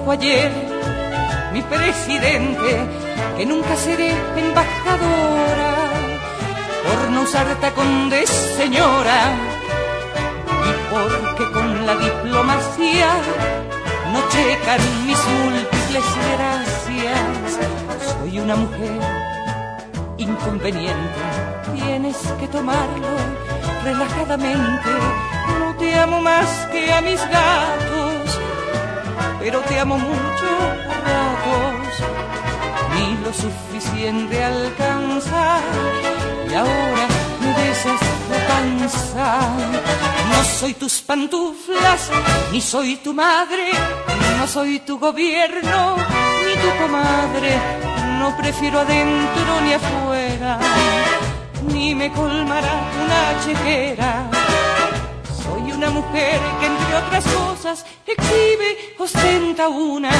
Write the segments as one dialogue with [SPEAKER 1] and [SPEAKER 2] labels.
[SPEAKER 1] dijo ayer mi presidente que nunca seré embajadora por no usar tacón de señora y porque con la diplomacia no checan mis múltiples gracias. Soy una mujer inconveniente, tienes que tomarlo relajadamente. No te amo más que a mis gatos, pero te amo mucho a ratos. Ni lo suficiente alcanza y ahora me besas la panza. No soy tus pantuflas, ni soy tu madre, no soy tu gobierno, ni tu comadre. No prefiero adentro ni afuera, ni me colmará una chequera. Soy una mujer que entre otras cosas exhibe, ostenta una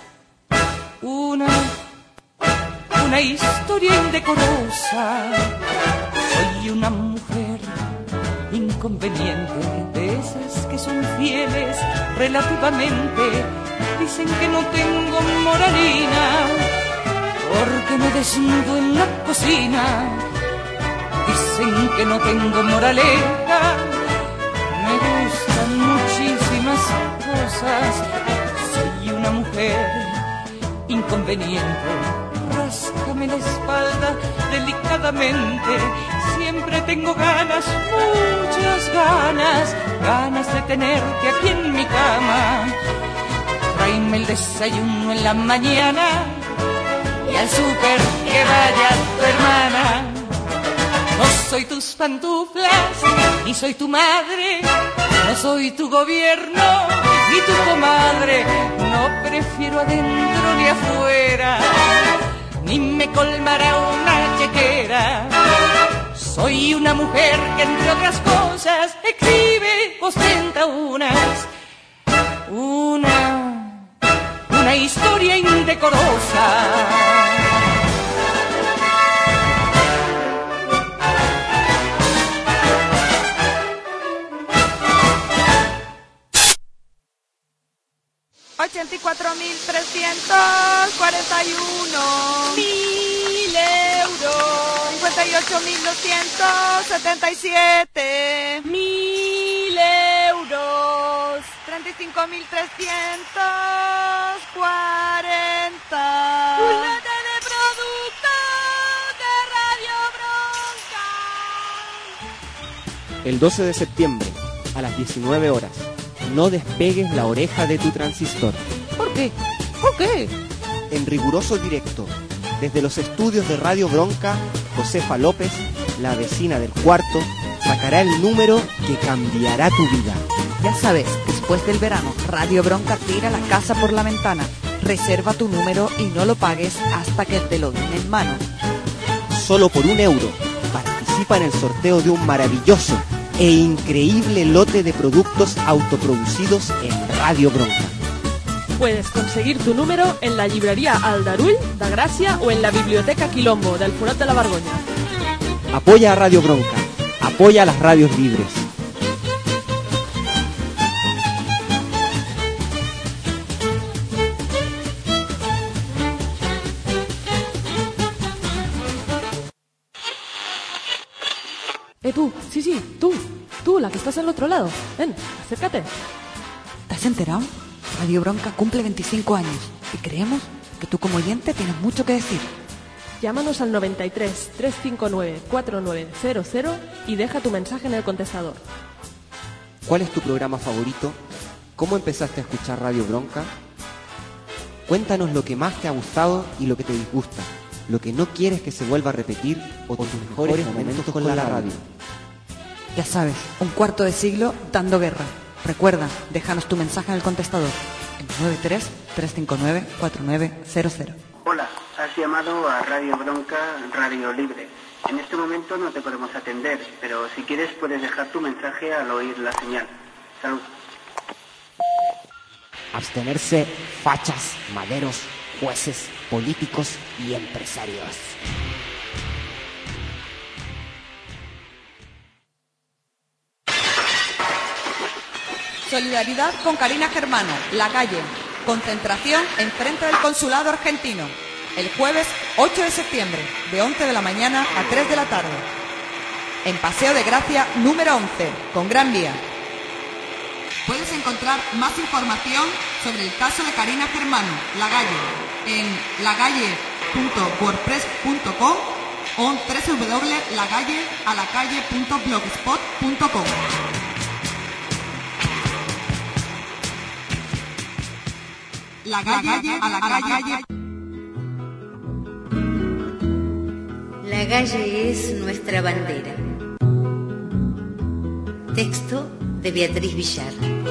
[SPEAKER 1] historia indecorosa. Soy una mujer inconveniente, de esas que son fieles relativamente. Dicen que no tengo moralina porque me desnudo en la cocina. Dicen que no tengo moraleja, me gustan muchísimas cosas. Soy una mujer inconveniente, ráscame la espalda delicadamente. Siempre tengo ganas, muchas ganas de tenerte aquí en mi cama. Tráeme el desayuno en la mañana y al súper que vaya tu hermana. No soy tus pantuflas, ni soy tu madre, no soy tu gobierno, ni tu comadre. No prefiero adentro ni afuera, ni me colmará una chequera. Soy una mujer que entre otras cosas exhibe, ostenta una historia indecorosa.
[SPEAKER 2] €58.341.000, 58.277, €1.000, 35.340. ¡Ruleta de productos de Radio Bronca!
[SPEAKER 3] El 12 de septiembre, a las 19 horas, no despegues la oreja de tu transistor.
[SPEAKER 1] ¿Por qué? ¿Por qué?
[SPEAKER 3] En riguroso directo, desde los estudios de Radio Bronca, Josefa López, la vecina del cuarto, sacará el número que cambiará tu vida.
[SPEAKER 4] Ya sabes, después del verano, Radio Bronca tira la casa por la ventana. Reserva tu número y no lo pagues hasta que te lo den en mano.
[SPEAKER 3] Solo por €1, participa en el sorteo de un maravilloso e increíble lote de productos autoproducidos en Radio Bronca.
[SPEAKER 5] Puedes conseguir tu número en la librería Aldarull, da Gracia o en la biblioteca Quilombo, del Forot de la Bargoña.
[SPEAKER 3] Apoya a Radio Bronca, apoya a las radios libres.
[SPEAKER 5] Tú, sí, tú, la que estás al otro lado. Ven, acércate.
[SPEAKER 4] ¿Te has enterado? Radio Bronca cumple 25 años y creemos que tú como oyente tienes mucho que decir.
[SPEAKER 5] Llámanos al 93 359 4900 y deja tu mensaje en el contestador.
[SPEAKER 3] ¿Cuál es tu programa favorito? ¿Cómo empezaste a escuchar Radio Bronca? Cuéntanos lo que más te ha gustado y lo que te disgusta, lo que no quieres que se vuelva a repetir o tus mejores momentos con la radio.
[SPEAKER 4] Ya sabes, un cuarto de siglo dando guerra. Recuerda, déjanos tu mensaje en el contestador en 93 359 4900.
[SPEAKER 6] Hola, has llamado a Radio Bronca, Radio Libre. En este momento no te podemos atender, pero si quieres puedes dejar tu mensaje al oír la señal. Salud.
[SPEAKER 3] Abstenerse fachas, maderos, jueces, políticos y empresarios.
[SPEAKER 4] Solidaridad con Karina Germano, La Calle. Concentración enfrente del consulado argentino. El jueves 8 de septiembre, de 11 de la mañana a 3 de la tarde. En Paseo de Gracia número 11, con Gran Vía. Puedes encontrar más información sobre el caso de Karina Germano, Lagalle, en lagalle.wordpress.com o en www.lagallealacalle.blogspot.com. La Galle a la calle.
[SPEAKER 7] La Galle es nuestra bandera. Texto de Beatriz Villar.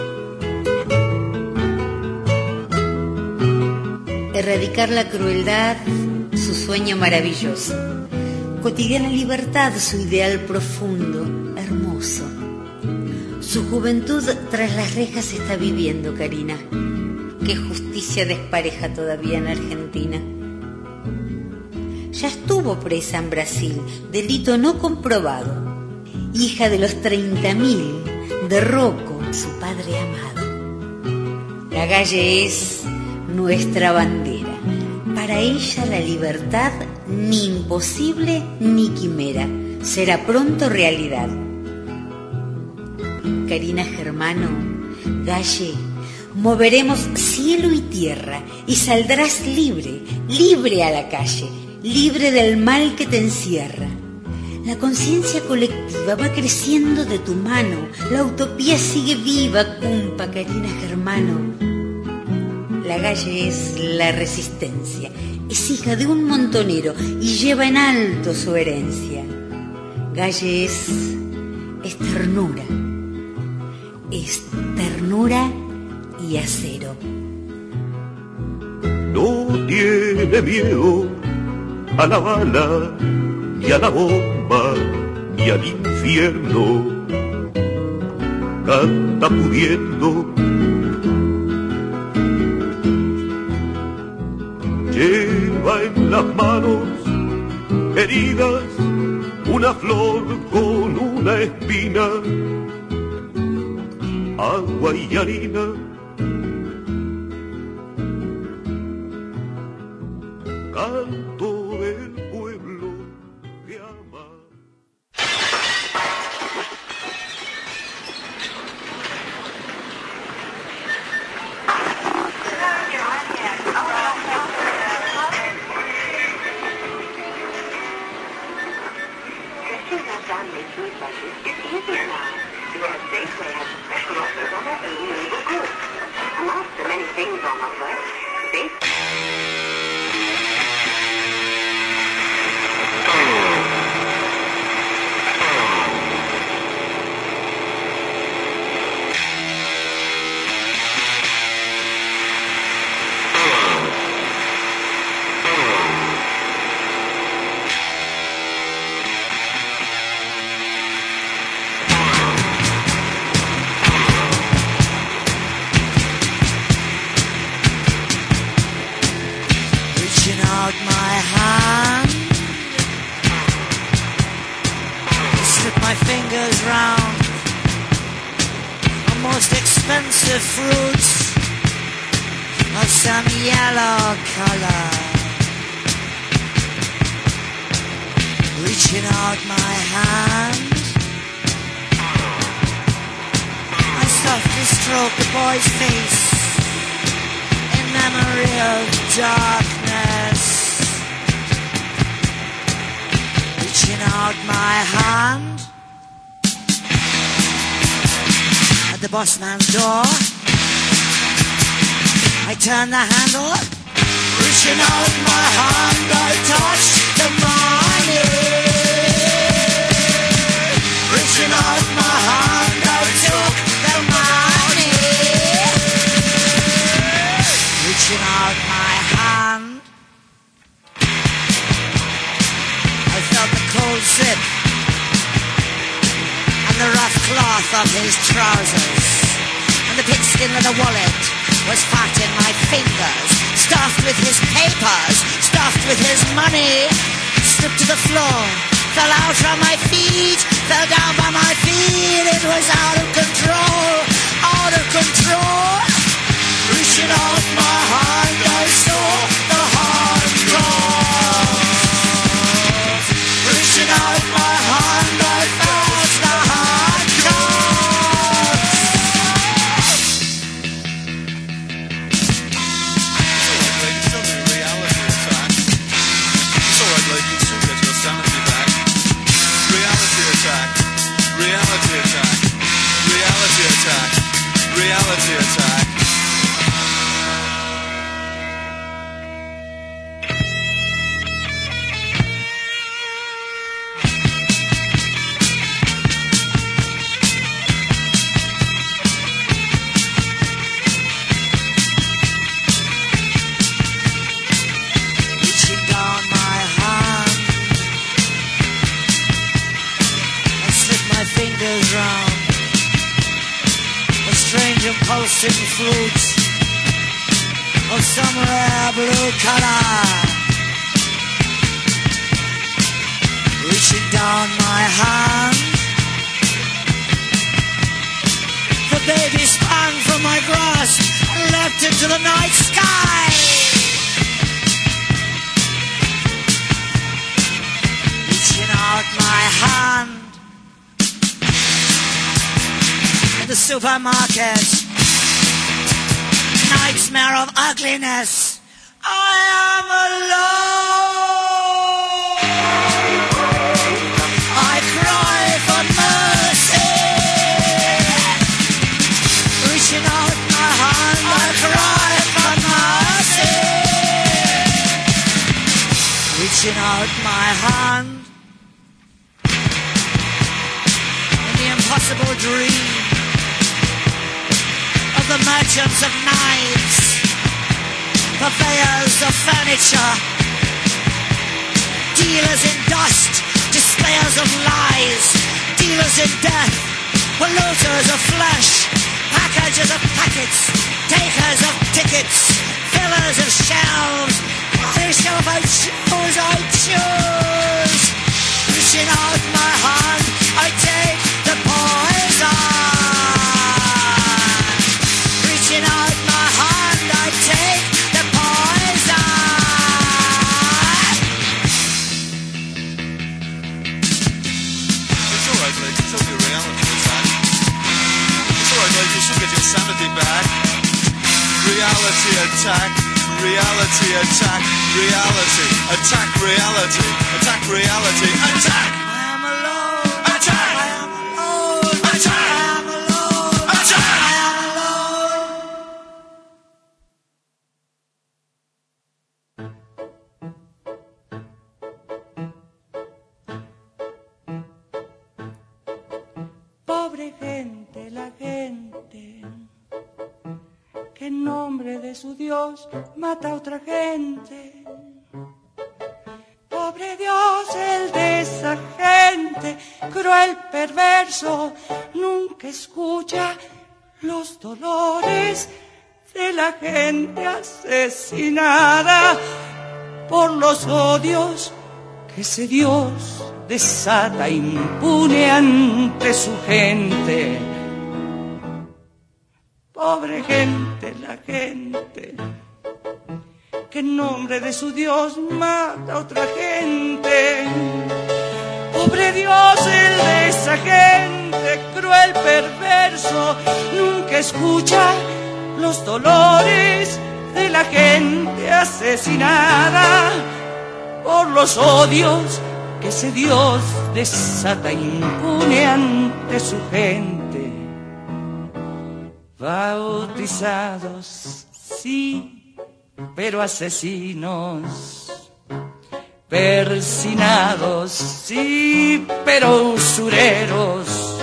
[SPEAKER 7] Erradicar la crueldad, su sueño maravilloso. Cotidiana libertad, su ideal profundo, hermoso. Su juventud tras las rejas está viviendo, Karina. Qué justicia despareja todavía en Argentina. Ya estuvo presa en Brasil, delito no comprobado. Hija de los 30.000, de Rocco, su padre amado. La Galle es nuestra bandera. Para ella la libertad, ni imposible ni quimera, será pronto realidad. Karina Germano, Galle, moveremos cielo y tierra y saldrás libre, libre a la calle, libre del mal que te encierra. La conciencia colectiva va creciendo de tu mano, la utopía sigue viva, cumpa Karina Germano. La Galle es la resistencia, es hija de un montonero y lleva en alto su herencia. Galle es ternura y acero.
[SPEAKER 8] No tiene miedo a la bala, ni a la bomba, ni al infierno. Canta pudiendo, lleva en las manos heridas una flor con una espina, agua y harina. Canto del pueblo que ama.
[SPEAKER 9] Fruits of some yellow color, reaching out my hand, I softly stroke the boy's face in memory of darkness. Reaching out my hand at the boss man's door, I turn the handle, reaching out my hand, I touch the money. Reaching out my hand, I took the money. Reaching out my hand, I felt the cold zip and the rough cloth of his trousers, and the pigskin leather wallet was fat in my fingers, stuffed with his papers, stuffed with his money. Slipped to the floor, fell out from my feet, fell down by my feet. It was out of control, out of control. Reaching out my hand, I saw the hand cross. Reaching out my hand, I felt the hand cross.
[SPEAKER 10] It's alright, ladies, don't do reality attack. It's alright, ladies, still get your sanity back. Reality attack. Reality attack. Reality attack. Reality attack.
[SPEAKER 9] Reaching down my hand, I slip my fingers round a strange and pulsing fruit of some rare blue color. Reaching down my hand, the baby sprang from my grasp and leapt into the night sky. Reaching out my hand in the supermarket, nightmare of ugliness. I am alone. I cry for mercy. Reaching out my hand, I cry for mercy. Reaching out my hand in the impossible dream of the merchants of knives, purveyors of furniture, dealers in dust, displayers of lies, dealers in death, polluters of flesh, packagers of packets, takers of tickets, fillers of shelves. Which shelf I choose, I choose. Reaching out my hand, I take the poison. Reaching out my hand, I take the poison.
[SPEAKER 10] It's alright, ladies, don't do reality attack. It's alright, ladies, you'll get your sanity back. Reality attack. Reality attack. Reality. Attack reality. Attack reality. Attack!
[SPEAKER 9] I am alone.
[SPEAKER 10] Attack!
[SPEAKER 9] I am alone.
[SPEAKER 10] Attack!
[SPEAKER 9] I am alone.
[SPEAKER 10] Attack!
[SPEAKER 9] I am alone.
[SPEAKER 1] Pobre gente, la gente que en nombre de su Dios mata a otra gente. Pobre Dios, el de esa gente, cruel, perverso, nunca escucha los dolores de la gente asesinada por los odios que ese Dios desata impune ante su gente. Pobre gente, la gente que en nombre de su Dios mata a otra gente. Pobre Dios, el de esa gente, cruel, perverso, nunca escucha los dolores de la gente asesinada por los odios que ese Dios desata impune ante su gente. Bautizados, sí, pero asesinos. Persinados, sí, pero usureros.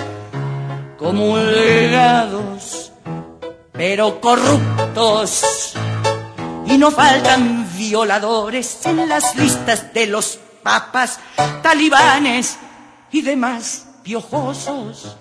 [SPEAKER 1] Comulgados, pero corruptos. Y no faltan violadores en las listas de los papas, talibanes y demás piojosos.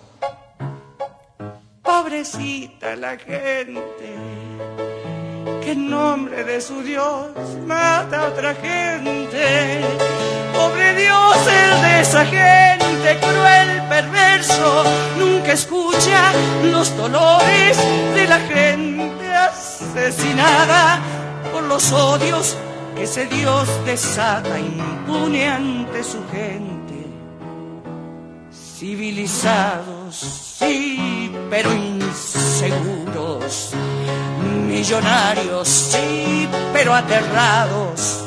[SPEAKER 1] Pobrecita la gente que en nombre de su Dios mata a otra gente. Pobre Dios, el de esa gente este cruel perverso nunca escucha los dolores de la gente asesinada por los odios que ese Dios desata impune ante su gente. Civilizados, sí, pero inseguros. Millonarios, sí, pero aterrados.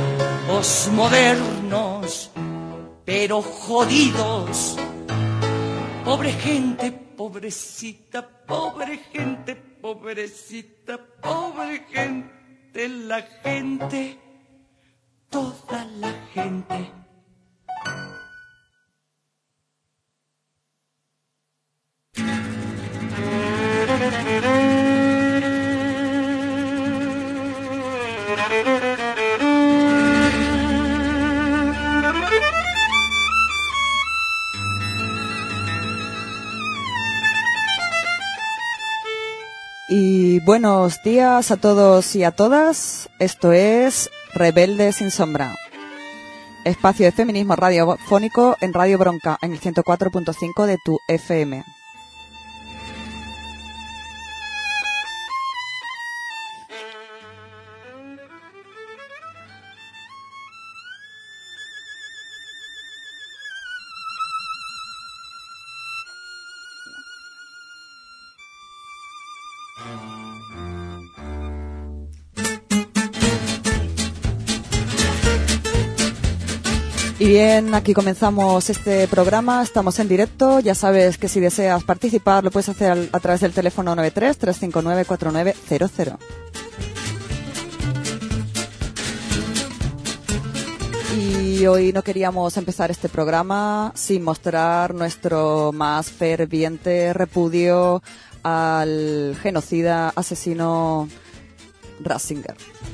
[SPEAKER 1] Posmodernos, pero jodidos. Pobre gente, pobrecita, pobre gente, pobrecita, pobre gente, la gente, toda la gente.
[SPEAKER 4] Y buenos días a todos y a todas. Esto es Rebelde sin Sombra, espacio de feminismo radiofónico en Radio Bronca, en el 104.5 de tu FM. Y bien, aquí comenzamos este programa, estamos en directo, ya sabes que si deseas participar lo puedes hacer a través del teléfono 93-359-4900. Y hoy no queríamos empezar este programa sin mostrar nuestro más ferviente repudio al genocida asesino Ratzinger.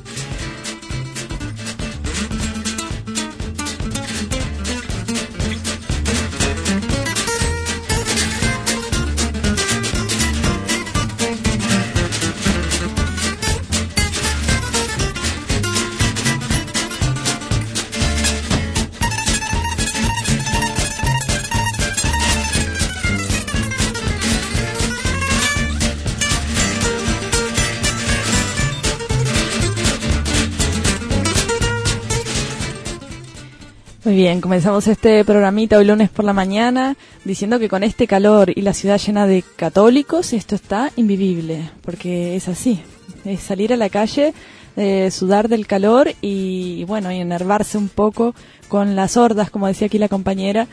[SPEAKER 5] Muy bien, comenzamos este programita hoy lunes por la mañana diciendo que con este calor y la ciudad llena de católicos esto está invivible, porque es así, es salir a la calle, sudar del calor y bueno, y enervarse un poco con las hordas, como decía aquí la compañera,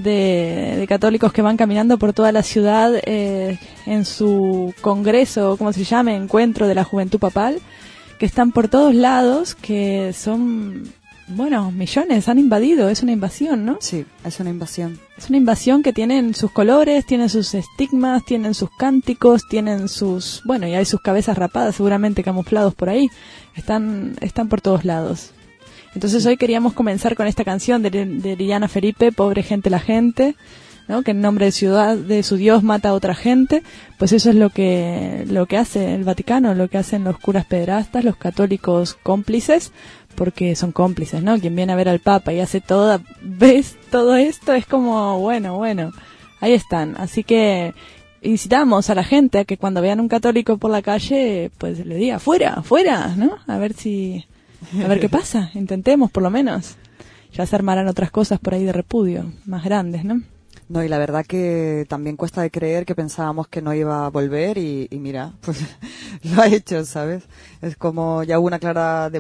[SPEAKER 5] de católicos que van caminando por toda la ciudad en su congreso, ¿cómo se llama? Encuentro de la Juventud Papal, que están por todos lados, que son... Bueno, millones han invadido, es una invasión, ¿no? Sí, es una invasión. Es una invasión que tienen sus colores, tienen sus estigmas, tienen sus cánticos, tienen sus... Bueno, y hay sus cabezas rapadas seguramente camuflados por ahí. Están por todos lados. Entonces hoy queríamos comenzar con esta canción de Liliana Felipe, Pobre gente la gente, ¿no? Que en nombre de su Dios mata a otra gente. Pues eso es lo que hace el Vaticano, lo que hacen los curas pederastas, los católicos cómplices, porque son cómplices, ¿no? Quien viene a ver al Papa y hace todo esto es como, bueno, ahí están. Así que incitamos a la gente a que cuando vean un católico por la calle, pues le diga, fuera, ¿no? A ver qué pasa, intentemos por lo menos. Ya se armarán otras cosas por ahí de repudio, más grandes, ¿no?
[SPEAKER 4] No, y la verdad que también cuesta de creer, que pensábamos que no iba a volver y mira, pues lo ha hecho, ¿sabes? Es como ya hubo una clara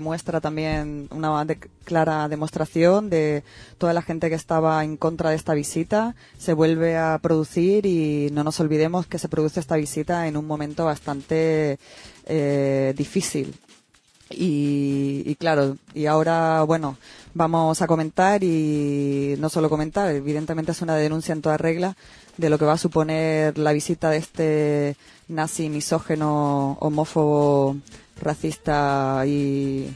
[SPEAKER 4] demostración de toda la gente que estaba en contra de esta visita, se vuelve a producir y no nos olvidemos que se produce esta visita en un momento bastante difícil. Y claro, y ahora, bueno, vamos a comentar, y no solo comentar, evidentemente es una denuncia en toda regla de lo que va a suponer la visita de este nazi misógeno, homófobo, racista y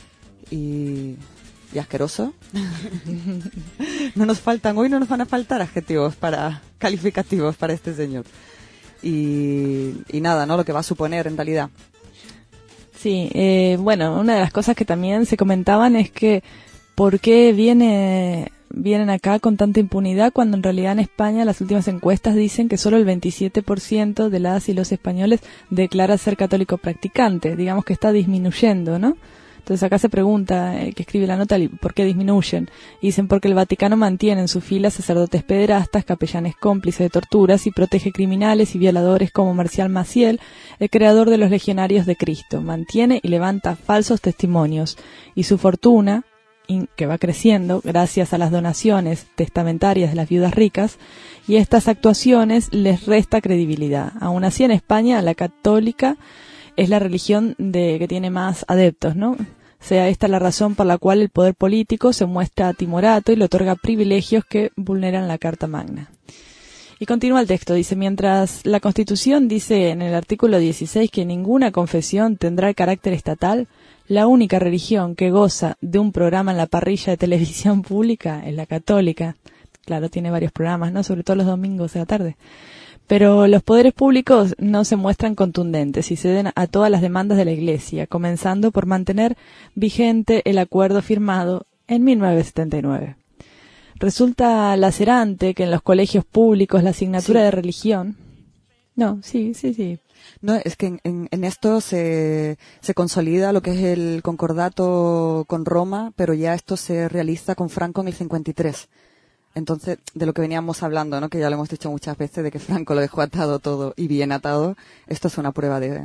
[SPEAKER 4] asqueroso. Hoy no nos van a faltar adjetivos calificativos para este señor. Y nada, ¿no? Lo que va a suponer en realidad.
[SPEAKER 5] Sí, bueno, una de las cosas que también se comentaban es que ¿por qué viene vienen acá con tanta impunidad cuando en realidad en España las últimas encuestas dicen que solo el 27% de las y los españoles declara ser católico practicante? Digamos que está disminuyendo, ¿no? Entonces acá se pregunta, que escribe la nota, ¿por qué disminuyen? Y dicen porque el Vaticano mantiene en su fila sacerdotes pederastas, capellanes cómplices de torturas y protege criminales y violadores como Marcial Maciel, el creador de los Legionarios de Cristo. Mantiene y levanta falsos testimonios y su fortuna, que va creciendo gracias a las donaciones testamentarias de las viudas ricas, y estas actuaciones les resta credibilidad. Aún así en España la católica es la religión que tiene más adeptos, ¿no? Sea esta la razón por la cual el poder político se muestra timorato y le otorga privilegios que vulneran la Carta Magna. Y continúa el texto, dice, mientras la Constitución dice en el artículo 16 que ninguna confesión tendrá el carácter estatal, la única religión que goza de un programa en la parrilla de televisión pública es la católica. Claro, tiene varios programas, ¿no? Sobre todo los domingos de la tarde. Pero los poderes públicos no se muestran contundentes y ceden a todas las demandas de la Iglesia, comenzando por mantener vigente el acuerdo firmado en 1979. Resulta lacerante que en los colegios públicos la asignatura de religión... No, sí.
[SPEAKER 11] No, es que en esto se consolida lo que es el concordato con Roma, pero ya esto se realiza con Franco en el 53. Entonces, de lo que veníamos hablando, ¿no? Que ya lo hemos dicho muchas veces, de que Franco lo dejó atado todo y bien atado. Esto es una prueba de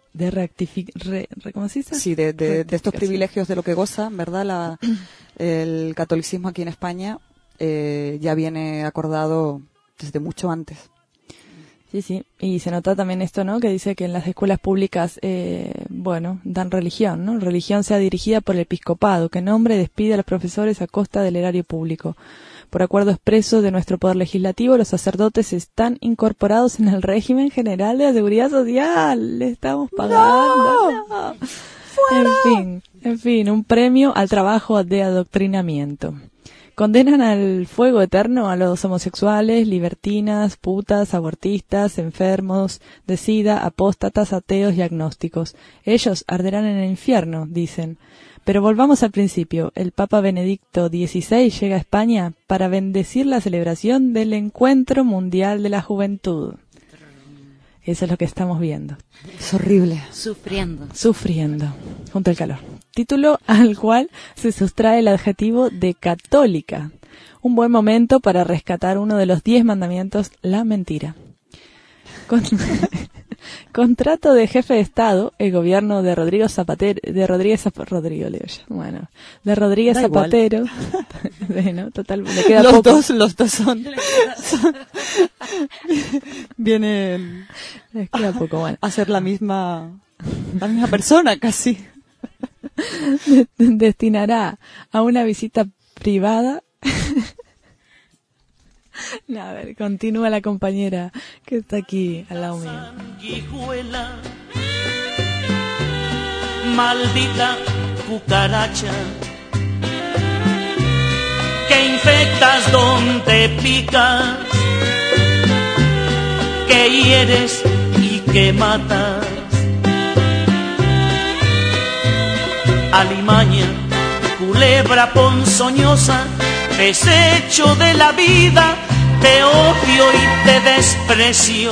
[SPEAKER 5] ¿cómo se dice?
[SPEAKER 11] Sí, de estos privilegios de lo que goza, ¿verdad? El catolicismo aquí en España ya viene acordado desde mucho antes.
[SPEAKER 5] Sí, y se nota también esto, ¿no? Que dice que en las escuelas públicas, dan religión, ¿no? Religión sea dirigida por el episcopado, que nombre y despide a los profesores a costa del erario público. Por acuerdo expreso de nuestro poder legislativo, los sacerdotes están incorporados en el régimen general de la seguridad social. Le estamos pagando. ¡No! En fin, un premio al trabajo de adoctrinamiento. Condenan al fuego eterno a los homosexuales, libertinas, putas, abortistas, enfermos de sida, apóstatas, ateos y agnósticos. Ellos arderán en el infierno, dicen. Pero volvamos al principio. El Papa Benedicto XVI llega a España para bendecir la celebración del Encuentro Mundial de la Juventud. Eso es lo que estamos viendo.
[SPEAKER 11] Es horrible.
[SPEAKER 7] Sufriendo.
[SPEAKER 5] Junto al calor. Título al cual se sustrae el adjetivo de católica. Un buen momento para rescatar uno de los 10 mandamientos, la mentira. Contrato de jefe de Estado, el gobierno de Rodríguez Zapatero. Bueno, total, le queda poco.
[SPEAKER 11] Los dos son. Vienen.
[SPEAKER 5] Les queda poco, bueno.
[SPEAKER 11] A ser la misma persona casi.
[SPEAKER 5] Destinará a una visita privada. No, a ver, continúa la compañera que está aquí al lado mío.
[SPEAKER 12] Sanguijuela, maldita cucaracha, que infectas donde picas, que hieres y que matas. Alimaña, culebra ponzoñosa, desecho de la vida, te odio y te desprecio.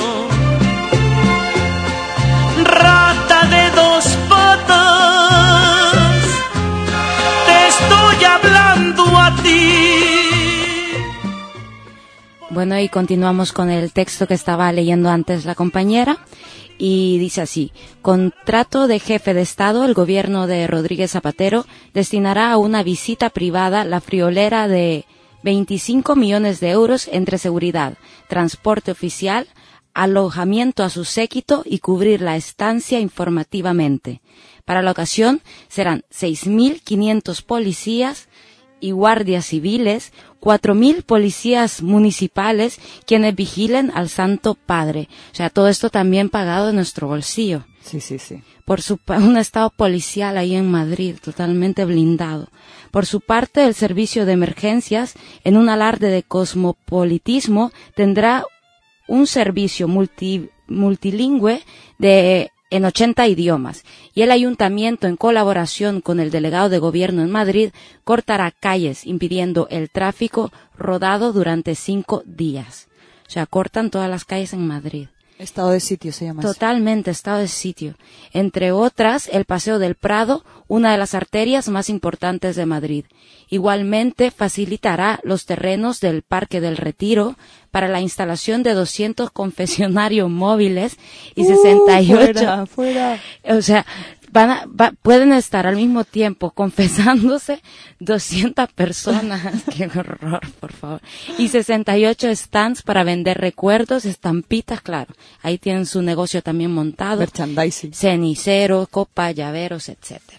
[SPEAKER 12] Rata de 2 patas, te estoy hablando a ti.
[SPEAKER 7] Bueno, y continuamos con el texto que estaba leyendo antes la compañera. Y dice así: contrato de jefe de Estado, el gobierno de Rodríguez Zapatero destinará a una visita privada la friolera de 25 millones de euros entre seguridad, transporte oficial, alojamiento a su séquito y cubrir la estancia informativamente. Para la ocasión serán 6.500 policías y guardias civiles, 4.000 policías municipales quienes vigilen al Santo Padre. O sea, todo esto también pagado de nuestro bolsillo.
[SPEAKER 11] Sí.
[SPEAKER 7] Por un estado policial ahí en Madrid, totalmente blindado. Por su parte, el servicio de emergencias, en un alarde de cosmopolitismo, tendrá un servicio multilingüe de
[SPEAKER 13] en 80 idiomas, y el ayuntamiento, en colaboración con el delegado de gobierno en Madrid, cortará calles impidiendo el tráfico rodado durante 5 días. O sea, cortan todas las calles en Madrid.
[SPEAKER 11] Estado de sitio se llama.
[SPEAKER 13] Totalmente, estado de sitio. Entre otras, el Paseo del Prado, una de las arterias más importantes de Madrid. Igualmente, facilitará los terrenos del Parque del Retiro para la instalación de 200 confesionarios móviles y 68...
[SPEAKER 11] Fuera.
[SPEAKER 13] O sea, pueden estar al mismo tiempo confesándose 200 personas, qué horror, por favor, y 68 stands para vender recuerdos, estampitas, claro, ahí tienen su negocio también montado,
[SPEAKER 11] merchandising,
[SPEAKER 13] ceniceros, copas, llaveros, etcétera.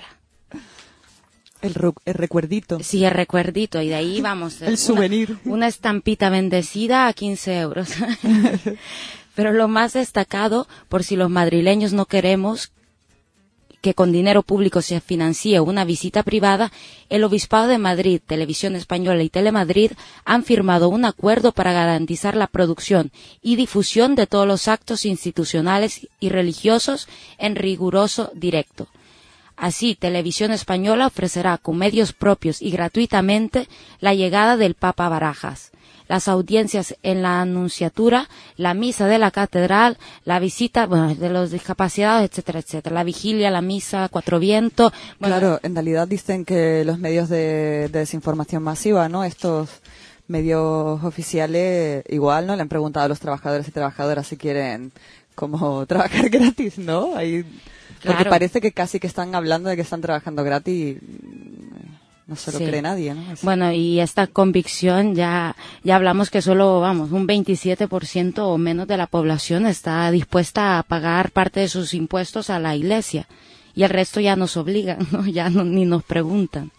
[SPEAKER 11] El recuerdito.
[SPEAKER 13] Sí, el recuerdito, y de ahí vamos.
[SPEAKER 11] El souvenir.
[SPEAKER 13] Una estampita bendecida a 15 euros. Pero lo más destacado, por si los madrileños no queremos que con dinero público se financie una visita privada, el Obispado de Madrid, Televisión Española y Telemadrid han firmado un acuerdo para garantizar la producción y difusión de todos los actos institucionales y religiosos en riguroso directo. Así, Televisión Española ofrecerá con medios propios y gratuitamente la llegada del Papa Barajas, las audiencias en la Anunciatura, la misa de la catedral, la visita de los discapacitados, etcétera, etcétera, la vigilia, la misa, Cuatro Vientos.
[SPEAKER 11] Claro, en realidad dicen que los medios de desinformación masiva, ¿no? Estos medios oficiales igual, ¿no? Le han preguntado a los trabajadores y trabajadoras si quieren como trabajar gratis, ¿no? Ahí, porque parece que casi que están hablando de que están trabajando gratis. No se lo cree nadie, ¿no?
[SPEAKER 13] Bueno, y esta convicción ya hablamos que solo, un 27% o menos de la población está dispuesta a pagar parte de sus impuestos a la Iglesia. Y el resto ya nos obligan, ¿no? Ya ni nos preguntan.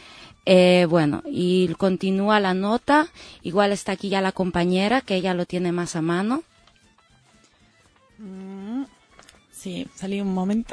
[SPEAKER 13] Y continúa la nota. Igual está aquí ya la compañera, que ella lo tiene más a mano.
[SPEAKER 5] Sí, salí un momento.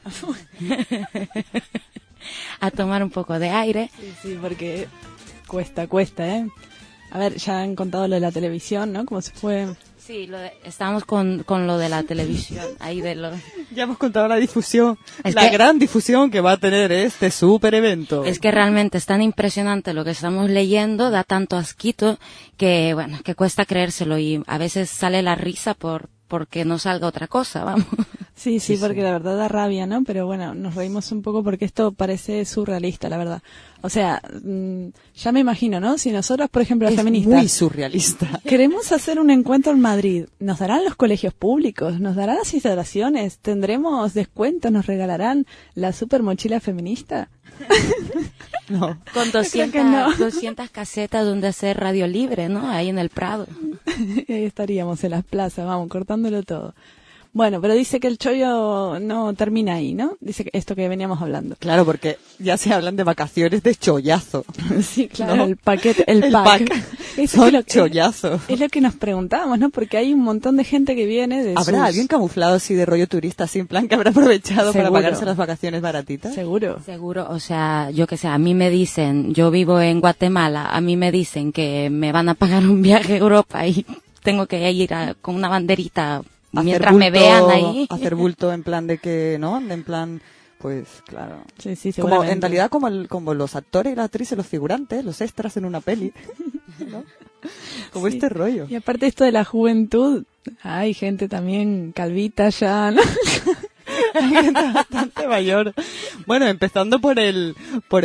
[SPEAKER 13] A tomar un poco de aire.
[SPEAKER 5] Sí, porque cuesta, ¿eh? A ver, ya han contado lo de la televisión, ¿no? ¿Cómo se fue?
[SPEAKER 13] Sí, estamos con lo de la televisión.
[SPEAKER 11] Ya hemos contado la difusión, gran difusión que va a tener este súper evento.
[SPEAKER 13] Es que realmente es tan impresionante lo que estamos leyendo, da tanto asquito que cuesta creérselo, y a veces sale la risa porque no salga otra cosa, vamos.
[SPEAKER 5] Sí, porque la verdad da rabia, ¿no? Pero bueno, nos reímos un poco porque esto parece surrealista, la verdad. O sea, ya me imagino, ¿no? Si nosotros, por ejemplo, las feministas...
[SPEAKER 11] Es muy surrealista.
[SPEAKER 5] Queremos hacer un encuentro en Madrid. ¿Nos darán los colegios públicos? ¿Nos darán las instalaciones? ¿Tendremos descuentos? ¿Nos regalarán la super mochila feminista?
[SPEAKER 11] No.
[SPEAKER 13] Con 200 casetas donde hacer radio libre, ¿no? Ahí en el Prado.
[SPEAKER 5] Ahí estaríamos en las plazas, cortándolo todo. Bueno, pero dice que el chollo no termina ahí, ¿no? Dice que esto que veníamos hablando.
[SPEAKER 11] Claro, porque ya se hablan de vacaciones de chollazo.
[SPEAKER 5] Sí, claro, ¿no? El pack.
[SPEAKER 11] Son chollazos.
[SPEAKER 5] Es lo que nos preguntábamos, ¿no? Porque hay un montón de gente que viene
[SPEAKER 11] ¿Habrá alguien camuflado así de rollo turista, así en plan que habrá aprovechado para pagarse las vacaciones baratitas?
[SPEAKER 5] Seguro,
[SPEAKER 13] o sea, yo que sé, a mí me dicen, yo vivo en Guatemala, a mí me dicen que me van a pagar un viaje a Europa y tengo que ir con una banderita mientras me vean ahí.
[SPEAKER 11] Hacer bulto en plan de que, ¿no? En plan, pues, claro.
[SPEAKER 5] Sí,
[SPEAKER 11] como en realidad como los actores y las actrices, los figurantes, los extras en una peli, ¿no? Como este rollo.
[SPEAKER 5] Y aparte esto de la juventud, hay gente también calvita ya, ¿no?
[SPEAKER 11] Hay gente bastante mayor. Bueno, empezando por el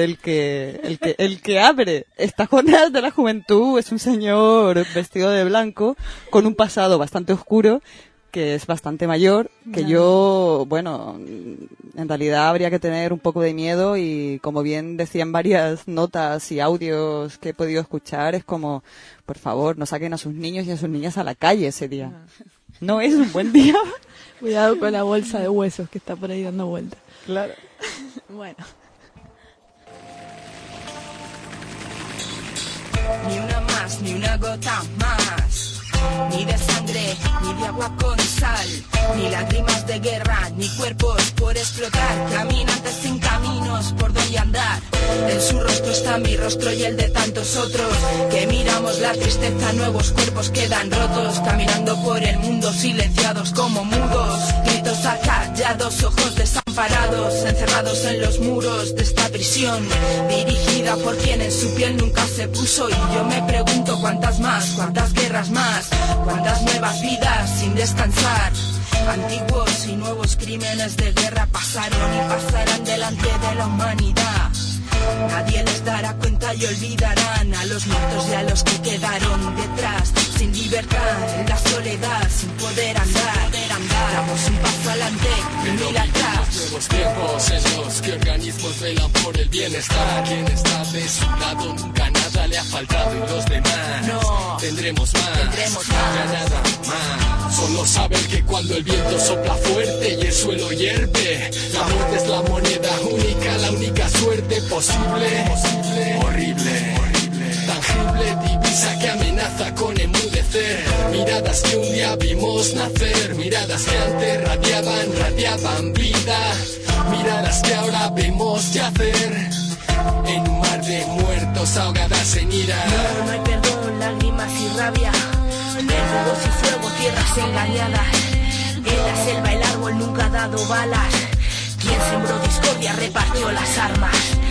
[SPEAKER 11] que abre estas jornadas de la juventud, es un señor vestido de blanco con un pasado bastante oscuro, que es bastante mayor, que yo, en realidad habría que tener un poco de miedo, y como bien decían varias notas y audios que he podido escuchar, es como, por favor, no saquen a sus niños y a sus niñas a la calle ese día. No es un buen día.
[SPEAKER 5] Cuidado con la bolsa de huesos que está por ahí dando vueltas.
[SPEAKER 11] Claro.
[SPEAKER 5] Bueno.
[SPEAKER 14] Ni una más, ni una gota más. Ni de sangre, ni de agua con sal, ni lágrimas de guerra, ni cuerpos por explotar, caminantes sin caminos por donde andar. En su rostro está mi rostro y el de tantos otros, que miramos la tristeza, nuevos cuerpos quedan rotos, caminando por el mundo silenciados como mudos, gritos está callados, ojos desamparados, encerrados en los muros de esta prisión, dirigida por quien en su piel nunca se puso. Y yo me pregunto cuántas más, cuántas guerras más, cuántas nuevas vidas sin descansar. Antiguos y nuevos crímenes de guerra pasaron y pasarán delante de la humanidad. Nadie les dará cuenta y olvidarán a los muertos y a los que quedaron detrás, sin libertad, en la soledad, sin poder andar. Damos un paso adelante y mil atrás.
[SPEAKER 15] Nuevos tiempos en los que organismos velan por el bienestar. Quien está de su lado nunca nada le ha faltado y los demás
[SPEAKER 14] no
[SPEAKER 15] tendremos más. Ya nada más. Solo saber que cuando el viento sopla fuerte y el suelo hierve, la muerte es la moneda única, la única suerte posible. Horrible, tangible, divisa que amenaza con enmudecer. Miradas que un día vimos nacer, miradas que antes radiaban vida, miradas que ahora vemos yacer en un mar de muertos ahogadas en ira.
[SPEAKER 14] No hay perdón, lágrimas y rabia, verdugos y fuego, tierras engañadas. En la selva el árbol nunca ha dado balas. Quien sembró discordia repartió las armas.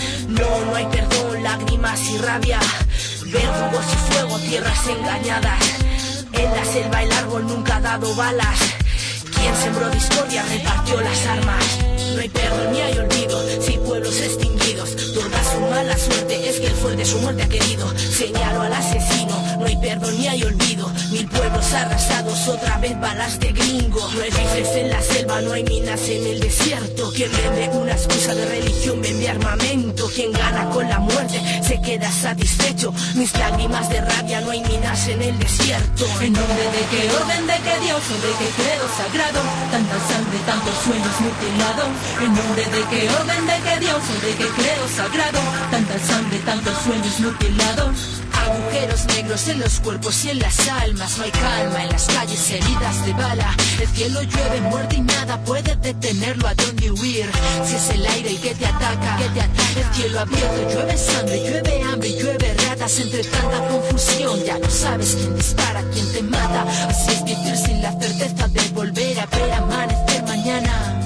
[SPEAKER 14] No hay perdón, lágrimas y rabia, verdugos y fuego, tierras engañadas. En la selva el árbol nunca ha dado balas. Quien sembró discordia repartió las armas. No hay perdón ni hay olvido, si pueblos extinguidos. Toda su mala suerte es que el fuerte su muerte ha querido. Señalo al asesino, no hay perdón ni hay olvido. 1000 pueblos arrasados, otra vez balas de gringo. No hay rifles en la selva, no hay minas en el desierto. Quien vende una excusa de religión vende armamento. Quien gana con la muerte se queda satisfecho. Mis lágrimas de rabia, no hay minas en el desierto.
[SPEAKER 16] En nombre de qué orden, de qué Dios o de qué credo sagrado, tanta sangre, tantos sueños mutilados. En nombre de qué orden, de qué Dios o de qué credo sagrado, tanta sangre, tantos sueños mutilados.
[SPEAKER 14] Agujeros negros en los cuerpos y en las almas. No hay calma en las calles, heridas de bala. El cielo llueve muerte y nada puede detenerlo. ¿A dónde huir? Si es el aire el que te ataca. El cielo abierto, llueve sangre, llueve hambre, llueve ratas. Entre tanta confusión ya no sabes quién dispara, quién te mata. Así es vivir sin la certeza de volver a ver amanecer mañana.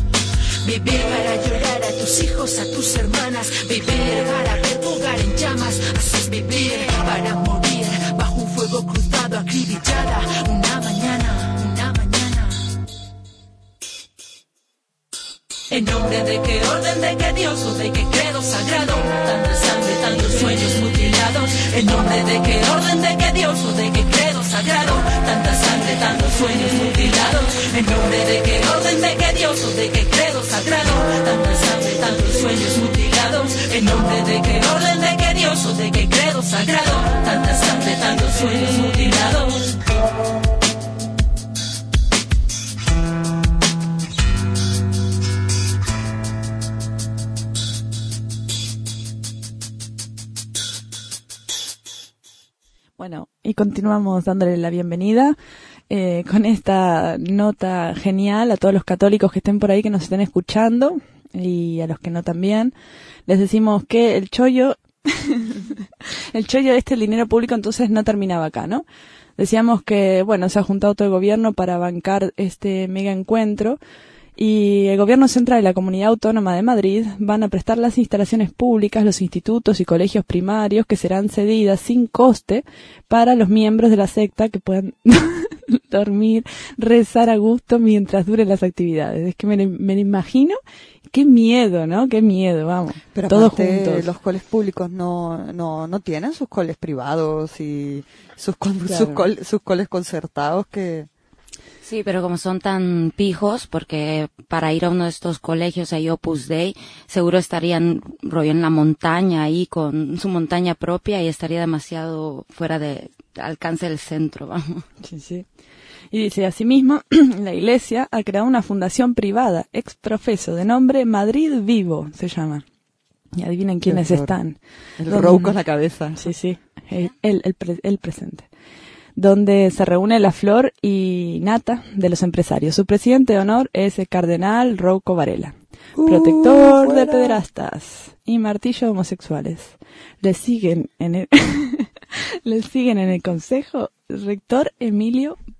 [SPEAKER 14] Vivir para llorar a tus hijos, a tus hermanas. Vivir para ver tu hogar en llamas. Así es vivir para morir bajo un fuego cruzado, acribillada. Una mañana.
[SPEAKER 16] En nombre de qué orden, de qué Dios o de qué credo sagrado, tanta sangre, tantos sueños mutilados. En nombre de qué orden, de qué Dios o de qué credo sagrado, tanta sangre, tantos sueños mutilados. En nombre de qué orden, de qué Dios o de qué credo sagrado, tanta sangre, tantos sueños mutilados. En nombre de qué orden, de qué Dios o de qué credo sagrado, tanta sangre, tantos sueños mutilados.
[SPEAKER 5] Bueno, y continuamos dándole la bienvenida con esta nota genial a todos los católicos que estén por ahí, que nos estén escuchando, y a los que no también. Les decimos que el chollo, el dinero público entonces no terminaba acá, ¿no? Decíamos que, bueno, se ha juntado todo el gobierno para bancar este mega encuentro. Y el Gobierno Central y la Comunidad Autónoma de Madrid van a prestar las instalaciones públicas, los institutos y colegios primarios que serán cedidas sin coste para los miembros de la secta que puedan dormir, rezar a gusto mientras duren las actividades. Es que me lo imagino. Qué miedo, ¿no? Qué miedo, vamos.
[SPEAKER 11] Pero
[SPEAKER 5] todos
[SPEAKER 11] aparte,
[SPEAKER 5] juntos.
[SPEAKER 11] los coles públicos no tienen sus coles privados y sus coles concertados que...
[SPEAKER 13] Sí, pero como son tan pijos, porque para ir a uno de estos colegios ahí Opus Dei, seguro estarían rollo en la montaña ahí con su montaña propia y estaría demasiado fuera de alcance del centro, vamos.
[SPEAKER 5] Sí. Y dice, asimismo, la Iglesia ha creado una fundación privada, ex profeso, de nombre Madrid Vivo, se llama. Y adivinen quiénes están.
[SPEAKER 11] El rouco en la cabeza.
[SPEAKER 5] Sí, el presente. Donde se reúne la flor y nata de los empresarios. Su presidente de honor es el cardenal Rouco Varela, protector de pederastas y martillo de homosexuales. Le siguen en el consejo rector Emilio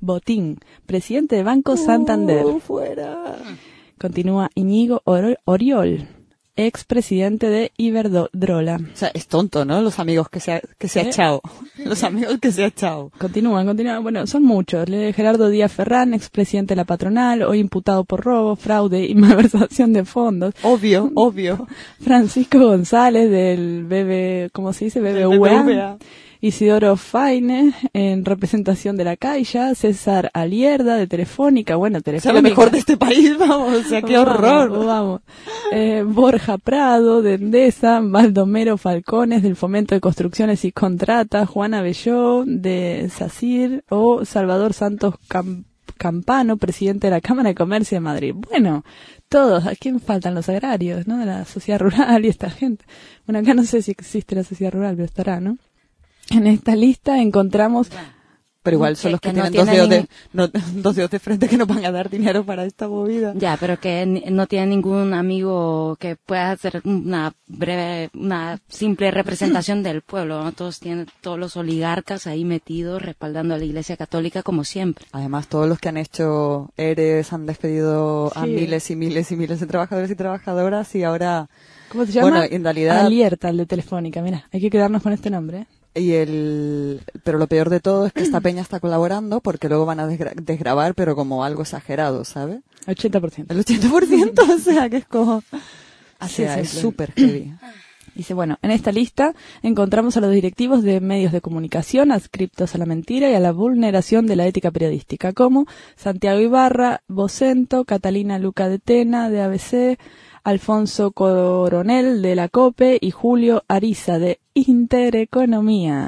[SPEAKER 5] Botín, presidente de Banco Santander.
[SPEAKER 11] Fuera.
[SPEAKER 5] Continúa Íñigo Oriol, expresidente de Iberdrola.
[SPEAKER 11] O sea, es tonto, ¿no? Los amigos que se ha echado. Los amigos que se ha echado.
[SPEAKER 5] Continúan. Bueno, son muchos. Gerardo Díaz Ferrán, expresidente de la patronal, hoy imputado por robo, fraude y malversación de fondos.
[SPEAKER 11] Obvio.
[SPEAKER 5] Francisco González del ¿cómo se dice? BBVA. Isidoro Faine, en representación de la Caixa, César Alierda, de Telefónica, Telefónica.
[SPEAKER 11] O sea, lo mejor de este país, vamos, o sea, qué horror.
[SPEAKER 5] Vamos. Borja Prado, de Endesa, Baldomero Falcones, del Fomento de Construcciones y Contratas, Juana Belló, de SACIR, o Salvador Santos Campano, presidente de la Cámara de Comercio de Madrid. Bueno, todos, ¿a quién faltan los agrarios, no? De la sociedad rural y esta gente. Bueno, acá no sé si existe la sociedad rural, pero estará, ¿no? En esta lista encontramos...
[SPEAKER 11] Pero igual son los que tienen dos dedos de frente que no van a dar dinero para esta movida.
[SPEAKER 13] Ya, pero que no tienen ningún amigo que pueda hacer una simple representación del pueblo, ¿no? Todos los oligarcas ahí metidos respaldando a la Iglesia Católica como siempre.
[SPEAKER 11] Además, todos los que han hecho ERES han despedido a miles y miles y miles de trabajadores y trabajadoras y ahora...
[SPEAKER 5] ¿Cómo se llama?
[SPEAKER 11] Bueno, en realidad...
[SPEAKER 5] Alierta, el de Telefónica. Mira, hay que quedarnos con este nombre,
[SPEAKER 11] pero lo peor de todo es que esta peña está colaborando porque luego van a desgravar, pero como algo exagerado, ¿sabes?
[SPEAKER 5] 80%.
[SPEAKER 11] El 80%, o sea, que es como...
[SPEAKER 5] Así
[SPEAKER 11] es súper heavy.
[SPEAKER 5] Dice, bueno, en esta lista encontramos a los directivos de medios de comunicación adscriptos a la mentira y a la vulneración de la ética periodística, como Santiago Ibarra, Vocento, Catalina Luca de Tena, de ABC, Alfonso Coronel, de la COPE, y Julio Ariza, de Intereconomía.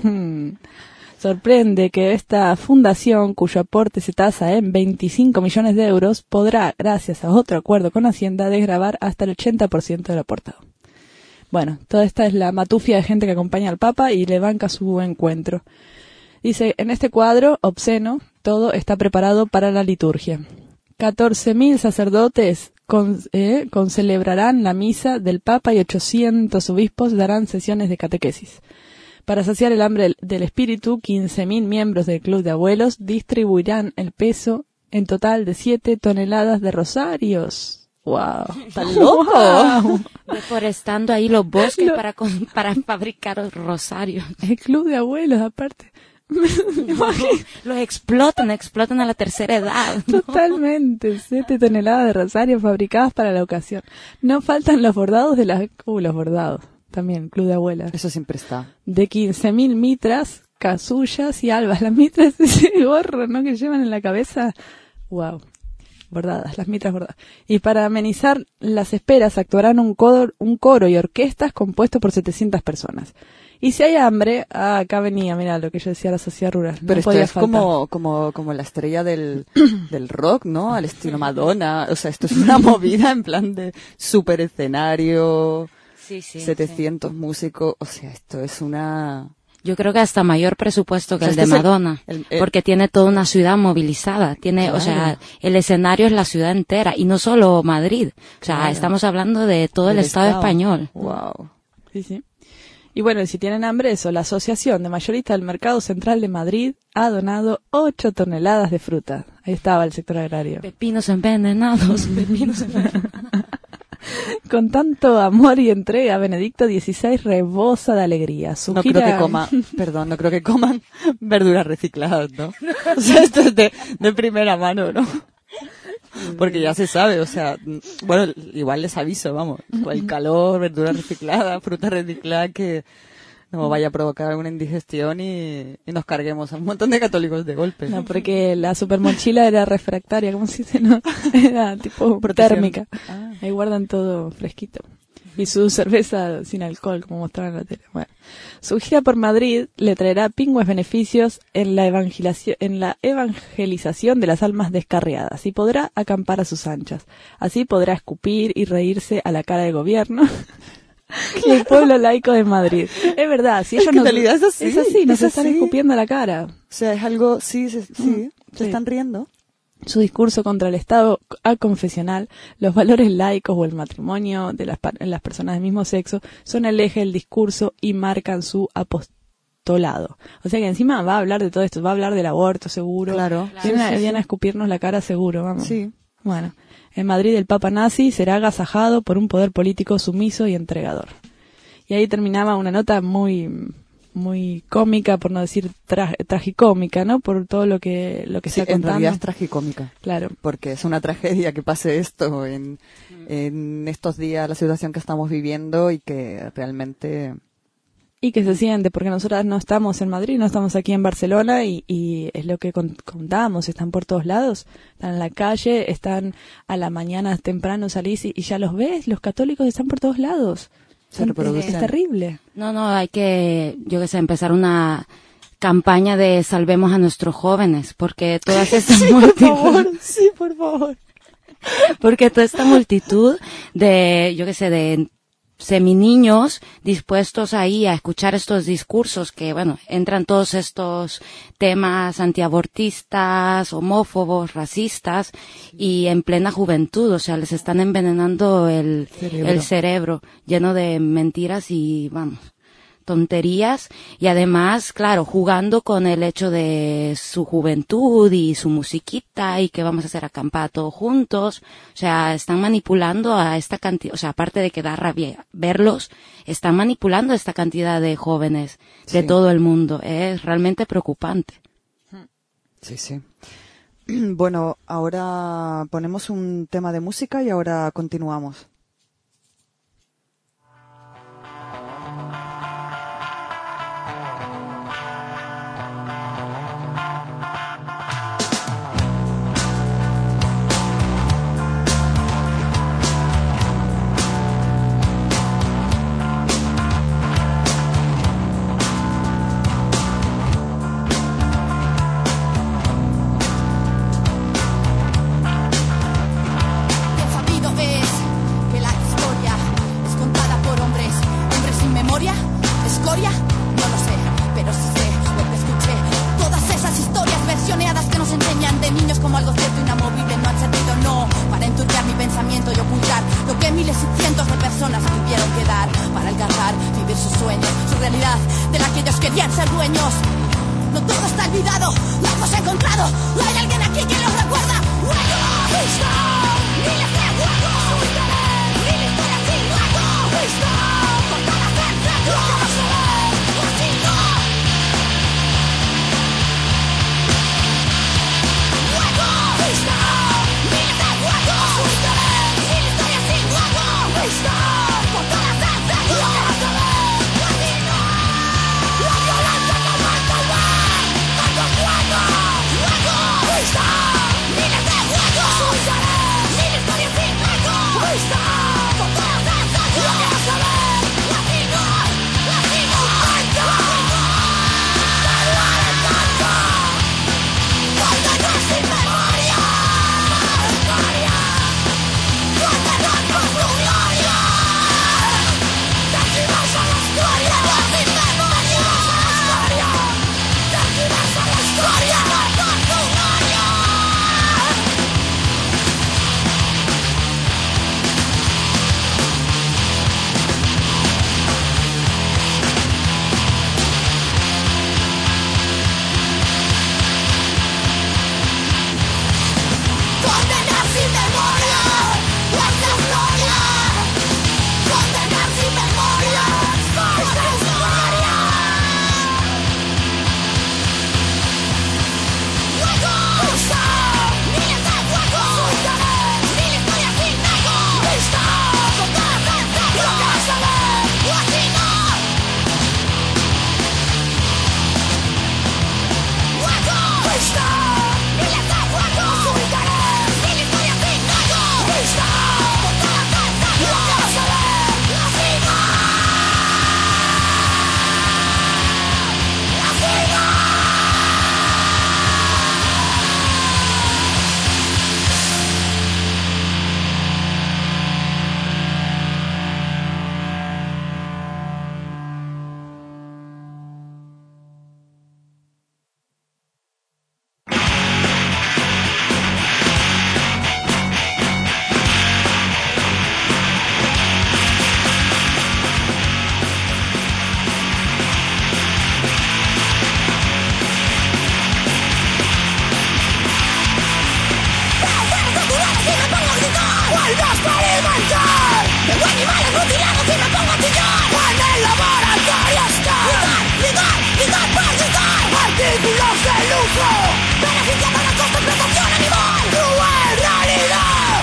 [SPEAKER 5] Sorprende que esta fundación, cuyo aporte se tasa en 25 millones de euros, podrá, gracias a otro acuerdo con Hacienda, desgravar hasta el 80% del aportado. Bueno, toda esta es la matufia de gente que acompaña al Papa y le banca su encuentro. Dice, en este cuadro obsceno, todo está preparado para la liturgia. 14.000 sacerdotes concelebrarán la misa del Papa y 800 obispos darán sesiones de catequesis. Para saciar el hambre del espíritu, 15.000 miembros del Club de Abuelos distribuirán el peso en total de 7 toneladas de rosarios. ¡Wow!
[SPEAKER 11] ¡Tan loco!
[SPEAKER 5] Wow.
[SPEAKER 13] Deforestando ahí los bosques para fabricar rosarios.
[SPEAKER 5] El Club de Abuelos, aparte.
[SPEAKER 13] Los explotan a la tercera edad, ¿no?
[SPEAKER 5] Totalmente, 7 toneladas de rosarios fabricadas para la ocasión. No faltan los bordados los bordados, también, Club de Abuelas.
[SPEAKER 11] Eso siempre está.
[SPEAKER 5] De 15.000 mitras, casullas y albas. Las mitras, ese gorro, ¿no? Que llevan en la cabeza. Wow. Bordadas, las mitras bordadas. Y para amenizar las esperas actuarán un coro y orquestas compuestos por 700 personas. Y si hay hambre, acá venía, mira lo que yo decía, la sociedad rural.
[SPEAKER 11] Pero
[SPEAKER 5] no
[SPEAKER 11] esto es
[SPEAKER 5] faltar.
[SPEAKER 11] como la estrella del rock, ¿no? Al estilo Madonna. O sea, esto es una movida en plan de super escenario, 700 músicos. O sea, esto es una...
[SPEAKER 13] Yo creo que hasta mayor presupuesto que el de Madonna, porque tiene toda una ciudad movilizada,
[SPEAKER 11] claro.
[SPEAKER 13] O sea, el escenario es la ciudad entera, y no solo Madrid, o sea, estamos hablando de todo el Estado español.
[SPEAKER 11] Wow.
[SPEAKER 5] Sí. Y bueno, si tienen hambre, eso, la Asociación de Mayoristas del Mercado Central de Madrid ha donado 8 toneladas de fruta. Ahí estaba el sector agrario.
[SPEAKER 13] Pepinos envenenados.
[SPEAKER 5] Con tanto amor y entrega, Benedicto XVI rebosa de alegría.
[SPEAKER 11] No creo que coman verduras recicladas, ¿no? O sea, esto es de primera mano, ¿no? Porque ya se sabe, o sea, bueno, igual les aviso, vamos, el calor, verdura reciclada, fruta reciclada, que no vaya a provocar alguna indigestión y nos carguemos a un montón de católicos de golpe.
[SPEAKER 5] No, porque la supermochila era refractaria, ¿cómo se dice? No, era tipo térmica. Ahí guardan todo fresquito. Y su cerveza sin alcohol, como mostraron en la tele. Bueno, su gira por Madrid le traerá pingües beneficios en la evangelización de las almas descarriadas y podrá acampar a sus anchas. Así podrá escupir y reírse a la cara del gobierno y el pueblo laico de Madrid. Es verdad, si ellos es así, nos están escupiendo a la cara.
[SPEAKER 11] O sea, es algo, se están riendo.
[SPEAKER 5] Su discurso contra el Estado aconfesional, los valores laicos o el matrimonio de las personas del mismo sexo son el eje del discurso y marcan su apostolado. O sea que encima va a hablar de todo esto, va a hablar del aborto seguro.
[SPEAKER 11] Claro.
[SPEAKER 5] Viene a escupirnos la cara seguro, vamos.
[SPEAKER 11] Sí.
[SPEAKER 5] Bueno, en Madrid el Papa nazi será agasajado por un poder político sumiso y entregador. Y ahí terminaba una nota muy cómica, por no decir tragicómica, ¿no? Por todo lo que se ha contado.
[SPEAKER 11] En realidad es tragicómica.
[SPEAKER 5] Claro.
[SPEAKER 11] Porque es una tragedia que pase esto en estos días, la situación que estamos viviendo y que realmente...
[SPEAKER 5] Y que se siente, porque nosotras no estamos en Madrid, no estamos aquí en Barcelona y es lo que contábamos, están por todos lados, están en la calle, están a la mañana temprano, salís y ya los ves, los católicos están por todos lados. Es terrible.
[SPEAKER 13] No, hay que, empezar una campaña de salvemos a nuestros jóvenes, porque todas estas
[SPEAKER 5] Sí, por favor.
[SPEAKER 13] Porque toda esta multitud de seminiños dispuestos ahí a escuchar estos discursos que, entran todos estos temas antiabortistas, homófobos, racistas y en plena juventud, o sea, les están envenenando el cerebro lleno de mentiras y, tonterías y además, claro, jugando con el hecho de su juventud y su musiquita y que vamos a hacer acampada todos juntos, o sea, están manipulando a esta cantidad, o sea, aparte de que da rabia verlos, están manipulando a esta cantidad de jóvenes de todo el mundo, es realmente preocupante.
[SPEAKER 11] Sí. Bueno, ahora ponemos un tema de música y ahora continuamos.
[SPEAKER 17] Miles de juegos,
[SPEAKER 9] mutilados y me pongo a chillar. En el laboratorio está ligar por ligar. Artículos de lujo, beneficiando la costa explotación animal. Cruel realidad.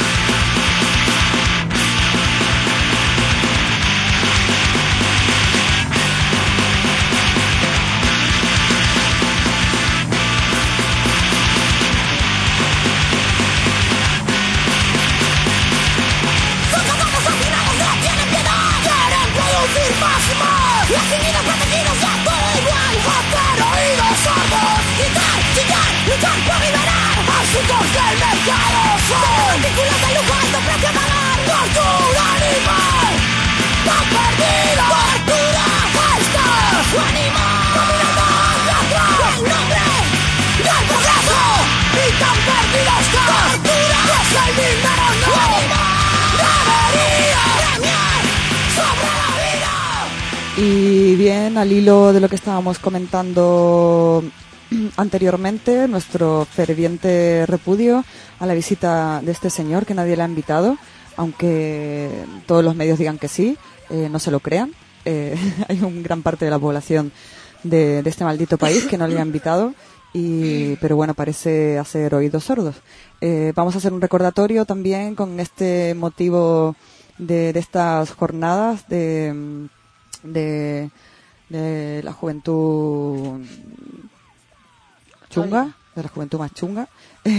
[SPEAKER 9] Más y más, los sonidos protegidos a todo igual. Hacer oídos sordos, gritar, chillar, luchar por liberar asuntos del mercado. Son artículos de lujo, alto precio a pagar. Tortura animal, tan perdida. Tortura, esta su animal. Dominando atrás el nombre del progreso. Y tan perdida está. Tortura, es el dinero no. Debería premiar sobre la vida.
[SPEAKER 11] Y bien, al hilo de lo que estábamos comentando anteriormente, nuestro ferviente repudio a la visita de este señor que nadie le ha invitado, aunque todos los medios digan que sí, no se lo crean. Hay una gran parte de la población de este maldito país que no le ha invitado, pero bueno, parece hacer oídos sordos. Vamos a hacer un recordatorio también con este motivo de estas jornadas de la juventud chunga, de la juventud más chunga.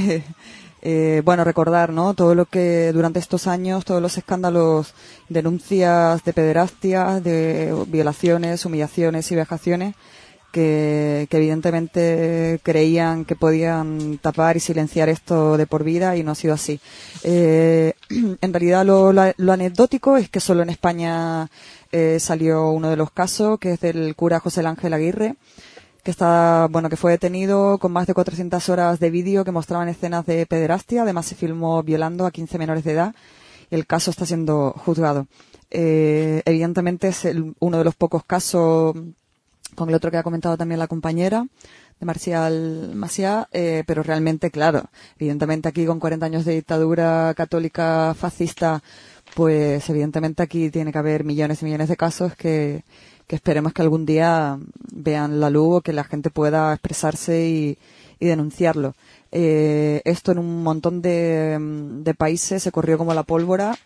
[SPEAKER 11] Bueno, recordar, ¿no? Todo lo que durante estos años, todos los escándalos, denuncias de pederastia, de violaciones, humillaciones y vejaciones que evidentemente creían que podían tapar y silenciar esto de por vida, y no ha sido así. En realidad lo anecdótico es que solo en España salió uno de los casos, que es del cura José Ángel Aguirre, que fue detenido con más de 400 horas de vídeo que mostraban escenas de pederastia. Además se filmó violando a 15 menores de edad, y el caso está siendo juzgado. Evidentemente es uno de los pocos casos, con el otro que ha comentado también la compañera, de Marcial Maciá, pero realmente, claro, evidentemente aquí con 40 años de dictadura católica fascista, pues evidentemente aquí tiene que haber millones y millones de casos que esperemos que algún día vean la luz, o que la gente pueda expresarse y denunciarlo. Esto en un montón de países se corrió como la pólvora,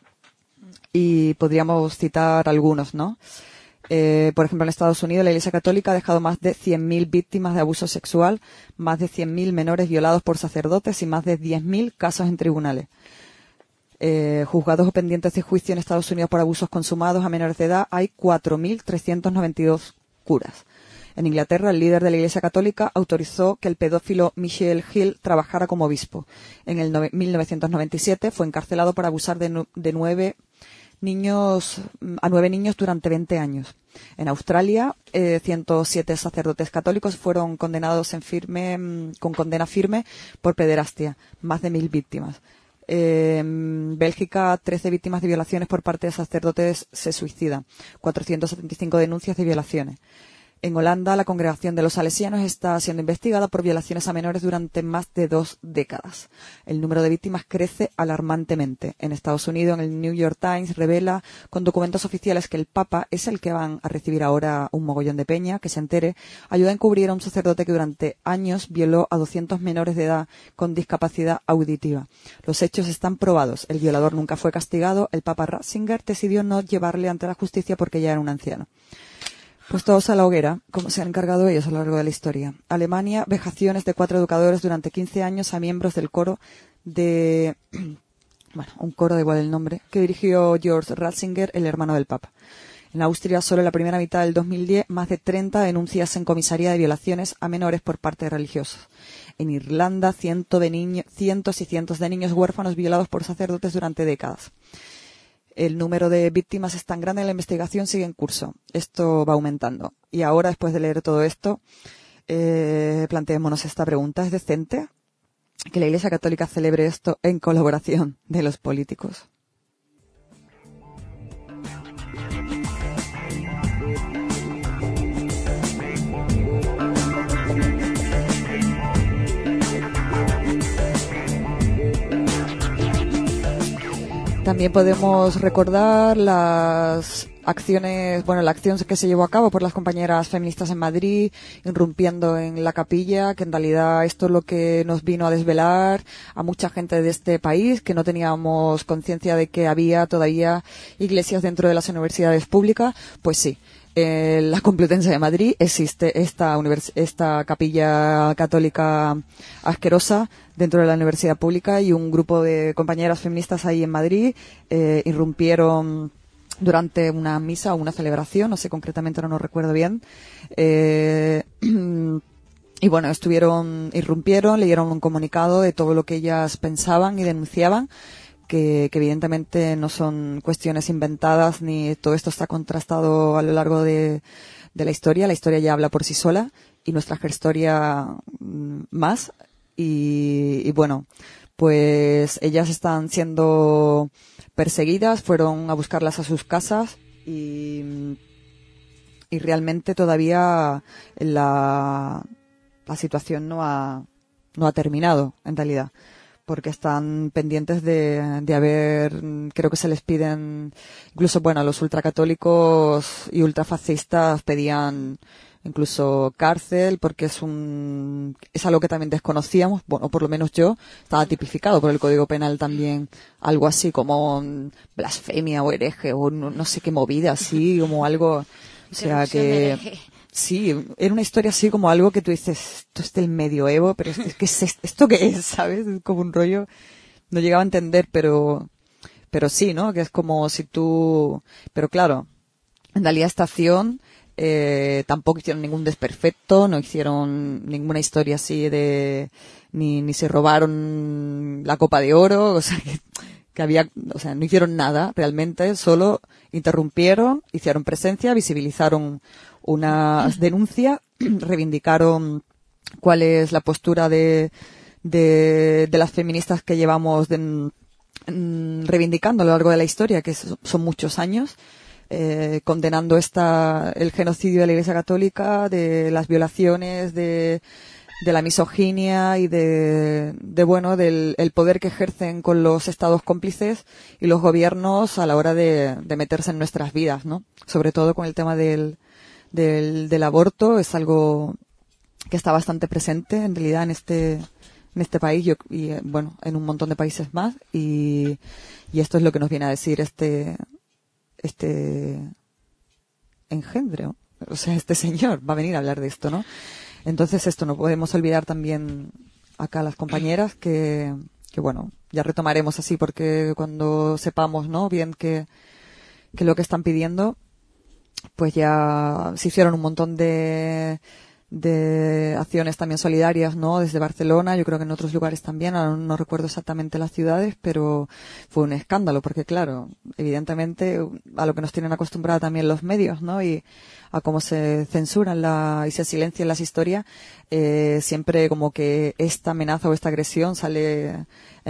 [SPEAKER 11] y podríamos citar algunos, ¿no? Por ejemplo, en Estados Unidos la Iglesia Católica ha dejado más de 100.000 víctimas de abuso sexual, más de 100.000 menores violados por sacerdotes y más de 10.000 casos en tribunales. Juzgados o pendientes de juicio en Estados Unidos por abusos consumados a menores de edad hay 4.392 curas. En Inglaterra, el líder de la Iglesia Católica autorizó que el pedófilo Michael Hill trabajara como obispo. En el 1997 fue encarcelado por abusar de 9 niños durante 20 años. En Australia, 107 sacerdotes católicos fueron condenados con condena firme por pederastia, más de 1.000 víctimas. En Bélgica, 13 víctimas de violaciones por parte de sacerdotes se suicidan, 475 denuncias de violaciones. En Holanda, la congregación de los salesianos está siendo investigada por violaciones a menores durante más de 2 décadas. El número de víctimas crece alarmantemente. En Estados Unidos, en el New York Times revela con documentos oficiales que el Papa es el que van a recibir ahora un mogollón de peña, que se entere, ayuda a encubrir a un sacerdote que durante años violó a 200 menores de edad con discapacidad auditiva. Los hechos están probados. El violador nunca fue castigado. El Papa Ratzinger decidió no llevarle ante la justicia porque ya era un anciano. Pues todos a la hoguera, como se han encargado ellos a lo largo de la historia. Alemania, vejaciones de 4 educadores durante 15 años a miembros del coro de... un coro, da igual el nombre, que dirigió George Ratzinger, el hermano del Papa. En Austria, solo en la primera mitad del 2010, más de 30 denuncias en comisaría de violaciones a menores por parte de religiosos. En Irlanda, cientos y cientos de niños huérfanos violados por sacerdotes durante décadas. El número de víctimas es tan grande y la investigación sigue en curso. Esto va aumentando. Y ahora, después de leer todo esto, planteémonos esta pregunta. ¿Es decente que la Iglesia Católica celebre esto en colaboración de los políticos? También podemos recordar las acciones, bueno, la acción que se llevó a cabo por las compañeras feministas en Madrid, irrumpiendo en la capilla, que en realidad esto es lo que nos vino a desvelar a mucha gente de este país, que no teníamos conciencia de que había todavía iglesias dentro de las universidades públicas. Pues sí, en la Complutense de Madrid existe esta capilla católica asquerosa dentro de la universidad pública, y un grupo de compañeras feministas ahí en Madrid irrumpieron durante una misa o una celebración, no sé concretamente, no recuerdo bien, y bueno, irrumpieron, leyeron un comunicado de todo lo que ellas pensaban y denunciaban, que evidentemente no son cuestiones inventadas, ni todo esto está contrastado a lo largo de la historia ya habla por sí sola, y nuestra historia más, y bueno, pues ellas están siendo perseguidas, fueron a buscarlas a sus casas, y realmente todavía la situación no ha terminado, en realidad, porque están pendientes de haber, creo que se les piden, incluso, bueno, los ultracatólicos y ultrafascistas pedían incluso cárcel, porque es algo que también desconocíamos, bueno, por lo menos yo, estaba tipificado por el Código Penal también, algo así como blasfemia o hereje, o no sé qué movida, así, como algo, o sea que, sí, era una historia así como algo que tú dices, esto es del medioevo, pero ¿esto qué es? ¿Sabes? Es como un rollo, no llegaba a entender, pero sí, ¿no? Que es como si pero claro, en realidad esta acción, tampoco hicieron ningún desperfecto, no hicieron ninguna historia así ni se robaron la copa de oro, o sea, que había, o sea, no hicieron nada realmente, solo interrumpieron, hicieron presencia, visibilizaron unas denuncias, reivindicaron cuál es la postura de las feministas que llevamos reivindicando a lo largo de la historia, que son muchos años, condenando el genocidio de la Iglesia Católica, de las violaciones, de la misoginia y del poder que ejercen con los estados cómplices y los gobiernos a la hora de meterse en nuestras vidas, ¿no? Sobre todo con el tema del aborto, es algo que está bastante presente en realidad en este país y bueno, en un montón de países más, y esto es lo que nos viene a decir este engendro, o sea, este señor va a venir a hablar de esto, ¿no? Entonces esto no podemos olvidar también acá las compañeras que bueno, ya retomaremos así, porque cuando sepamos, ¿no?, bien que lo que están pidiendo, pues ya se hicieron un montón de acciones también solidarias, ¿no?, desde Barcelona, yo creo que en otros lugares también, ahora no recuerdo exactamente las ciudades, pero fue un escándalo, porque claro, evidentemente a lo que nos tienen acostumbrada también los medios, ¿no?, y a cómo se censuran y se silencian las historias, siempre como que esta amenaza o esta agresión sale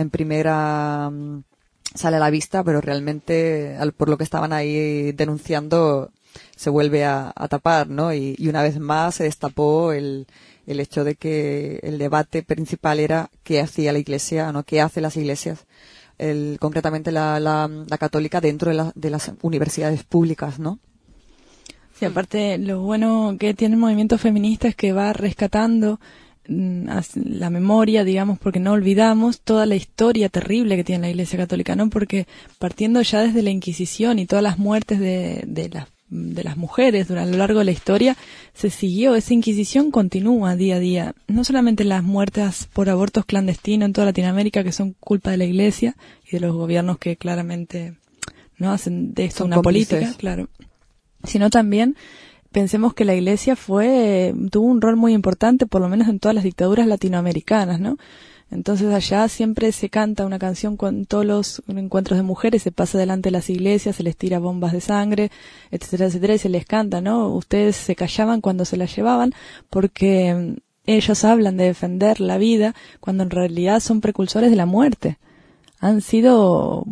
[SPEAKER 11] a la vista, pero realmente por lo que estaban ahí denunciando se vuelve a tapar, ¿no? Y una vez más se destapó el hecho de que el debate principal era qué hacía la Iglesia, ¿no? Qué hacen las iglesias, concretamente la católica, dentro de las universidades públicas, ¿no?
[SPEAKER 5] Sí, aparte lo bueno que tiene el movimiento feminista es que va rescatando la memoria, digamos, porque no olvidamos toda la historia terrible que tiene la Iglesia Católica, ¿no? Porque partiendo ya desde la Inquisición y todas las muertes de las mujeres a lo largo de la historia, se siguió, esa Inquisición continúa día a día, no solamente las muertes por abortos clandestinos en toda Latinoamérica, que son culpa de la Iglesia y de los gobiernos que claramente no hacen de esto una política, claro, sino también pensemos que la Iglesia tuvo un rol muy importante, por lo menos en todas las dictaduras latinoamericanas, ¿no? Entonces allá siempre se canta una canción con todos los encuentros de mujeres, se pasa delante de las iglesias, se les tira bombas de sangre, etcétera, etcétera, y se les canta, ¿no? Ustedes se callaban cuando se las llevaban porque ellos hablan de defender la vida cuando en realidad son precursores de la muerte. Han sido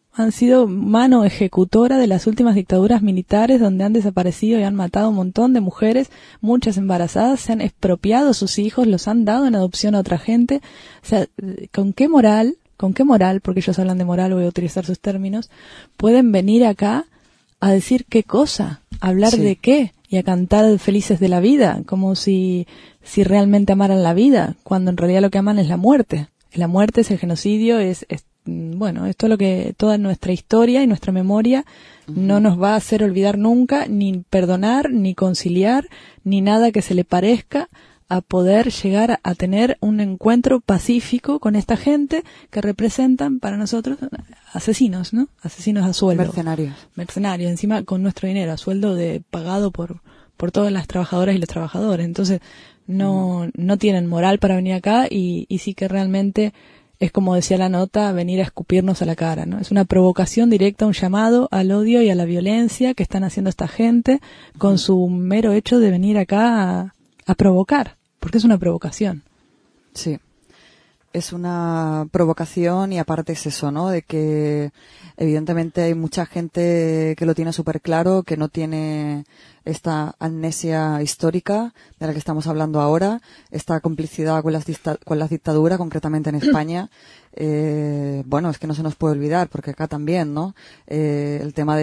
[SPEAKER 5] mano ejecutora de las últimas dictaduras militares donde han desaparecido y han matado un montón de mujeres, muchas embarazadas, se han expropiado sus hijos, los han dado en adopción a otra gente. O sea, ¿con qué moral ¿con qué moral? Porque ellos hablan de moral, voy a utilizar sus términos, pueden venir acá a decir qué cosa, a hablar de qué y a cantar felices de la vida, como si realmente amaran la vida, cuando en realidad lo que aman es la muerte. La muerte es el genocidio, es bueno, esto es lo que toda nuestra historia y nuestra memoria no nos va a hacer olvidar nunca, ni perdonar, ni conciliar, ni nada que se le parezca a poder llegar a tener un encuentro pacífico con esta gente que representan para nosotros asesinos, ¿no? Asesinos a sueldo. Mercenarios, encima con nuestro dinero, a sueldo pagado por todas las trabajadoras y los trabajadores. Entonces, no tienen moral para venir acá y sí que realmente es, como decía la nota, venir a escupirnos a la cara, ¿no? Es una provocación directa, un llamado al odio y a la violencia que están haciendo esta gente con su mero hecho de venir acá a provocar, porque es una provocación.
[SPEAKER 11] Sí, es una provocación y aparte es eso, ¿no? De que evidentemente hay mucha gente que lo tiene súper claro, que no tiene esta amnesia histórica de la que estamos hablando ahora, esta complicidad con las dictaduras, concretamente en España. Bueno, es que no se nos puede olvidar, porque acá también, ¿no? El tema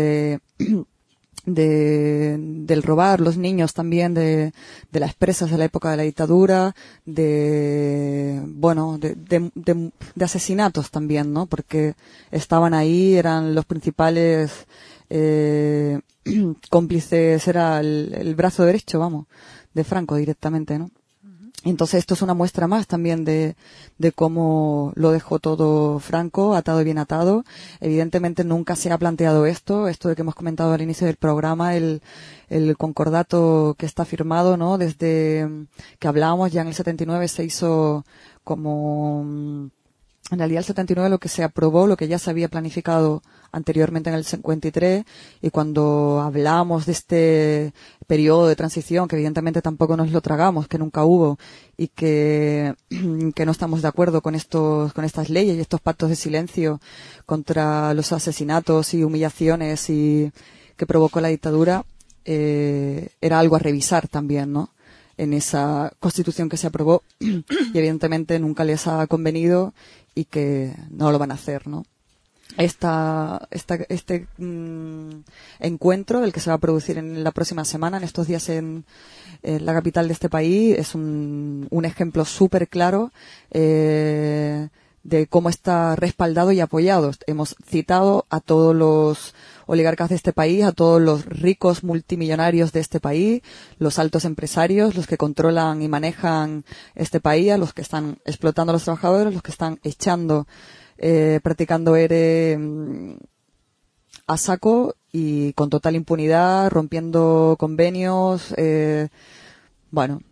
[SPEAKER 11] del robar los niños también de las presas de la época de la dictadura, de asesinatos también, ¿no? Porque estaban ahí, eran los principales cómplices, era el brazo derecho, vamos, de Franco directamente, ¿no? Entonces esto es una muestra más también de cómo lo dejó todo Franco, atado y bien atado. Evidentemente nunca se ha planteado esto de que hemos comentado al inicio del programa, el concordato que está firmado, ¿no? Desde que hablábamos ya en el 79 se hizo como... En realidad el 79 lo que se aprobó, lo que ya se había planificado anteriormente en el 53, y cuando hablamos de este periodo de transición, que evidentemente tampoco nos lo tragamos, que nunca hubo, y que no estamos de acuerdo con estas leyes y estos pactos de silencio contra los asesinatos y humillaciones y que provocó la dictadura, era algo a revisar también, ¿no? En esa constitución que se aprobó y evidentemente nunca les ha convenido y que no lo van a hacer, ¿no? Este encuentro, el que se va a producir en la próxima semana, en estos días en la capital de este país, es un ejemplo súper claro de cómo está respaldado y apoyado. Hemos citado a todos los oligarcas de este país, a todos los ricos multimillonarios de este país, los altos empresarios, los que controlan y manejan este país, a los que están explotando a los trabajadores, los que están echando, practicando ERE a saco y con total impunidad, rompiendo convenios, bueno,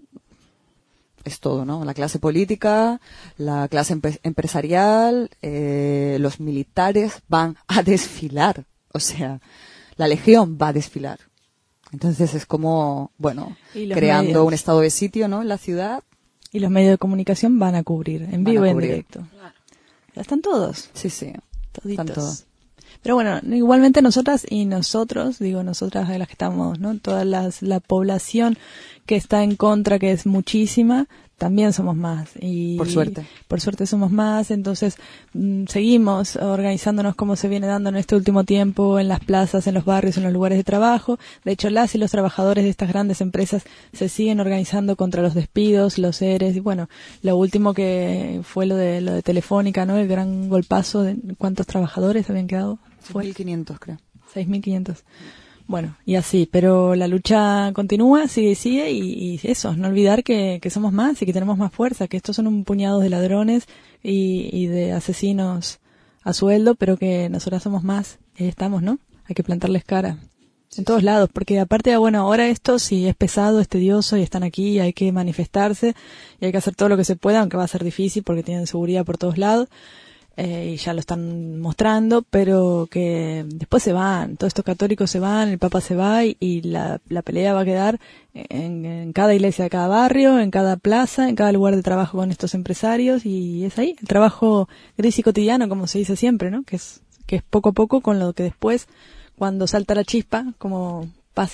[SPEAKER 11] es todo, ¿no? La clase política, la clase empresarial, los militares van a desfilar. O sea, la legión va a desfilar. Entonces es como, bueno, creando un estado de sitio, ¿no? En la ciudad.
[SPEAKER 5] Y los medios de comunicación van a cubrir, en vivo y en directo. Ya están todos.
[SPEAKER 11] Sí, sí.
[SPEAKER 5] Toditos.
[SPEAKER 11] Están todos.
[SPEAKER 5] Pero bueno, igualmente nosotras y nosotros, digo nosotras de las que estamos, ¿no? Toda la población que está en contra, que es muchísima, también somos más. Y
[SPEAKER 11] por suerte.
[SPEAKER 5] Por suerte somos más, entonces seguimos organizándonos como se viene dando en este último tiempo en las plazas, en los barrios, en los lugares de trabajo. De hecho, las y los trabajadores de estas grandes empresas se siguen organizando contra los despidos, los ERES, y bueno, lo último que fue lo de Telefónica, ¿no? El gran golpazo de ¿cuántos trabajadores habían quedado?
[SPEAKER 11] 6.500, creo.
[SPEAKER 5] 6.500. Bueno, y así, pero la lucha continúa, sigue y eso, no olvidar que somos más y que tenemos más fuerza, que estos son un puñado de ladrones y de asesinos a sueldo, pero que nosotras somos más, y ahí estamos, ¿no? Hay que plantarles cara en todos lados, porque aparte, bueno, ahora esto sí es pesado, es tedioso y están aquí y hay que manifestarse y hay que hacer todo lo que se pueda, aunque va a ser difícil porque tienen seguridad por todos lados. Y ya lo están mostrando, pero que después se van, todos estos católicos se van, el Papa se va y la pelea va a quedar en cada iglesia de cada barrio, en cada plaza, en cada lugar de trabajo con estos empresarios, y es ahí, el trabajo gris y cotidiano, como se dice siempre, ¿no? Que es poco a poco, con lo que después, cuando salta la chispa, como pasa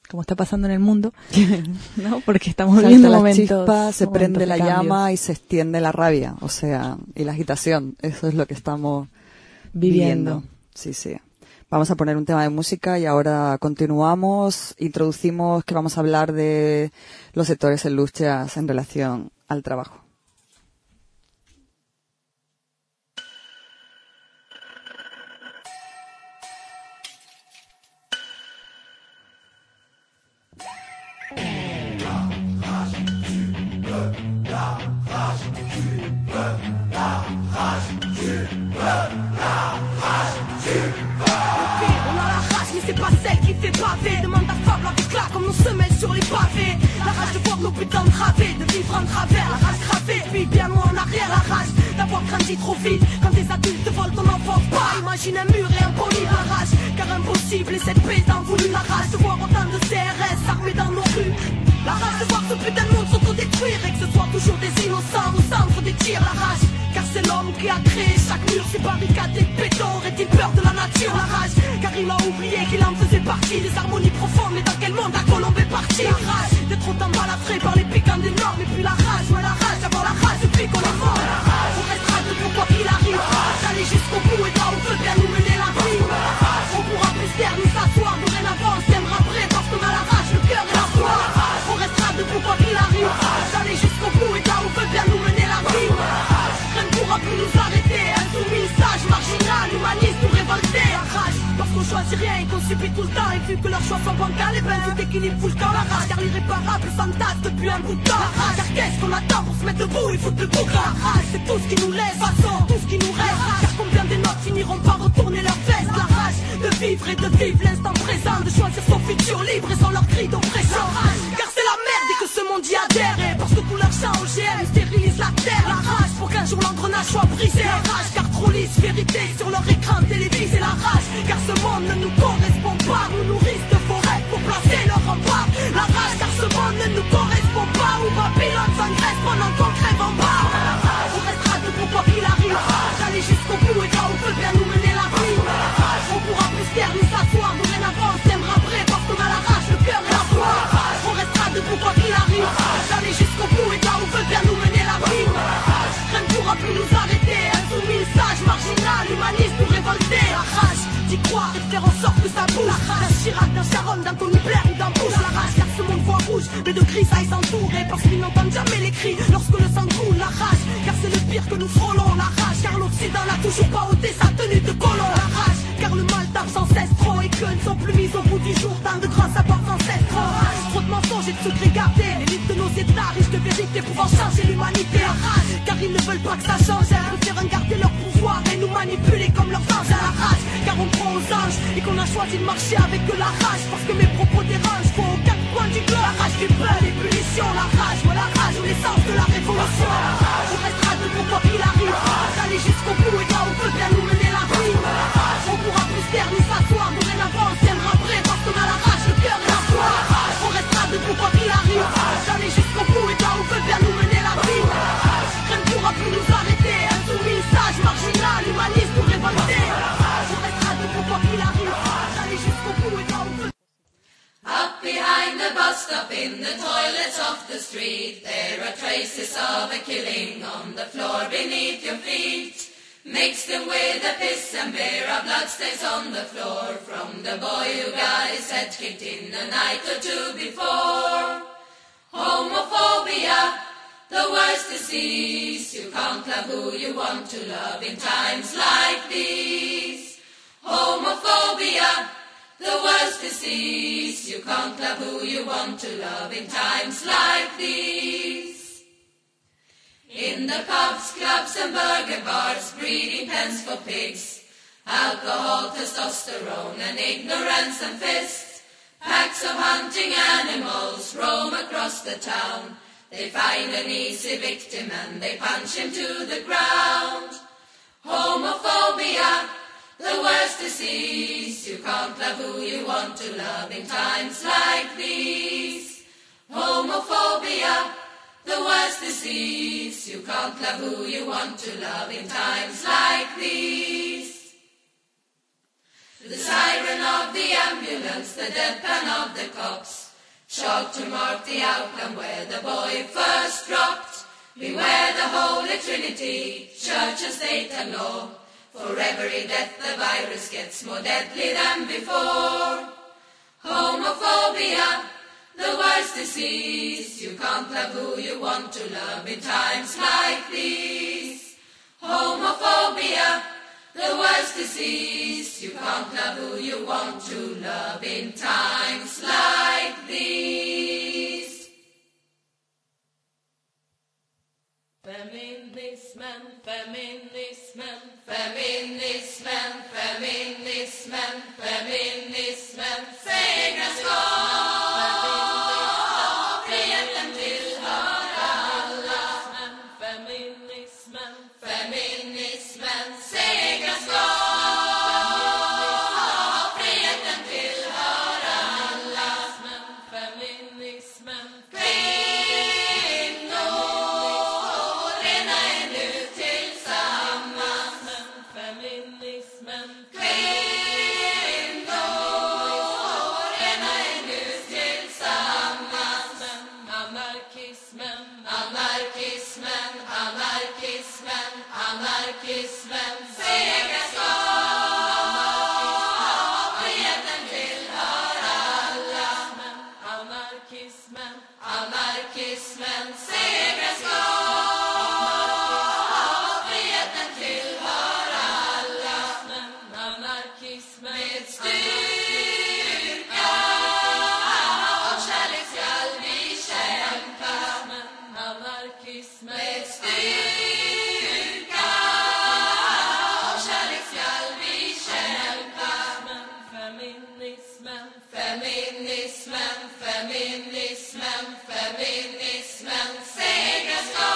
[SPEAKER 5] como está pasando en el mundo, ¿no? Porque estamos
[SPEAKER 11] Salta
[SPEAKER 5] viviendo
[SPEAKER 11] la
[SPEAKER 5] momentos,
[SPEAKER 11] chispa, se prende la
[SPEAKER 5] cambio.
[SPEAKER 11] llama y se extiende la rabia, o sea, y la agitación. Eso es lo que estamos viviendo. Sí, sí. Vamos a poner un tema de música y ahora continuamos. Introducimos que vamos a hablar de los sectores industriales en relación al trabajo.
[SPEAKER 2] On a la rage, mais c'est pas celle qui fait baver. Demande à Fable avec là, comme nos semelles sur les pavés. La rage de voir nos putains de travées, de vivre en travers, la rage gravée. Puis bien loin en arrière, la rage d'avoir grandi trop vite. Quand des adultes volent ton enfance pas, imagine un mur et un poli. La rage, car impossible, et cette paix tant voulu. La rage de voir autant de CRS armés dans nos rues. La rage de voir ce putain de monde s'autodétruire et que ce soit toujours des innocents au centre des tirs. La rage, car c'est l'homme qui a créé chaque mur, ces barricades et béton. Aurait-il peur de la nature? La rage, car il a oublié qu'il en faisait partie. Des harmonies profondes, mais dans quel monde la colombe est partie? La rage d'être autant balafré par les piquants des normes. Et puis la rage, ouais la rage, d'avoir la rage depuis qu'on est mort. On restera debout quoi qu'il arrive, d'aller jusqu'au bout et là où veut bien nous mener la vie. On pourra plus taire ni s'asseoir, dorénavant on se tiendra prêt parce qu'on a la rage, le cœur et la foi. On restera debout quoi qu'il arrive, d'aller jusqu'au bout et là où veut bien nous mener la vie. Rien ne pourra plus nous arrêter, insoumis, sage, marginal, humaniste ou révolté. La rage, parce qu'on choisit rien et qu'on subit tout le temps. Et vu que leurs choix sont bancals, et ben tout équilibre fout le camp. La rage, car l'irréparable s'entasse depuis un bout de temps. La rage, car qu'est-ce qu'on attend pour se mettre debout et foutre le boucan? La rage, c'est tout ce qui nous laisse, façon, tout ce qui nous reste. Car combien des notes finiront par retourner leur veste? La rage, de vivre et de vivre l'instant présent, de choisir son futur libre et sans leur cri d'oppression. Car c'est la merde et que ce monde y adhère. Et parce que tout leur chant OGM stérilise la terre. La rage, pour qu'un jour l'engrenage soit brisé. La rage, car trop lisse vérité sur leur écran télévisé. La rage, car ce monde ne nous correspond pas. Nous nourrissent de forêts pour placer leur rempart. La rage, car ce monde ne nous correspond pas. Où Babylone s'engraisse pendant qu'on crève en bas. On restera debout quoi qu'il arrive, d'aller jusqu'au bout et là où peut bien nous mener la vie. On pourra plus taire ni s'asseoir, dorénavant on se tiendra prêt parce qu'on a la rage, le cœur et la foi. On restera debout quoi qu'il arrive, d'aller jusqu'au bout et là où veut bien nous mener la vie. Rien ne pourra plus nous arrêter, insoumis, sage, marginal, humaniste ou révolté. La rage d'y croire et de faire en sorte que ça bouge. La rage d'un Chirac, d'un Sharon, d'un Tony Blair ou d'un Bush. La rage car ce monde voit rouge, mais de grisailles s'entourer parce qu'ils n'entendent jamais les cris lorsque le sang coule. La rage car c'est le pire que nous frôlons. La rage car l'Occident n'a toujours pas ôté sa tenue de colon. La rage car le mal tape sans cesse trop et que ne sont plus mis au bout du jour tant de grands savoirs ancestraux. Trop de mensonges et de secrets gardés, l'élite de nos états riches de vérité pouvant changer l'humanité. La rage car ils ne veulent pas que ça change. Ils préfèrent garder leur pouvoir et nous manipuler comme leurs anges. La rage car on prend aux anges et qu'on a choisi de marcher avec de la rage parce que mes propos dérangent. Faut aux quatre coins du globe. La rage du peuple et punition. La rage, ouais la rage ou l'essence de la révolution. On restera debout quoi qu'il arrive, d'aller jusqu'au bout et là où veut bien nous mener la vie. On pourra plus taire ni s'asseoir, dorénavant on se tiendra prêt parce qu'on a la rage, le cœur et la foi. On restera debout quoi qu'il arrive, d'aller jusqu'au bout et là où veut bien nous mener la vie. Rien ne pourra plus nous arrêter, insoumis, sage, marginal, humaniste ou révolté. On restera debout quoi qu'il arrive, d'aller jusqu'au bout et là où veut.
[SPEAKER 16] Up behind the bus stop in the toilets of the street, there are traces of a killing on the floor beneath your feet. Mixed in with the piss and beer are bloodstains on the floor from the boy who got his head kicked in a night or two before. Homophobia, the worst disease. You can't love who you want to love in times like these. Homophobia, the worst disease. You can't love who you want to love in times like these. In the pubs, clubs and burger bars, breeding pens for pigs, alcohol, testosterone and ignorance and fists. Packs of hunting animals roam across the town. They find an easy victim and they punch him to the ground. Homophobia, the worst disease. You can't love who you want to love in times like these. Homophobia, the worst disease. You can't love who you want to love in times like these. The siren of the ambulance, the deadpan of the cops, Short to mark the outcome where the boy first dropped. Beware the Holy Trinity, Church and State and Law. For every death the virus gets more deadly than before. Homophobia, the worst disease. You can't love who you want to love in times like these. Homophobia, the worst disease. You can't love who you want to love in times like these. Feminismen, feminismen, feminismen, feminismen, feminismen, segrar ska. Friheten tillhör alla. Feminismen, feminismen, segrar ska. Friheten tillhör alla. Feminismen, anarkismen, segrar ska. Friheten tillhör alla. Anarkismen, anarkismen, segrar ska. Friheten tillhör alla. Anarkismen med styrka och kärlek skall vi kämpa. Anarkismen med styrka och kärlek skall vi kämpa. Feminismen, feminismen, feminismen, feminismen, segrar ska.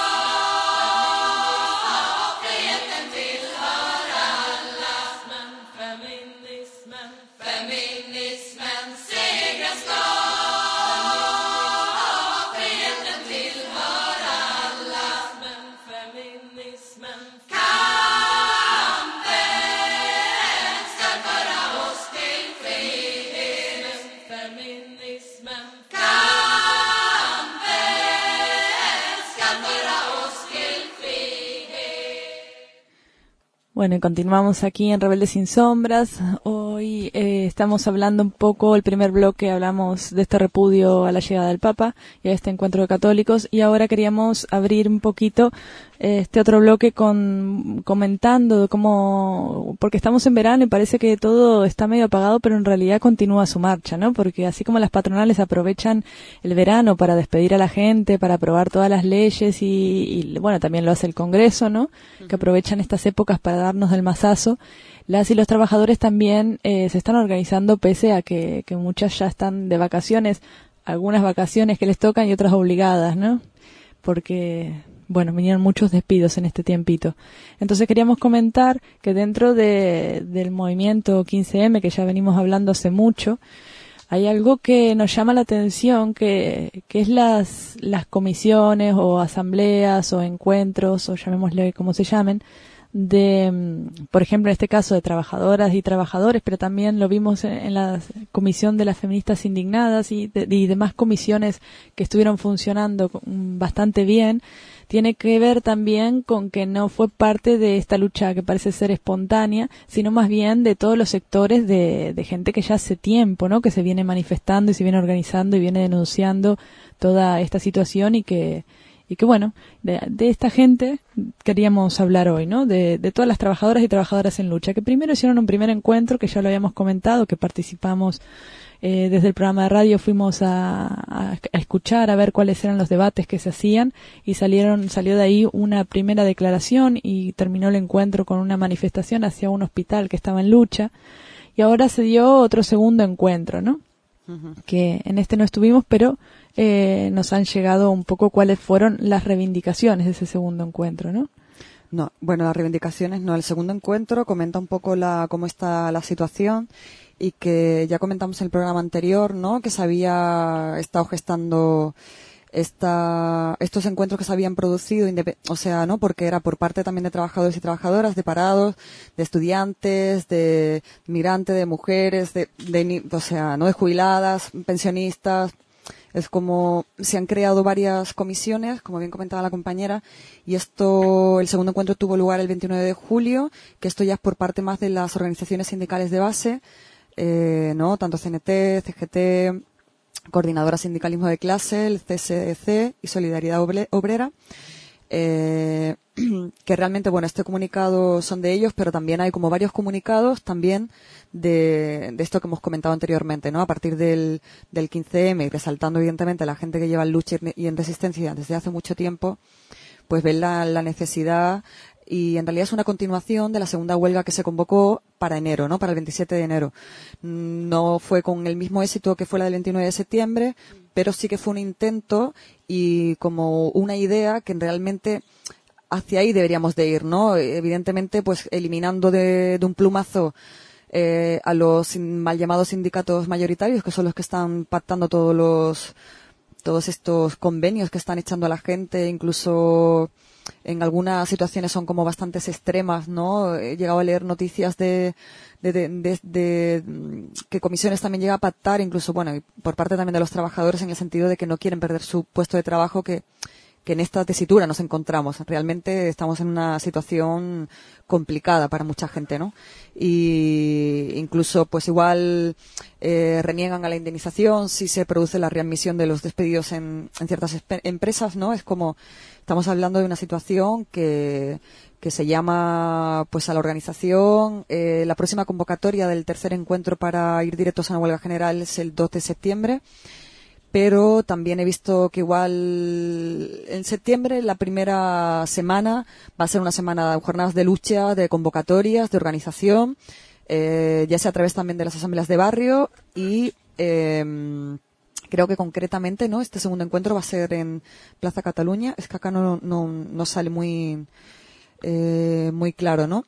[SPEAKER 16] Friheten tillhör alla. Feminismen, feminismen, segrar ska. Friheten tillhör alla. Feminismen, kampen ska föra oss till frihet. Feminismen, kampen ska föra oss till frihet.
[SPEAKER 5] Bueno, y continuamos aquí en Rebeldes sin Sombras. Hoy estamos hablando un poco, el primer bloque hablamos de este repudio a la llegada del Papa y a este encuentro de católicos, y ahora queríamos abrir un poquito este otro bloque comentando cómo, porque estamos en verano y parece que todo está medio apagado, pero en realidad continúa su marcha, ¿no? Porque así como las patronales aprovechan el verano para despedir a la gente, para aprobar todas las leyes y bueno, también lo hace el Congreso, ¿no? Que aprovechan estas épocas para darnos del mazazo. Las y los trabajadores también se están organizando, pese a que muchas ya están de vacaciones, algunas vacaciones que les tocan y otras obligadas, ¿no? Porque, bueno, vinieron muchos despidos en este tiempito. Entonces queríamos comentar que dentro del movimiento 15M, que ya venimos hablando hace mucho, hay algo que nos llama la atención, que es las comisiones o asambleas o encuentros, o llamémosle como se llamen, por ejemplo, en este caso de trabajadoras y trabajadores, pero también lo vimos en la comisión de las feministas indignadas y demás comisiones que estuvieron funcionando bastante bien. Tiene que ver también con que no fue parte de esta lucha que parece ser espontánea, sino más bien de todos los sectores de gente que ya hace tiempo, ¿no? Que se viene manifestando y se viene organizando y viene denunciando toda esta situación y que bueno, de esta gente queríamos hablar hoy, ¿no? De todas las trabajadoras y trabajadoras en lucha, que primero hicieron un primer encuentro, que ya lo habíamos comentado, que participamos desde el programa de radio, fuimos a escuchar, a ver cuáles eran los debates que se hacían, y salió de ahí una primera declaración y terminó el encuentro con una manifestación hacia un hospital que estaba en lucha, y ahora se dio otro segundo encuentro, ¿no? Uh-huh. Que en este no estuvimos, pero nos han llegado un poco cuáles fueron las reivindicaciones de ese segundo encuentro, ¿no?
[SPEAKER 11] No, bueno, las reivindicaciones no. El segundo encuentro comenta un poco cómo está la situación, y que ya comentamos en el programa anterior, ¿no? Que se había estado gestando estos encuentros que se habían producido, o sea, ¿no? Porque era por parte también de trabajadores y trabajadoras, de parados, de estudiantes, de migrantes, de mujeres, o sea, ¿no? De jubiladas, pensionistas, Es como se han creado varias comisiones, como bien comentaba la compañera, y el segundo encuentro tuvo lugar el 29 de julio, que esto ya es por parte más de las organizaciones sindicales de base, ¿no? Tanto CNT, CGT, Coordinadora Sindicalismo de Clase, el CSDC y Solidaridad Obrera. Que realmente, bueno, este comunicado son de ellos, pero también hay como varios comunicados también de esto que hemos comentado anteriormente, ¿no? A partir del 15M, resaltando evidentemente a la gente que lleva en lucha y en resistencia desde hace mucho tiempo, pues ven la necesidad, y en realidad es una continuación de la segunda huelga que se convocó para enero, ¿no? Para el 27 de enero. No fue con el mismo éxito que fue la del 29 de septiembre, pero sí que fue un intento y como una idea que realmente hacia ahí deberíamos de ir, ¿no? Evidentemente, pues eliminando de un plumazo a los mal llamados sindicatos mayoritarios, que son los que están pactando todos estos convenios que están echando a la gente, incluso en algunas situaciones son como bastante extremas, ¿no? He llegado a leer noticias de que comisiones también llega a pactar, incluso, bueno, y por parte también de los trabajadores, en el sentido de que no quieren perder su puesto de trabajo, que en esta tesitura nos encontramos. Realmente estamos en una situación complicada para mucha gente, ¿no? Y incluso, pues igual reniegan a la indemnización si se produce la readmisión de los despedidos en ciertas empresas, ¿no? Es como, estamos hablando de una situación que se llama, pues, a la organización. La próxima convocatoria del tercer encuentro para ir directos a una huelga general es el 2 de septiembre. Pero también he visto que igual en septiembre, la primera semana, va a ser una semana de jornadas de lucha, de convocatorias, de organización, ya sea a través también de las asambleas de barrio, y creo que concretamente, ¿no? Este segundo encuentro va a ser en Plaza Cataluña. Es que acá no sale muy claro, ¿no?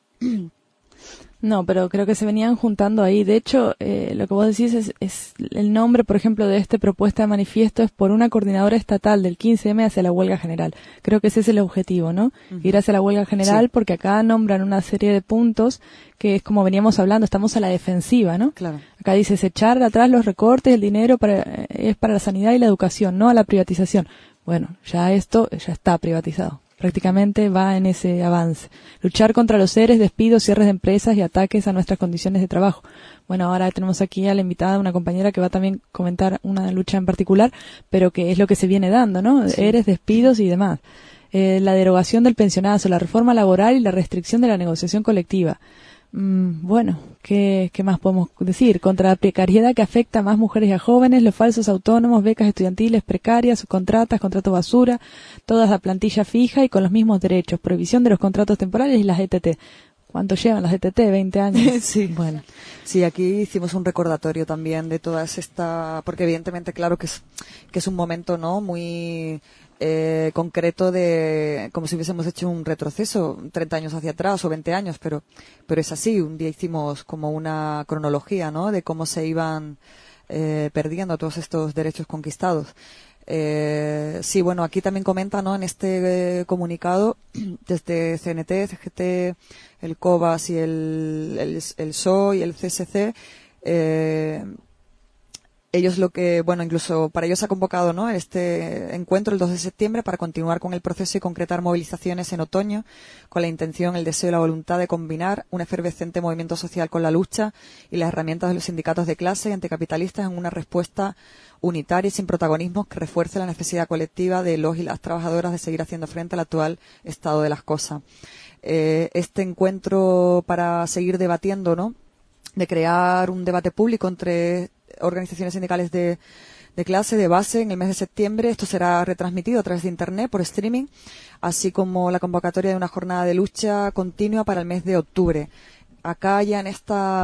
[SPEAKER 5] No, pero creo que se venían juntando ahí. De hecho, lo que vos decís es el nombre, por ejemplo, de esta propuesta de manifiesto es por una coordinadora estatal del 15M hacia la huelga general. Creo que ese es el objetivo, ¿no? Uh-huh. Ir hacia la huelga general, sí. Porque acá nombran una serie de puntos que es como veníamos hablando, estamos a la defensiva, ¿no? Claro. Acá dice echar atrás los recortes, el dinero es para la sanidad y la educación, no a la privatización. Bueno, ya esto ya está privatizado. Prácticamente va en ese avance. Luchar contra los ERES, despidos, cierres de empresas y ataques a nuestras condiciones de trabajo. Bueno, ahora tenemos aquí a la invitada, una compañera que va a también comentar una lucha en particular, pero que es lo que se viene dando, ¿no? Sí. ERES, despidos y demás. La derogación del pensionazo, la reforma laboral y la restricción de la negociación colectiva. Bueno, ¿qué más podemos decir? Contra la precariedad que afecta a más mujeres y a jóvenes, los falsos autónomos, becas estudiantiles precarias, subcontratas, contratos basura, todas a plantilla fija y con los mismos derechos, prohibición de los contratos temporales y las ETT. ¿Cuánto llevan las ETT? 20 años.
[SPEAKER 11] Sí. Bueno. Sí, aquí hicimos un recordatorio también de todas esta, porque evidentemente, claro que es un momento, ¿no? Muy concreto de como si hubiésemos hecho un retroceso 30 años hacia atrás o 20 años, pero es así. Un día hicimos como una cronología, ¿no? De cómo se iban perdiendo todos estos derechos conquistados. Sí, bueno, aquí también comenta, ¿no? En este comunicado desde CNT, CGT, el COBAS y el PSOE y el CSC, ellos incluso para ellos se ha convocado, ¿no? Este encuentro el 2 de septiembre para continuar con el proceso y concretar movilizaciones en otoño con la intención, el deseo y la voluntad de combinar un efervescente movimiento social con la lucha y las herramientas de los sindicatos de clase y anticapitalistas en una respuesta unitaria y sin protagonismos que refuerce la necesidad colectiva de los y las trabajadoras de seguir haciendo frente al actual estado de las cosas. Este encuentro para seguir debatiendo, ¿no? De crear un debate público entre organizaciones sindicales de clase, de base, en el mes de septiembre. Esto será retransmitido a través de Internet, por streaming, así como la convocatoria de una jornada de lucha continua para el mes de octubre. Acá ya en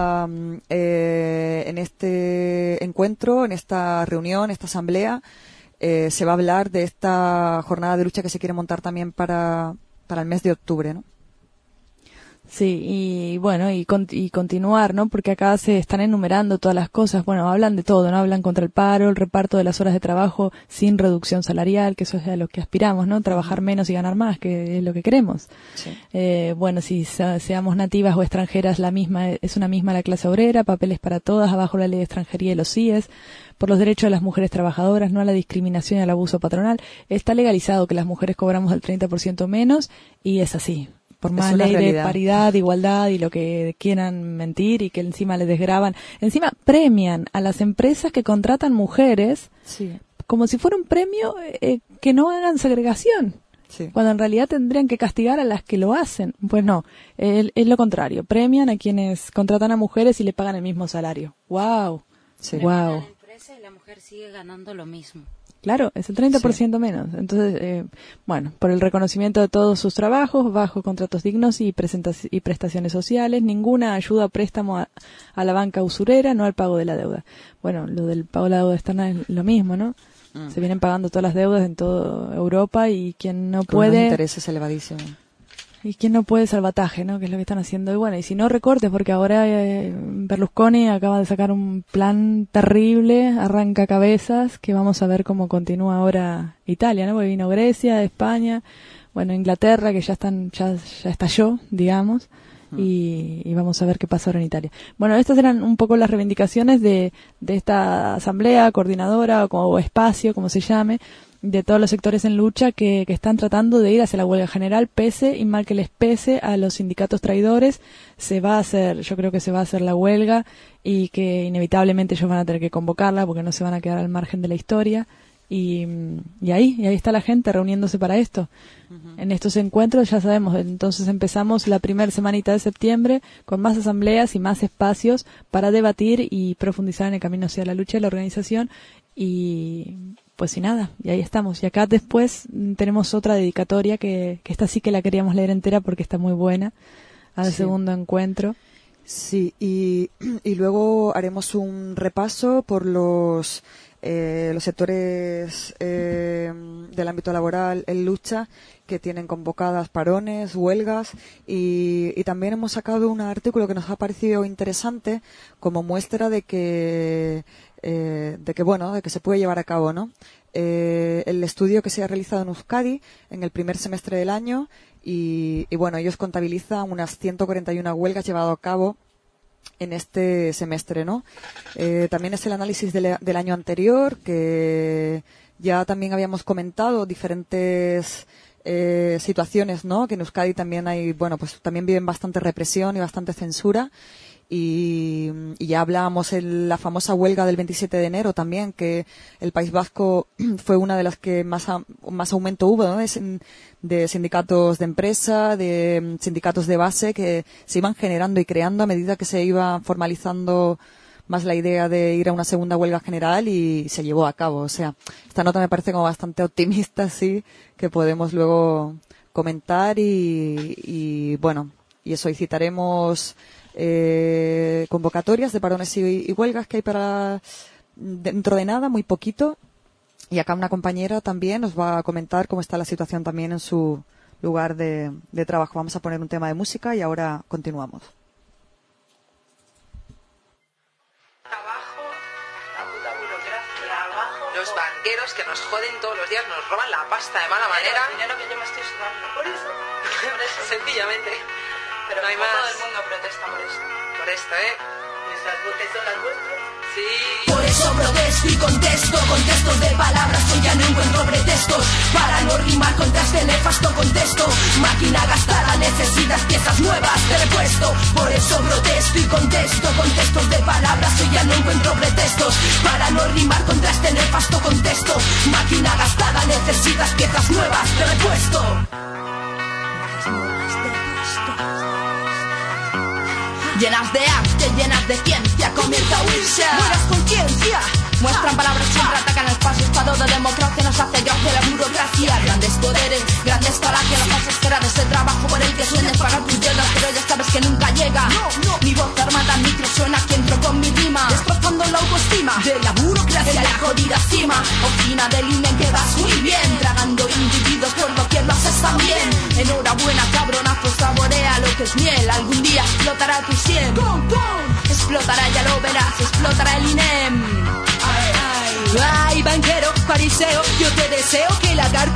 [SPEAKER 11] este encuentro, en esta reunión, esta asamblea, se va a hablar de esta jornada de lucha que se quiere montar también para el mes de octubre, ¿no?
[SPEAKER 5] Sí, y bueno, y continuar, ¿no? Porque acá se están enumerando todas las cosas. Bueno, hablan de todo, ¿no? Hablan contra el paro, el reparto de las horas de trabajo sin reducción salarial, que eso es a lo que aspiramos, ¿no? Trabajar menos y ganar más, que es lo que queremos.
[SPEAKER 11] Sí.
[SPEAKER 5] Bueno, si seamos nativas o extranjeras, es una misma la clase obrera, papeles para todas, abajo la ley de extranjería y los CIES, por los derechos de las mujeres trabajadoras, no a la discriminación y al abuso patronal. Está legalizado que las mujeres cobramos el 30% menos, y es así. Por más ley de paridad, de igualdad y lo que quieran mentir, y que encima les desgravan. Encima premian a las empresas que contratan mujeres,
[SPEAKER 11] sí,
[SPEAKER 5] como si fuera un premio que no hagan segregación.
[SPEAKER 11] Sí.
[SPEAKER 5] Cuando en realidad tendrían que castigar a las que lo hacen. Pues no, es lo contrario. Premian a quienes contratan a mujeres y le pagan el mismo salario. ¡Wow!
[SPEAKER 11] Sí.
[SPEAKER 5] ¡Wow!
[SPEAKER 13] La empresa y la mujer sigue ganando lo mismo.
[SPEAKER 5] Claro, es el 30% menos. Entonces, bueno, por el reconocimiento de todos sus trabajos, bajo contratos dignos y prestaciones sociales, ninguna ayuda o préstamo a la banca usurera, no al pago de la deuda. Bueno, lo del pago de la deuda externa es lo mismo, ¿no? Se vienen pagando todas las deudas en toda Europa, y quien no
[SPEAKER 11] con
[SPEAKER 5] puede...
[SPEAKER 11] unos intereses elevadísimos.
[SPEAKER 5] Y quien no puede, salvataje, ¿no? Que es lo que están haciendo. Y bueno, y si no, recortes, porque ahora Berlusconi acaba de sacar un plan terrible, arranca cabezas, que vamos a ver cómo continúa ahora Italia, ¿no? Porque vino Grecia, España, bueno, Inglaterra, que ya estalló, digamos, y vamos a ver qué pasa ahora en Italia. Bueno, estas eran un poco las reivindicaciones de esta asamblea coordinadora o espacio, como se llame, de todos los sectores en lucha que están tratando de ir hacia la huelga general, pese y mal que les pese a los sindicatos traidores. Yo creo que se va a hacer la huelga, y que inevitablemente ellos van a tener que convocarla, porque no se van a quedar al margen de la historia. Y ahí está la gente reuniéndose para esto. En estos encuentros, ya sabemos, entonces empezamos la primera semanita de septiembre con más asambleas y más espacios para debatir y profundizar en el camino hacia la lucha y la organización. Y pues y nada, y ahí estamos. Y acá después tenemos otra dedicatoria que esta sí que la queríamos leer entera porque está muy buena, al segundo encuentro.
[SPEAKER 11] Sí, y luego haremos un repaso por los sectores del ámbito laboral en lucha que tienen convocadas parones, huelgas, y también hemos sacado un artículo que nos ha parecido interesante como muestra de que se puede llevar a cabo, ¿no? El estudio que se ha realizado en Euskadi en el primer semestre del año, y bueno, ellos contabilizan unas 141 huelgas llevadas a cabo en este semestre, ¿no? También es el análisis del año anterior, que ya también habíamos comentado diferentes situaciones, ¿no? Que en Euskadi también también viven bastante represión y bastante censura. Y ya hablábamos en la famosa huelga del 27 de enero también, que el País Vasco fue una de las que más aumento hubo, ¿no? De sindicatos de empresa, de sindicatos de base, que se iban generando y creando a medida que se iba formalizando más la idea de ir a una segunda huelga general, y se llevó a cabo. O sea, esta nota me parece como bastante optimista, sí, que podemos luego comentar, y bueno, y eso, y citaremos convocatorias de parones y huelgas que hay para dentro de nada, muy poquito, y acá una compañera también nos va a comentar cómo está la situación también en su lugar de trabajo. Vamos a poner un tema de música y ahora continuamos.
[SPEAKER 17] Los banqueros que nos joden todos los días, nos roban la pasta de mala manera.
[SPEAKER 18] El dinero que yo me estoy sudando. Por eso.
[SPEAKER 17] Sencillamente.
[SPEAKER 18] Pero
[SPEAKER 17] no hay
[SPEAKER 18] todo
[SPEAKER 17] más.
[SPEAKER 18] el mundo protesta por esto.
[SPEAKER 17] Por esto, ¿eh?
[SPEAKER 18] Nuestras voces son las vuestras.
[SPEAKER 17] Sí.
[SPEAKER 2] Por eso protesto y contesto de palabras que ya no encuentro pretextos para no rimar contra este nefasto contexto. Máquina gastada, necesidad piezas nuevas de repuesto. Por eso protesto y contesto de palabras que ya no encuentro pretextos para no rimar contra este nefasto contexto. Máquina gastada, necesitas piezas nuevas de repuesto. Llenas de arte, llenas de ciencia, comienza a huirse. Buenas conciencia. Muestran palabras, siempre atacan el espacio, estado de democracia, nos hace gracia la burocracia. Grandes poderes, grandes falacias, la falsa esfera de ese trabajo por el que sueñas pagar tus deudas, pero ya sabes que nunca llega. No. Mi voz armada, micro suena que entro con mi rima, destrozando la autoestima de la burocracia, de la jodida cima. Oficina del INE que vas muy bien, tragando individuos por doquier lo haces también. Enhorabuena cabronazo, saborea lo que es miel, al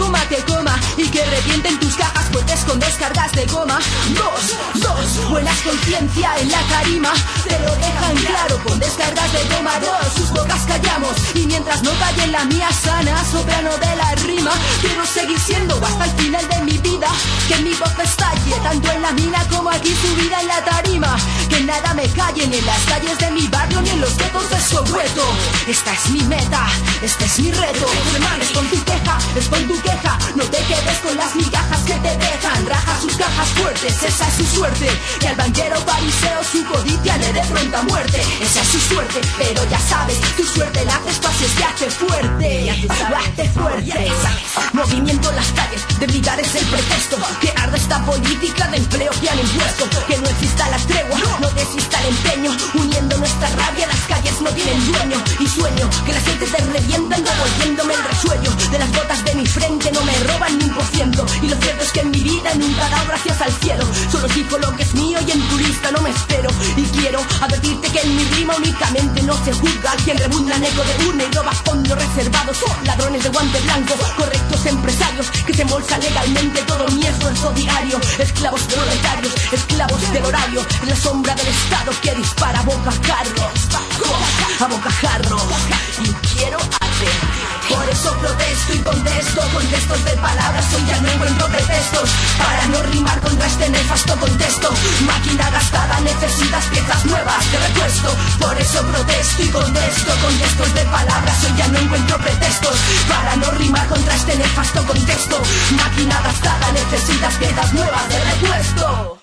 [SPEAKER 2] coma te coma y que revienten tus cajas fuertes con descargas de goma. Dos, buenas conciencia en la tarima, te lo dejan claro con descargas de goma. Dos, sus bocas callamos y mientras no calle la mía sana, soprano de la rima, quiero seguir siendo hasta el final de mi vida, que mi voz estalle tanto en la mina como aquí subida en la tarima, que nada me calle ni en las calles de mi barrio ni en los guetos de Soweto. Esta es mi meta, este es mi reto, es con tu queja, es con tu queja, no te quedes con las migajas que te dejan, raja sus cajas fuertes, esa es su suerte, que al banquero fariseo su codicia le dé pronta muerte, esa es su suerte, pero ya sabes, tu suerte la haces pases te hace fuerte, hazte fuerte. Movimiento en las calles, debilitar es el pretexto, que arda esta política de empleo que han impuesto, que no exista la tregua, no desista el empeño, uniendo nuestra rabia, las calles no tienen dueño, y sueño que las gentes te revientan devolviéndome el resuello, de las botas de mi frente no me roban ni 1%, y lo cierto es que en mi vida nunca he dado gracias al cielo, solo digo lo que es mío y en tu lista no me espero, y quiero advertirte que en mi rima únicamente no se juzga a quien rebunda en eco de urna y roba fondos reservados, ladrones de guante blanco, correctos empresarios que se embolsan legalmente todo mi esfuerzo diario, esclavos proletarios, esclavos del horario, en la sombra del Estado que dispara a bocajarro, a bocajarro, y quiero hacer. Por eso protesto y contesto con textos de palabras, hoy ya no encuentro pretextos para no rimar contra este nefasto contexto. Máquina gastada, necesitas piezas nuevas de repuesto. Por eso protesto y contesto con textos de palabras, hoy ya no encuentro pretextos para no rimar contra este nefasto contexto. Máquina gastada, necesitas piezas nuevas de repuesto.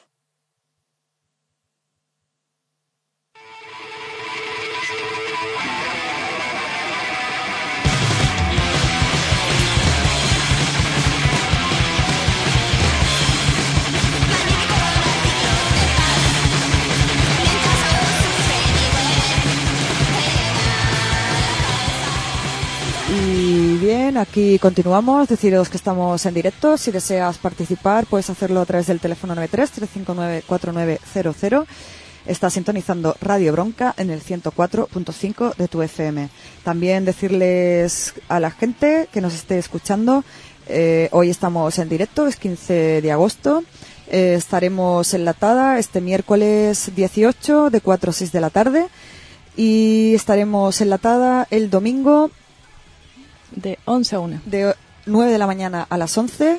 [SPEAKER 11] Y bien, aquí continuamos. Deciros que estamos en directo. Si deseas participar, puedes hacerlo a través del teléfono 93-359-4900. Estás sintonizando Radio Bronca en el 104.5 de tu FM. También decirles a la gente que nos esté escuchando, hoy estamos en directo, es 15 de agosto. Estaremos en Latada este miércoles 18 de 4 a 6 de la tarde. Y estaremos en Latada el domingo
[SPEAKER 5] de 11 a 1.
[SPEAKER 11] De 9 de la mañana a las 11.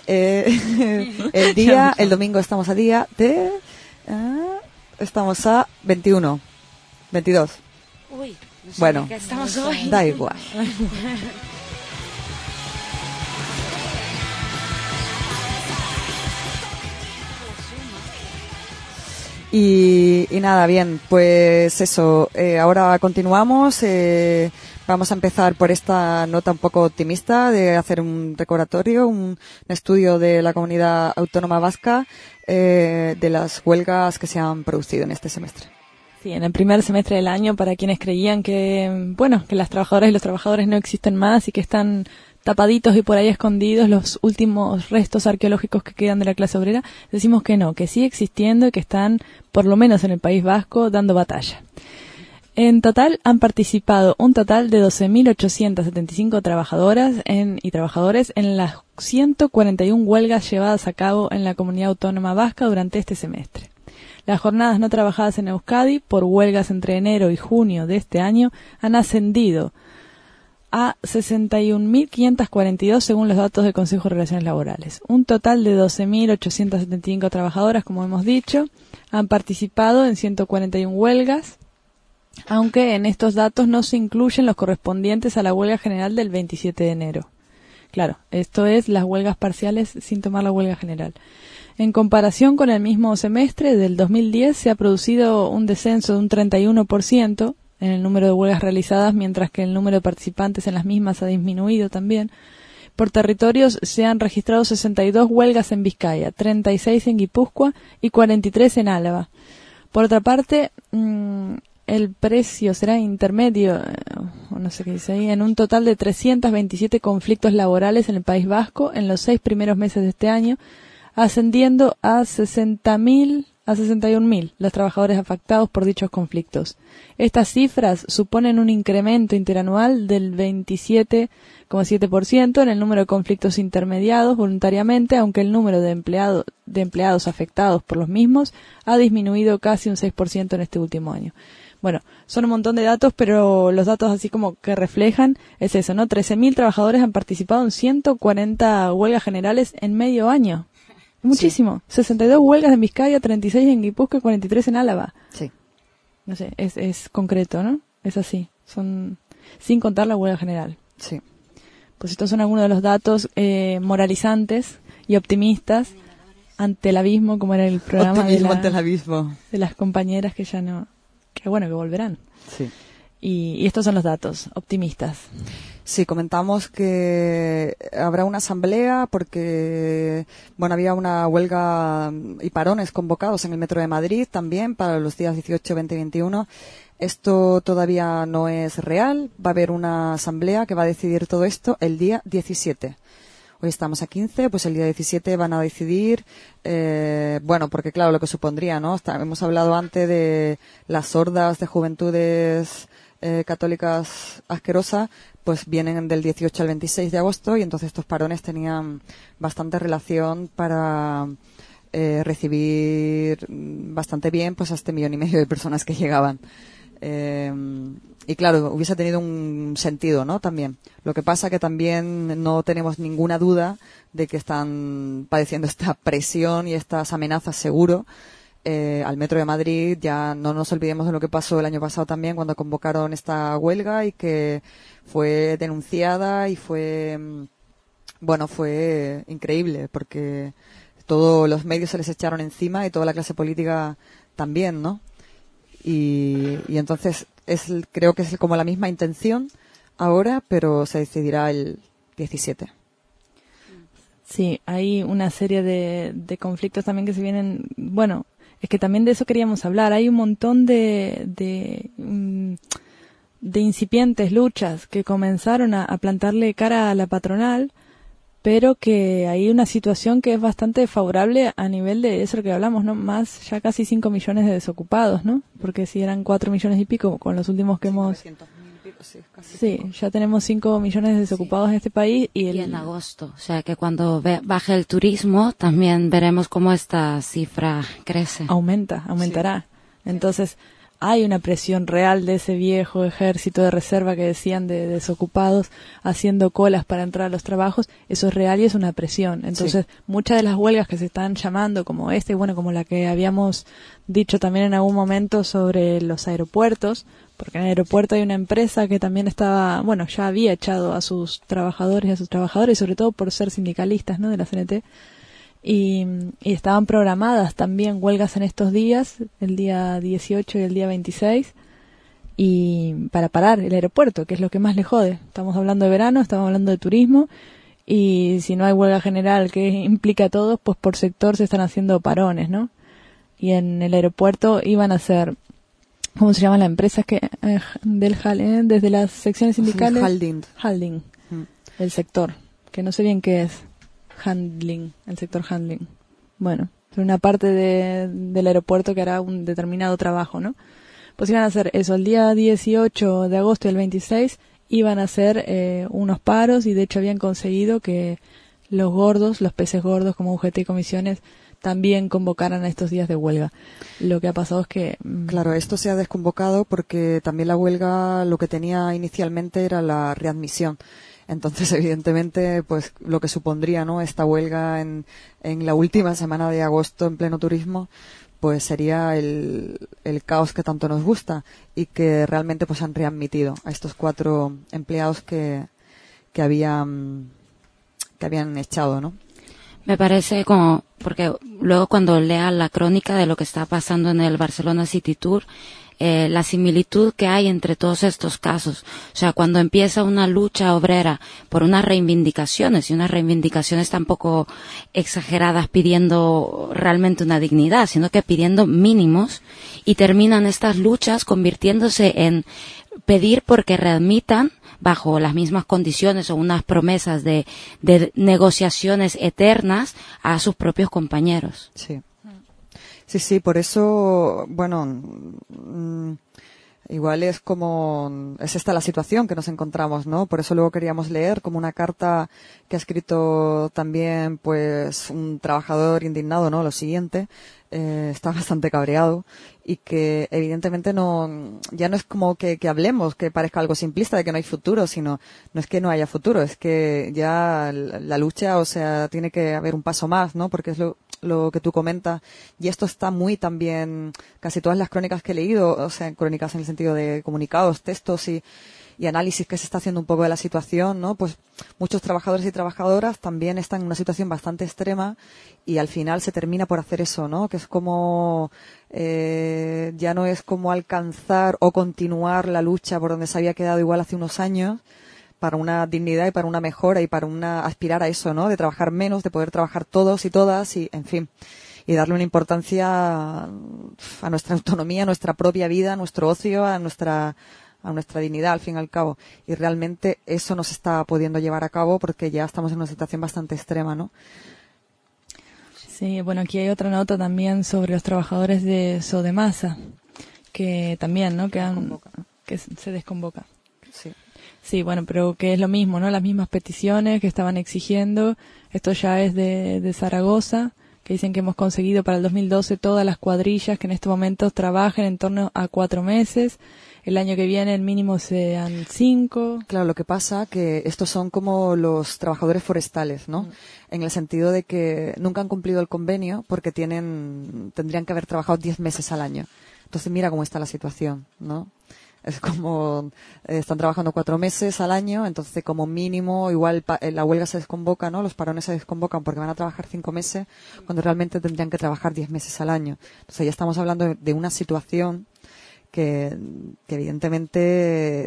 [SPEAKER 11] El domingo estamos a día de... estamos a 21. 22.
[SPEAKER 13] Uy, no sé
[SPEAKER 11] bueno,
[SPEAKER 13] qué estamos hoy.
[SPEAKER 11] Da igual. Y nada, bien, pues eso, ahora continuamos, vamos a empezar por esta nota un poco optimista de hacer un recordatorio, un estudio de la comunidad autónoma vasca de las huelgas que se han producido en este semestre.
[SPEAKER 5] Sí, en el primer semestre del año, para quienes creían que, bueno, que las trabajadoras y los trabajadores no existen más y que están tapaditos y por ahí escondidos los últimos restos arqueológicos que quedan de la clase obrera, decimos que no, que sigue existiendo y que están, por lo menos en el País Vasco, dando batalla. En total han participado un total de 12.875 trabajadoras y trabajadores en las 141 huelgas llevadas a cabo en la comunidad autónoma vasca durante este semestre. Las jornadas no trabajadas en Euskadi por huelgas entre enero y junio de este año han ascendido a 61.542 según los datos del Consejo de Relaciones Laborales. Un total de 12.875 trabajadoras, como hemos dicho, han participado en 141 huelgas, aunque en estos datos no se incluyen los correspondientes a la huelga general del 27 de enero. Claro, esto es las huelgas parciales sin tomar la huelga general. En comparación con el mismo semestre del 2010 se ha producido un descenso de un 31% en el número de huelgas realizadas, mientras que el número de participantes en las mismas ha disminuido también. Por territorios se han registrado 62 huelgas en Vizcaya, 36 en Guipúzcoa y 43 en Álava. Por otra parte, el precio será intermedio, no sé qué dice ahí, en un total de 327 conflictos laborales en el País Vasco en los 6 primeros meses de este año, ascendiendo a 60.000 a 61.000 los trabajadores afectados por dichos conflictos. Estas cifras suponen un incremento interanual del 27,7% en el número de conflictos intermediados voluntariamente, aunque el número de empleados afectados por los mismos ha disminuido casi un 6% en este último año. Bueno, son un montón de datos, pero los datos así como que reflejan es eso, ¿no? 13.000 trabajadores han participado en 140 huelgas generales en medio año. Muchísimo. Sí. 62 huelgas en Vizcaya, 36 en Guipúzcoa y 43 en Álava.
[SPEAKER 11] Sí.
[SPEAKER 5] No sé, es concreto, ¿no? Es así. Son sin contar la huelga general.
[SPEAKER 11] Sí.
[SPEAKER 5] Pues estos son algunos de los datos moralizantes y optimistas ante el abismo, como era el programa
[SPEAKER 11] ante el abismo.
[SPEAKER 5] De las compañeras que ya no... Que bueno, que volverán.
[SPEAKER 11] Sí.
[SPEAKER 5] Y estos son los datos optimistas.
[SPEAKER 11] Sí, comentamos que habrá una asamblea porque, bueno, había una huelga y parones convocados en el Metro de Madrid también para los días 18, 20 y 21. Esto todavía no es real. Va a haber una asamblea que va a decidir todo esto el día 17. Hoy estamos a 15, pues el día 17 van a decidir, bueno, porque claro, lo que supondría, ¿no? Hemos hablado antes de las hordas de juventudes católicas asquerosas, pues vienen del 18 al 26 de agosto y entonces estos parones tenían bastante relación para recibir bastante bien pues a 1,5 millones de personas que llegaban. Y claro, hubiese tenido un sentido, ¿no? También. Lo que pasa que también no tenemos ninguna duda de que están padeciendo esta presión y estas amenazas seguro al Metro de Madrid. Ya no nos olvidemos de lo que pasó el año pasado también cuando convocaron esta huelga y que fue denunciada y fue, bueno, fue increíble porque todos los medios se les echaron encima y toda la clase política también, ¿no? Y entonces creo que es como la misma intención ahora, pero se decidirá el 17.
[SPEAKER 5] Sí, hay una serie de conflictos también que se vienen. Bueno, es que también de eso queríamos hablar. Hay un montón de incipientes luchas que comenzaron a plantarle cara a la patronal, pero que hay una situación que es bastante favorable a nivel de eso que hablamos, ¿no? Más ya casi 5 millones de desocupados, ¿no? Porque si eran 4 millones y pico con los últimos que hemos... Sí, ya tenemos 5 millones de desocupados en este país y
[SPEAKER 13] en agosto, o sea que cuando baje el turismo también veremos cómo esta cifra crece.
[SPEAKER 5] Aumentará. Sí. Entonces hay una presión real de ese viejo ejército de reserva que decían de desocupados haciendo colas para entrar a los trabajos. Eso es real y es una presión. Entonces, muchas de las huelgas que se están llamando como esta y bueno, como la que habíamos dicho también en algún momento sobre los aeropuertos, porque en el aeropuerto hay una empresa que también estaba, bueno, ya había echado a sus trabajadores y a sus trabajadoras, sobre todo por ser sindicalistas, ¿no?, de la CNT. Y estaban programadas también huelgas en estos días, el día 18 y el día 26, y para parar el aeropuerto, que es lo que más le jode. Estamos hablando de verano, estamos hablando de turismo, y si no hay huelga general que implica a todos, pues por sector se están haciendo parones, ¿no? Y en el aeropuerto iban a ser, ¿cómo se llama la empresa que del desde las secciones sindicales? Halding, el sector, que no sé bien qué es. El sector handling. Bueno, es una parte del aeropuerto que hará un determinado trabajo, ¿no? Pues iban a hacer eso, el día 18 de agosto y el 26 iban a hacer unos paros y de hecho habían conseguido que los peces gordos como UGT y comisiones también convocaran a estos días de huelga. Lo que ha pasado es que...
[SPEAKER 11] Claro, esto se ha desconvocado porque también la huelga lo que tenía inicialmente era la readmisión. Entonces, evidentemente, pues lo que supondría, ¿no?, esta huelga en la última semana de agosto en pleno turismo, pues sería el caos que tanto nos gusta y que realmente pues han readmitido a estos 4 empleados que habían echado, ¿no?
[SPEAKER 13] Me parece como, porque luego cuando lea la crónica de lo que está pasando en el Barcelona City Tour, la similitud que hay entre todos estos casos. O sea, cuando empieza una lucha obrera por unas reivindicaciones, y unas reivindicaciones tampoco exageradas pidiendo realmente una dignidad, sino que pidiendo mínimos, y terminan estas luchas convirtiéndose en pedir porque readmitan bajo las mismas condiciones o unas promesas de negociaciones eternas a sus propios compañeros.
[SPEAKER 11] Sí. Sí, por eso, bueno, igual es esta la situación que nos encontramos, ¿no? Por eso luego queríamos leer como una carta que ha escrito también, pues, un trabajador indignado, ¿no? Lo siguiente, está bastante cabreado y que evidentemente ya no es como que hablemos, que parezca algo simplista de que no hay futuro, sino no es que no haya futuro, es que ya la lucha, o sea, tiene que haber un paso más, ¿no? Porque es lo que tú comentas, y esto está muy también, casi todas las crónicas que he leído, o sea, crónicas en el sentido de comunicados, textos y análisis que se está haciendo un poco de la situación, ¿no? Pues muchos trabajadores y trabajadoras también están en una situación bastante extrema y al final se termina por hacer eso, ¿no? Que es como, ya no es como alcanzar o continuar la lucha por donde se había quedado igual hace unos años, para una dignidad y para una mejora y para aspirar a eso, ¿no? De trabajar menos, de poder trabajar todos y todas y, en fin, y darle una importancia a nuestra autonomía, a nuestra propia vida, a nuestro ocio, a nuestra dignidad, al fin y al cabo. Y realmente eso no se está pudiendo llevar a cabo porque ya estamos en una situación bastante extrema, ¿no?
[SPEAKER 5] Sí, bueno, aquí hay otra nota también sobre los trabajadores de Sodemasa, que también, ¿no? Que se desconvoca.
[SPEAKER 11] Sí.
[SPEAKER 5] Sí, bueno, pero que es lo mismo, ¿no? Las mismas peticiones que estaban exigiendo. Esto ya es de Zaragoza, que dicen que hemos conseguido para el 2012 todas las cuadrillas que en este momento trabajen en torno a 4 meses. El año que viene el mínimo sean 5.
[SPEAKER 11] Claro, lo que pasa que estos son como los trabajadores forestales, ¿no? En el sentido de que nunca han cumplido el convenio porque tendrían que haber trabajado 10 meses al año. Entonces mira cómo está la situación, ¿no? Es como, están trabajando 4 meses al año, entonces como mínimo, igual la huelga se desconvoca, ¿no? Los parones se desconvocan porque van a trabajar 5 meses, cuando realmente tendrían que trabajar 10 meses al año. Entonces ya estamos hablando de una situación que evidentemente,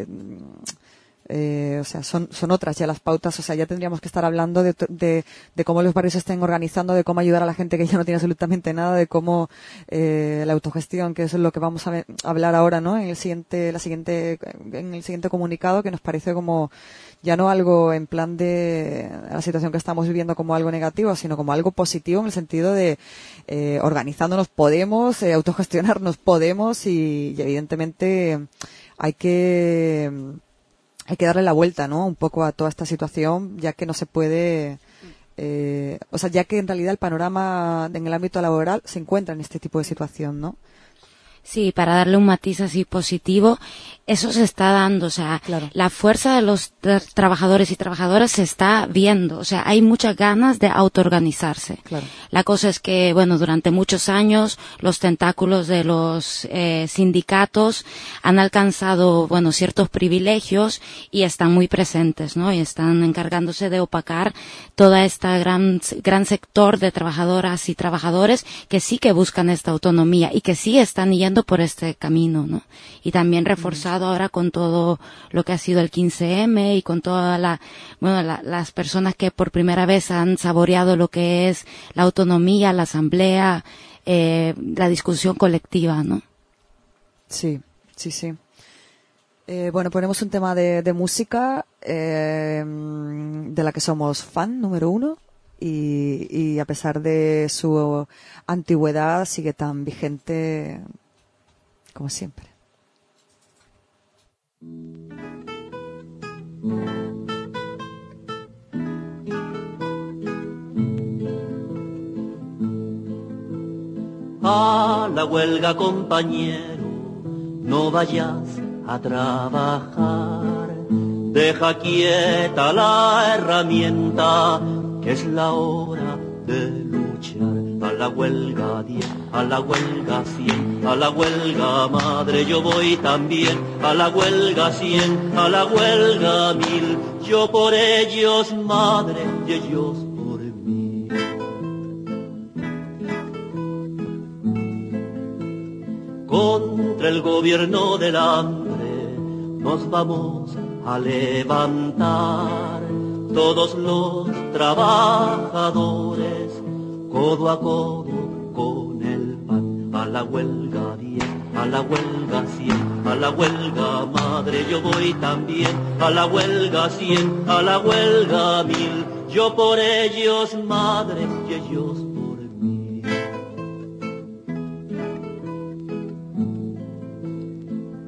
[SPEAKER 11] o sea, son otras ya las pautas, o sea, ya tendríamos que estar hablando de cómo los barrios se estén organizando, de cómo ayudar a la gente que ya no tiene absolutamente nada, de cómo la autogestión, que eso es lo que vamos a hablar ahora, ¿no? En el siguiente comunicado, que nos parece como ya no algo en plan de la situación que estamos viviendo como algo negativo, sino como algo positivo en el sentido de organizándonos podemos, autogestionarnos podemos y evidentemente hay que darle la vuelta, ¿no? Un poco a toda esta situación, ya que no se puede, o sea, ya que en realidad el panorama en el ámbito laboral se encuentra en este tipo de situación, ¿no?
[SPEAKER 13] Sí, para darle un matiz así positivo, eso se está dando, o sea,
[SPEAKER 11] claro.
[SPEAKER 13] La fuerza de los trabajadores y trabajadoras se está viendo, o sea, hay muchas ganas de autoorganizarse.
[SPEAKER 11] Claro.
[SPEAKER 13] La cosa es que, bueno, durante muchos años los tentáculos de los sindicatos han alcanzado, bueno, ciertos privilegios y están muy presentes, ¿no? Y están encargándose de opacar toda esta gran sector de trabajadoras y trabajadores que sí que buscan esta autonomía y que sí están yendo por este camino, ¿no? Y también reforzado ahora con todo lo que ha sido el 15M y con toda las personas que por primera vez han saboreado lo que es la autonomía, la asamblea, la discusión colectiva, ¿no?
[SPEAKER 11] Sí. Bueno, ponemos un tema de música de la que somos fan número 1 y a pesar de su antigüedad sigue tan vigente como siempre.
[SPEAKER 12] A la huelga, compañero, no vayas a trabajar. Deja quieta la herramienta, que es la hora de luchar. A la huelga 10, a la huelga 100, a la huelga madre yo voy también. A la huelga 100, a la huelga 1000, yo por ellos madre y ellos por mí. Contra el gobierno del hambre nos vamos a levantar, todos los trabajadores, codo a codo con el pan. A la huelga 10, a la huelga 100, a la huelga madre yo voy también. A la huelga 100, a la huelga 1000, yo por ellos madre y ellos por mí.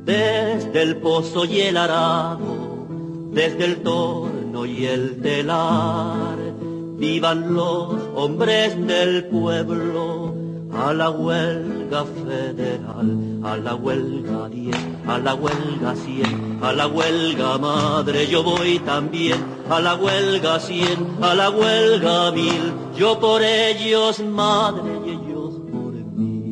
[SPEAKER 12] desde el pozo y el arado, desde el torno y el telar. Vivan los hombres del pueblo, a la huelga federal, a la huelga 10, a la huelga 100, a la huelga madre, yo voy también, a la huelga 100, a la huelga 1000, yo por ellos madre y ellos por mí.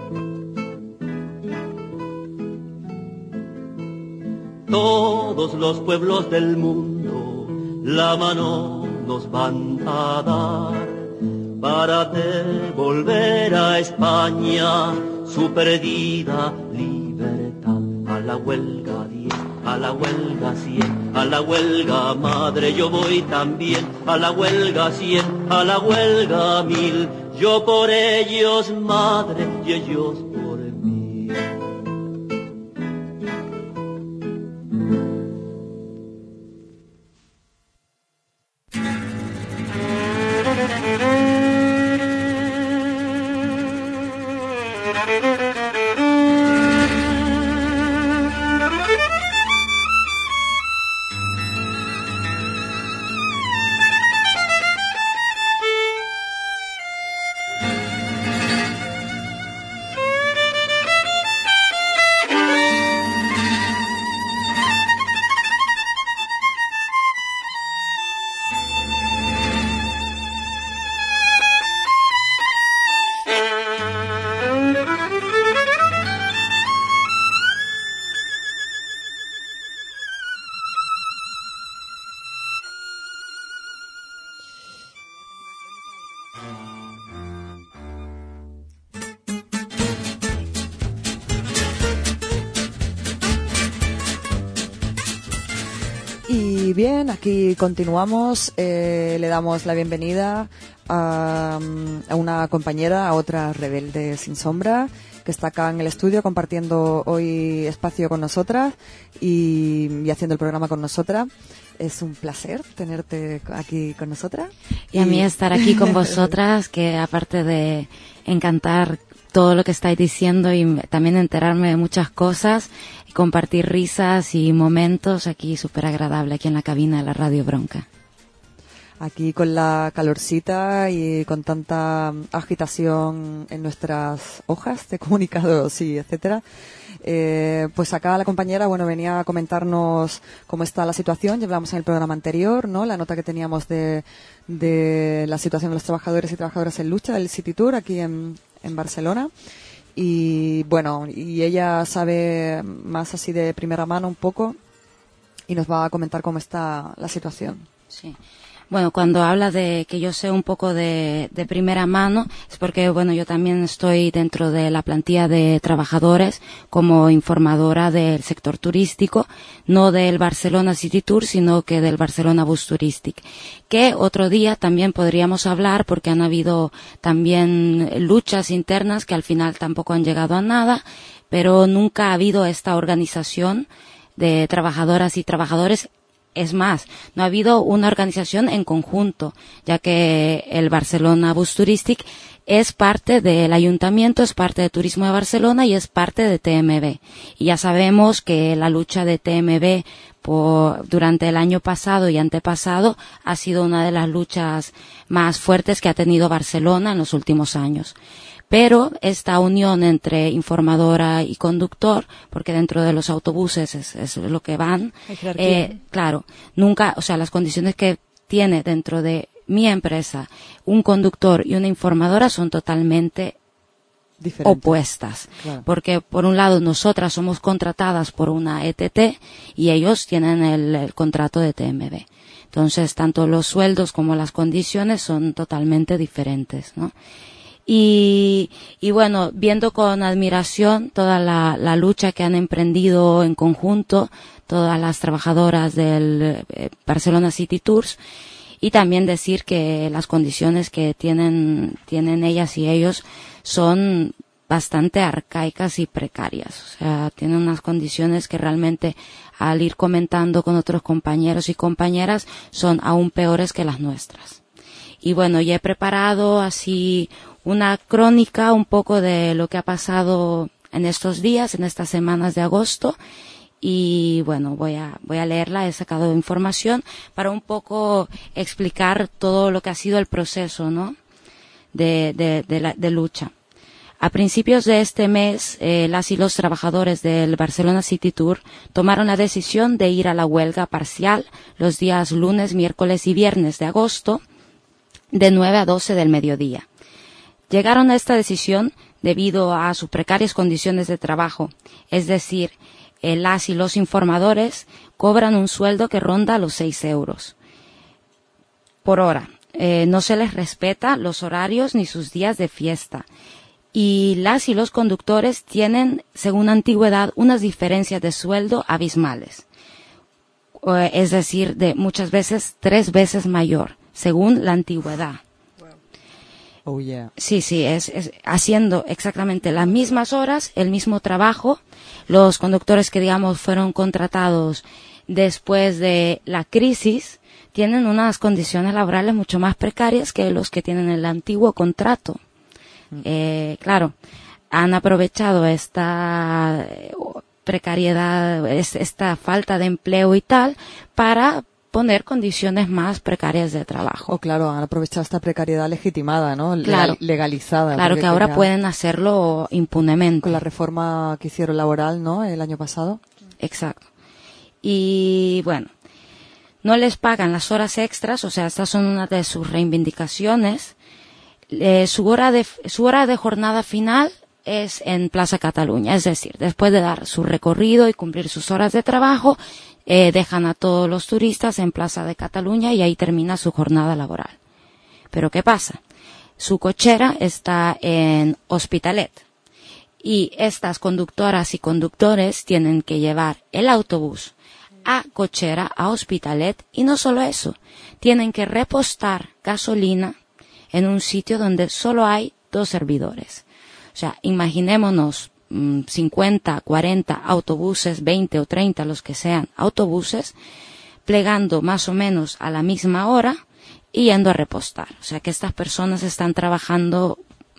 [SPEAKER 12] Todos los pueblos del mundo la mano nos van a dar para devolver a España su perdida libertad. A la huelga 10, a la huelga 100, a la huelga madre, yo voy también, a la huelga 100, a la huelga 1000, yo por ellos madre y ellos por mí.
[SPEAKER 11] Y bien, aquí continuamos. Le damos la bienvenida a una compañera, a otra rebelde sin sombra, que está acá en el estudio compartiendo hoy espacio con nosotras y haciendo el programa con nosotras. Es un placer tenerte aquí con nosotras.
[SPEAKER 13] Y a mí estar aquí con vosotras, que aparte de encantar todo lo que estáis diciendo y también enterarme de muchas cosas, y compartir risas y momentos aquí súper agradable aquí en la cabina de la Radio Bronca.
[SPEAKER 11] Aquí con la calorcita y con tanta agitación en nuestras hojas de comunicados y etcétera. Pues acá la compañera, bueno, venía a comentarnos cómo está la situación. Llevamos en el programa anterior, ¿no? La nota que teníamos de la situación de los trabajadores y trabajadoras en lucha del City Tour aquí en Barcelona. Y bueno, y ella sabe más así de primera mano un poco y nos va a comentar cómo está la situación.
[SPEAKER 13] Sí. Bueno, cuando habla de que yo sé un poco de primera mano, es porque, bueno, yo también estoy dentro de la plantilla de trabajadores como informadora del sector turístico, no del Barcelona City Tour, sino que del Barcelona Bus Touristic, que otro día también podríamos hablar porque han habido también luchas internas que al final tampoco han llegado a nada, pero nunca ha habido esta organización de trabajadoras y trabajadores. Es más, no ha habido una organización en conjunto, ya que el Barcelona Bus Touristic es parte del ayuntamiento, es parte de Turismo de Barcelona y es parte de TMB. Y ya sabemos que la lucha de TMB durante el año pasado y antepasado ha sido una de las luchas más fuertes que ha tenido Barcelona en los últimos años. Pero esta unión entre informadora y conductor, porque dentro de los autobuses es lo que van, claro, nunca, o sea, las condiciones que tiene dentro de mi empresa un conductor y una informadora son totalmente opuestas. Claro. Porque por un lado nosotras somos contratadas por una ETT y ellos tienen el contrato de TMB. Entonces, tanto los sueldos como las condiciones son totalmente diferentes, ¿no? Y bueno, viendo con admiración toda la lucha que han emprendido en conjunto todas las trabajadoras del Barcelona City Tours, y también decir que las condiciones que tienen ellas y ellos son bastante arcaicas y precarias. O sea, tienen unas condiciones que realmente, al ir comentando con otros compañeros y compañeras, son aún peores que las nuestras. Y bueno, ya he preparado así una crónica un poco de lo que ha pasado en estos días, en estas semanas de agosto. Y bueno, voy a leerla, he sacado información para un poco explicar todo lo que ha sido el proceso, ¿no? de lucha. A principios de este mes, las y los trabajadores del Barcelona City Tour tomaron la decisión de ir a la huelga parcial los días lunes, miércoles y viernes de agosto, de 9 a 12 del mediodía. Llegaron a esta decisión debido a sus precarias condiciones de trabajo, es decir, las y los informadores cobran un sueldo que ronda los 6 euros por hora. No se les respeta los horarios ni sus días de fiesta. Y las y los conductores tienen, según antigüedad, unas diferencias de sueldo abismales. Es decir, de muchas veces 3 veces mayor, según la antigüedad.
[SPEAKER 11] Oh, yeah.
[SPEAKER 13] Sí, es haciendo exactamente las mismas horas, el mismo trabajo. Los conductores que, digamos, fueron contratados después de la crisis tienen unas condiciones laborales mucho más precarias que los que tienen el antiguo contrato. Claro, han aprovechado esta precariedad, esta falta de empleo y tal, para poner condiciones más precarias de trabajo.
[SPEAKER 11] Claro, han aprovechado esta precariedad legitimada, ¿no?
[SPEAKER 13] Claro,
[SPEAKER 11] legalizada.
[SPEAKER 13] Claro, que ahora pueden hacerlo impunemente.
[SPEAKER 11] Con la reforma que hicieron laboral, ¿no? El año pasado.
[SPEAKER 13] Exacto. Y bueno, no les pagan las horas extras, o sea, estas son una de sus reivindicaciones. Su hora de jornada final es en Plaza Cataluña, es decir, después de dar su recorrido y cumplir sus horas de trabajo, dejan a todos los turistas en Plaza de Cataluña y ahí termina su jornada laboral. Pero ¿qué pasa? Su cochera está en Hospitalet y estas conductoras y conductores tienen que llevar el autobús a cochera, a Hospitalet, y no solo eso, tienen que repostar gasolina en un sitio donde solo hay 2 servidores. O sea, imaginémonos 50, 40 autobuses, 20 o 30, los que sean autobuses, plegando más o menos a la misma hora y yendo a repostar. O sea, que estas personas están trabajando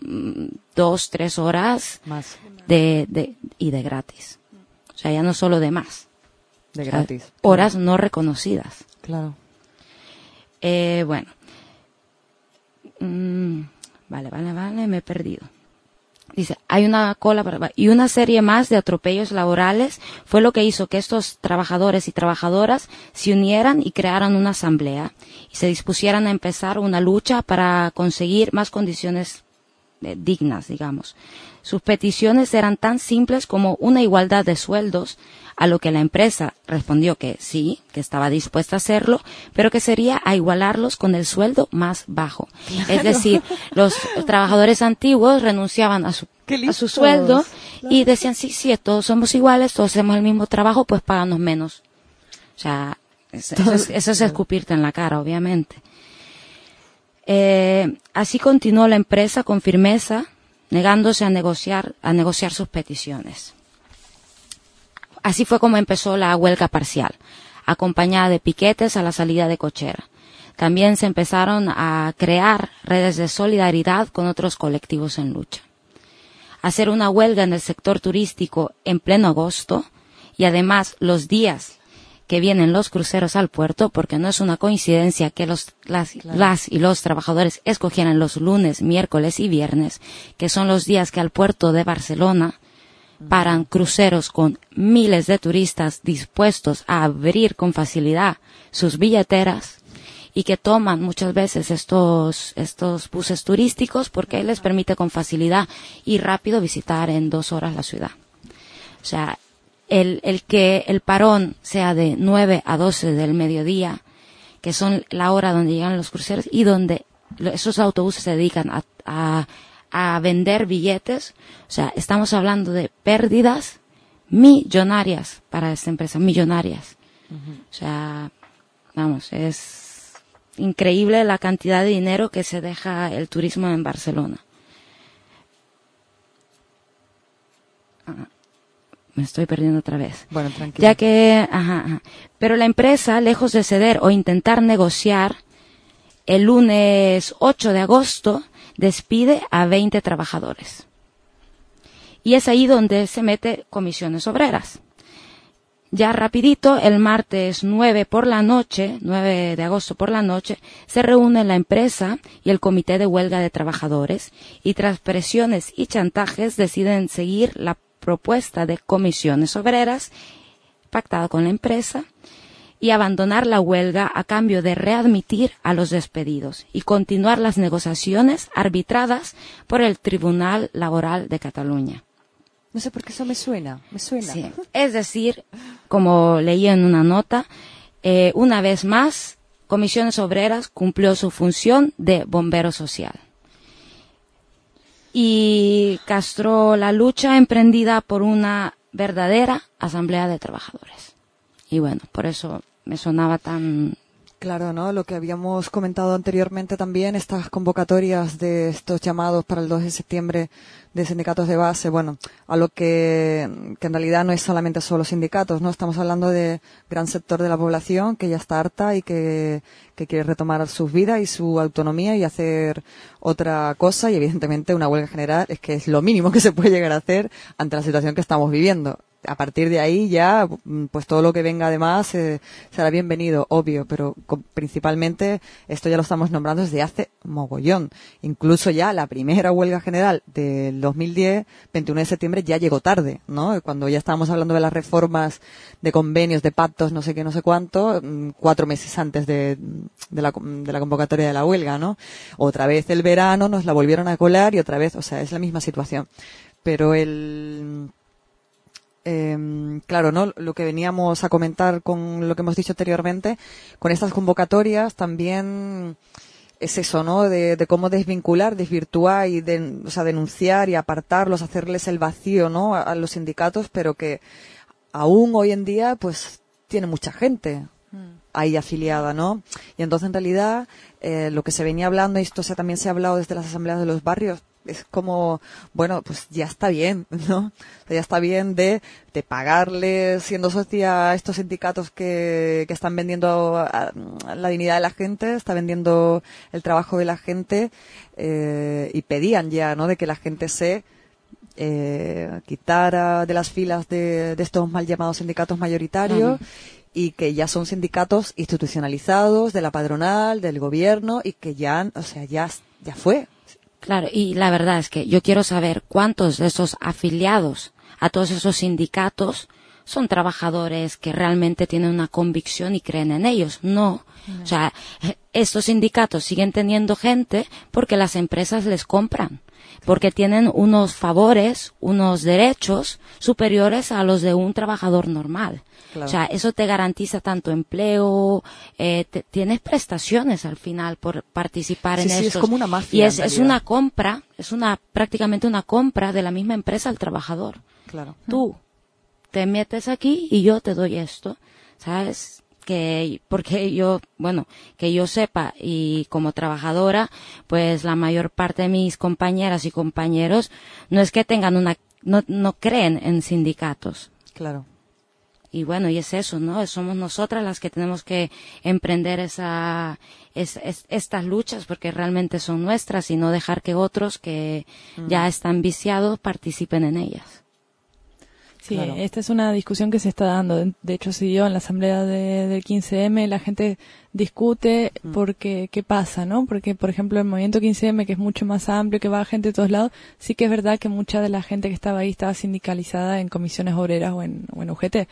[SPEAKER 13] 2, 3 horas más y de gratis. O sea, ya no solo de más.
[SPEAKER 11] De gratis.
[SPEAKER 13] Horas no reconocidas.
[SPEAKER 11] Claro.
[SPEAKER 13] Bueno. Vale, me he perdido. Dice, hay una cola y una serie más de atropellos laborales fue lo que hizo que estos trabajadores y trabajadoras se unieran y crearan una asamblea y se dispusieran a empezar una lucha para conseguir más condiciones dignas, digamos. Sus peticiones eran tan simples como una igualdad de sueldos, a lo que la empresa respondió que sí, que estaba dispuesta a hacerlo, pero que sería a igualarlos con el sueldo más bajo. Claro. Es decir, los trabajadores antiguos renunciaban a su sueldo y decían, sí, todos somos iguales, todos hacemos el mismo trabajo, pues páganos menos. O sea, eso es escupirte en la cara, obviamente. Así continuó la empresa con firmeza, negándose a negociar sus peticiones. Así fue como empezó la huelga parcial, acompañada de piquetes a la salida de cochera. También se empezaron a crear redes de solidaridad con otros colectivos en lucha. Hacer una huelga en el sector turístico en pleno agosto y además los días que vienen los cruceros al puerto, porque no es una coincidencia que las y los trabajadores escogieran los lunes, miércoles y viernes, que son los días que al puerto de Barcelona paran cruceros con miles de turistas dispuestos a abrir con facilidad sus billeteras y que toman muchas veces estos buses turísticos porque les permite con facilidad y rápido visitar en 2 horas la ciudad. O sea, el que el parón sea de 9 a 12 del mediodía, que son la hora donde llegan los cruceros y donde esos autobuses se dedican a vender billetes, o sea, estamos hablando de pérdidas millonarias para esta empresa, millonarias. O sea, vamos, es increíble la cantidad de dinero que se deja el turismo en Barcelona. Me estoy perdiendo otra vez.
[SPEAKER 11] Bueno, tranquilo.
[SPEAKER 13] Ya que, pero la empresa, lejos de ceder o intentar negociar, el lunes 8 de agosto despide a 20 trabajadores. Y es ahí donde se mete Comisiones Obreras. Ya rapidito, el martes 9 de agosto por la noche, se reúne la empresa y el Comité de Huelga de Trabajadores y tras presiones y chantajes deciden seguir la propuesta de Comisiones Obreras pactada con la empresa y abandonar la huelga a cambio de readmitir a los despedidos y continuar las negociaciones arbitradas por el Tribunal Laboral de Cataluña.
[SPEAKER 11] No sé por qué eso me suena.
[SPEAKER 13] Sí. Es decir, como leí en una nota, una vez más, Comisiones Obreras cumplió su función de bombero social. Y castró la lucha emprendida por una verdadera asamblea de trabajadores. Y bueno, por eso me sonaba tan...
[SPEAKER 11] Claro, ¿no? Lo que habíamos comentado anteriormente también, estas convocatorias de estos llamados para el 2 de septiembre de sindicatos de base, bueno, a lo que en realidad no es solamente solo sindicatos, ¿no? Estamos hablando de gran sector de la población que ya está harta y que quiere retomar sus vidas y su autonomía y hacer otra cosa, y evidentemente una huelga general es que es lo mínimo que se puede llegar a hacer ante la situación que estamos viviendo. A partir de ahí ya, pues todo lo que venga además será bienvenido, obvio, pero principalmente esto ya lo estamos nombrando desde hace mogollón. Incluso ya la primera huelga general del 2010, 21 de septiembre, ya llegó tarde, ¿no? Cuando ya estábamos hablando de las reformas de convenios, de pactos, no sé qué, no sé cuánto, 4 meses antes de la convocatoria de la huelga, ¿no? Otra vez el verano nos la volvieron a colar y otra vez, o sea, es la misma situación. Pero claro, ¿no? Lo que veníamos a comentar con lo que hemos dicho anteriormente, con estas convocatorias también es eso, ¿no? De cómo desvincular, desvirtuar y denunciar y apartarlos, hacerles el vacío, ¿no? A los sindicatos, pero que aún hoy en día, pues, tiene mucha gente ahí afiliada, ¿no? Y entonces, en realidad, lo que se venía hablando, y esto también se ha hablado desde las asambleas de los barrios, es como, bueno, pues ya está bien, ¿no? O sea, ya está bien de pagarle siendo socia a estos sindicatos que están vendiendo la dignidad de la gente, está vendiendo el trabajo de la gente, y pedían ya, ¿no? De que la gente se quitara de las filas de estos mal llamados sindicatos mayoritarios. Y que ya son sindicatos institucionalizados de la patronal, del gobierno, y que ya, o sea, ya fue.
[SPEAKER 13] Claro, y la verdad es que yo quiero saber cuántos de esos afiliados a todos esos sindicatos son trabajadores que realmente tienen una convicción y creen en ellos. No. O sea, estos sindicatos siguen teniendo gente porque las empresas les compran, porque tienen unos favores, unos derechos superiores a los de un trabajador normal. Claro. O sea, eso te garantiza tanto empleo, tienes prestaciones al final por participar en esto.
[SPEAKER 11] Sí, es como una mafia.
[SPEAKER 13] Y es una compra, prácticamente una compra de la misma empresa al trabajador.
[SPEAKER 11] Claro.
[SPEAKER 13] Tú te metes aquí y yo te doy esto, ¿sabes? Porque que yo sepa, y como trabajadora, pues la mayor parte de mis compañeras y compañeros no es que tengan no creen en sindicatos.
[SPEAKER 11] Claro.
[SPEAKER 13] Y bueno, y es eso, ¿no? Somos nosotras las que tenemos que emprender estas luchas porque realmente son nuestras y no dejar que otros que ya están viciados participen en ellas.
[SPEAKER 5] Sí,
[SPEAKER 11] Claro.
[SPEAKER 5] Esta es una discusión que se está dando. De hecho, se dio en la asamblea del 15M, la gente discute porque qué pasa, ¿no? Porque, por ejemplo, el movimiento 15M, que es mucho más amplio, que va gente de todos lados, sí que es verdad que mucha de la gente que estaba ahí estaba sindicalizada en comisiones obreras o en UGT.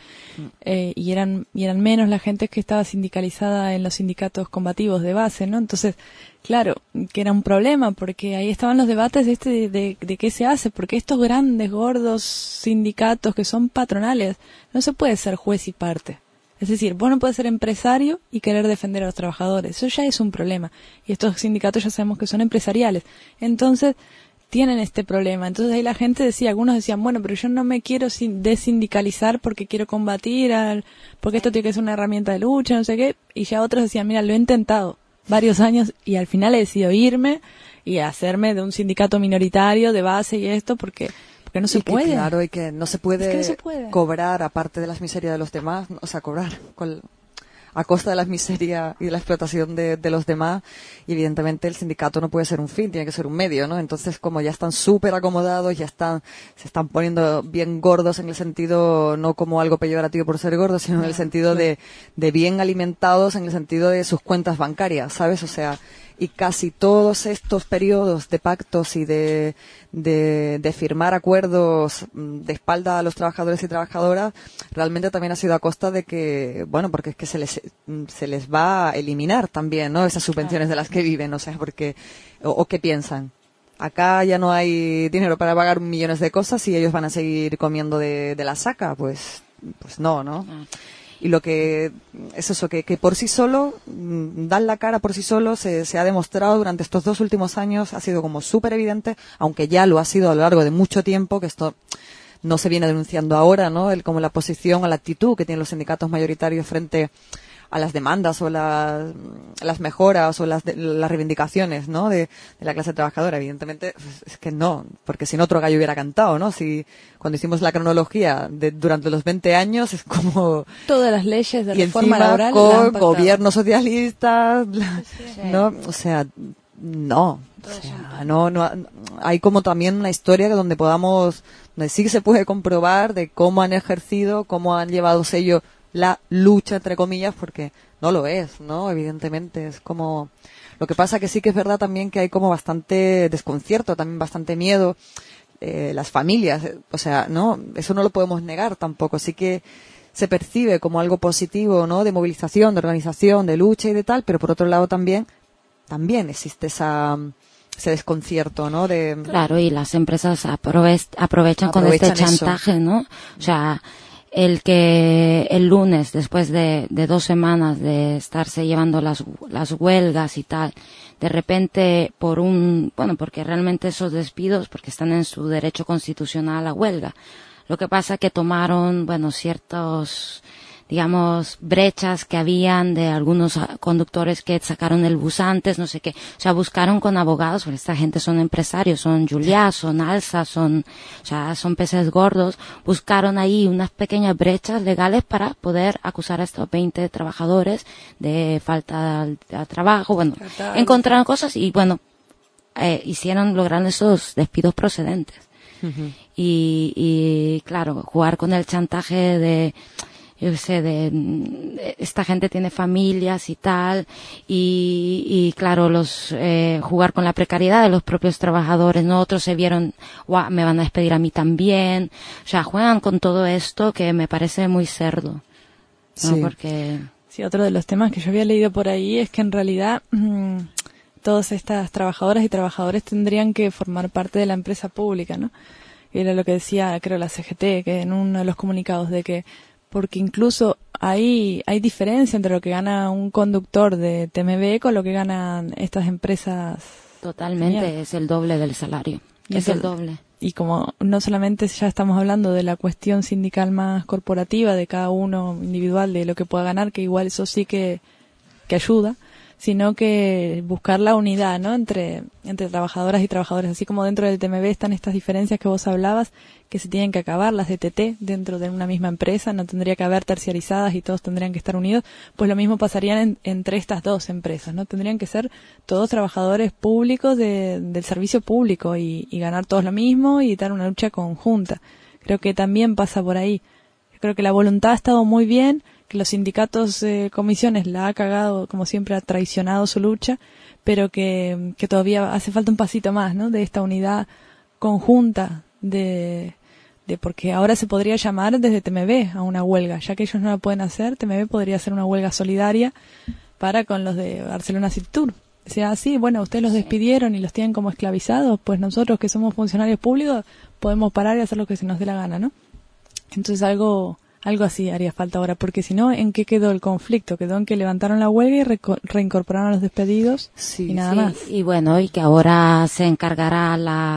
[SPEAKER 5] Y eran menos la gente que estaba sindicalizada en los sindicatos combativos de base, ¿no? Entonces, claro, que era un problema, porque ahí estaban los debates de qué se hace, porque estos grandes, gordos sindicatos que son patronales, no se puede ser juez y parte. Es decir, vos no puedes ser empresario y querer defender a los trabajadores. Eso ya es un problema. Y estos sindicatos ya sabemos que son empresariales. Entonces, tienen este problema. Entonces ahí la gente decía, algunos decían, bueno, pero yo no me quiero desindicalizar porque quiero combatir, porque esto tiene que ser una herramienta de lucha, no sé qué. Y ya otros decían, mira, lo he intentado varios años y al final he decidido irme y hacerme de un sindicato minoritario de base y esto porque no se puede.
[SPEAKER 11] Claro, y que no se puede, cobrar aparte de las miserias de los demás, o sea, cobrar a costa de la miseria y de la explotación de los demás, y evidentemente el sindicato no puede ser un fin, tiene que ser un medio, ¿no? Entonces, como ya están súper acomodados, se están poniendo bien gordos en el sentido, no como algo peyorativo por ser gordos, sino en el sentido de bien alimentados, en el sentido de sus cuentas bancarias, ¿sabes? O sea, y casi todos estos periodos de pactos y de firmar acuerdos de espalda a los trabajadores y trabajadoras realmente también ha sido a costa de que, bueno, porque es que se les va a eliminar también, ¿no? Esas subvenciones de las que viven, o sea, porque, o ¿qué piensan? Acá ya no hay dinero para pagar millones de cosas y ellos van a seguir comiendo de la saca, pues no, ¿no? Y lo que es eso, que por sí solo, dan la cara por sí solo, se ha demostrado durante estos 2 últimos años, ha sido como súper evidente, aunque ya lo ha sido a lo largo de mucho tiempo, que esto no se viene denunciando ahora, ¿no? Como la posición o la actitud que tienen los sindicatos mayoritarios frente a las demandas o las mejoras o las reivindicaciones, ¿no? De la clase trabajadora. Evidentemente, es que no, porque si no otro gallo hubiera cantado, ¿no? Si cuando hicimos la cronología durante los 20 años es como
[SPEAKER 5] todas las leyes de
[SPEAKER 11] y
[SPEAKER 5] reforma
[SPEAKER 11] encima
[SPEAKER 5] laboral
[SPEAKER 11] con gobiernos socialistas, ¿no? O sea, no. O sea, no hay como también una historia donde sí se puede comprobar de cómo han ejercido, cómo han llevado ellos la lucha, entre comillas, porque no lo es, ¿no? Evidentemente, es como... Lo que pasa que sí que es verdad también que hay como bastante desconcierto, también bastante miedo, las familias, o sea, ¿no? Eso no lo podemos negar tampoco, sí que se percibe como algo positivo, ¿no? De movilización, de organización, de lucha y de tal, pero por otro lado también existe ese desconcierto, ¿no?
[SPEAKER 13] Claro, y las empresas aprovechan con este chantaje, ¿no? O sea, el que el lunes, después de 2 semanas de estarse llevando las huelgas y tal, de repente porque realmente esos despidos, porque están en su derecho constitucional a la huelga. Lo que pasa que tomaron, ciertos, digamos, brechas que habían de algunos conductores que sacaron el bus antes, no sé qué. O sea, buscaron con abogados, porque esta gente son empresarios, son Juliá, son Alsa, son peces gordos. Buscaron ahí unas pequeñas brechas legales para poder acusar a estos 20 trabajadores de falta de trabajo. Encontraron cosas y, lograron esos despidos procedentes. Uh-huh. Y claro, jugar con el chantaje de esta gente tiene familias y tal, y claro, jugar con la precariedad de los propios trabajadores, ¿no? Otros se vieron, me van a despedir a mí también. O sea, juegan con todo esto que me parece muy cerdo, ¿no?
[SPEAKER 11] Sí.
[SPEAKER 13] Porque...
[SPEAKER 5] Sí, otro de los temas que yo había leído por ahí es que en realidad todas estas trabajadoras y trabajadores tendrían que formar parte de la empresa pública, ¿no? Y era lo que decía, creo, la CGT, que en uno de los comunicados, de que porque incluso hay diferencia entre lo que gana un conductor de TMB con lo que ganan estas empresas.
[SPEAKER 13] Totalmente, es el doble del salario. Es el doble.
[SPEAKER 5] Y como no solamente ya estamos hablando de la cuestión sindical más corporativa, de cada uno individual, de lo que pueda ganar, que igual eso sí que ayuda, sino que buscar la unidad, ¿no? Entre trabajadoras y trabajadores, así como dentro del TMB están estas diferencias que vos hablabas, que se tienen que acabar, las de TT, dentro de una misma empresa, no tendría que haber terciarizadas y todos tendrían que estar unidos, pues lo mismo pasaría entre estas dos empresas, ¿no? Tendrían que ser todos trabajadores públicos del servicio público y ganar todos lo mismo y dar una lucha conjunta. Creo que también pasa por ahí. Creo que la voluntad ha estado muy bien, que los sindicatos, comisiones la ha cagado, como siempre ha traicionado su lucha, pero que todavía hace falta un pasito más, ¿no? De esta unidad conjunta porque ahora se podría llamar desde TMB a una huelga, ya que ellos no la pueden hacer, TMB podría hacer una huelga solidaria para con los de Barcelona City Tour. O sea, sí, bueno, ustedes los despidieron y los tienen como esclavizados, pues nosotros que somos funcionarios públicos podemos parar y hacer lo que se nos dé la gana, ¿no? Entonces algo así haría falta ahora, porque si no, ¿en qué quedó el conflicto? Quedó en que levantaron la huelga y reincorporaron a los despedidos y nada más.
[SPEAKER 13] Y y que ahora se encargará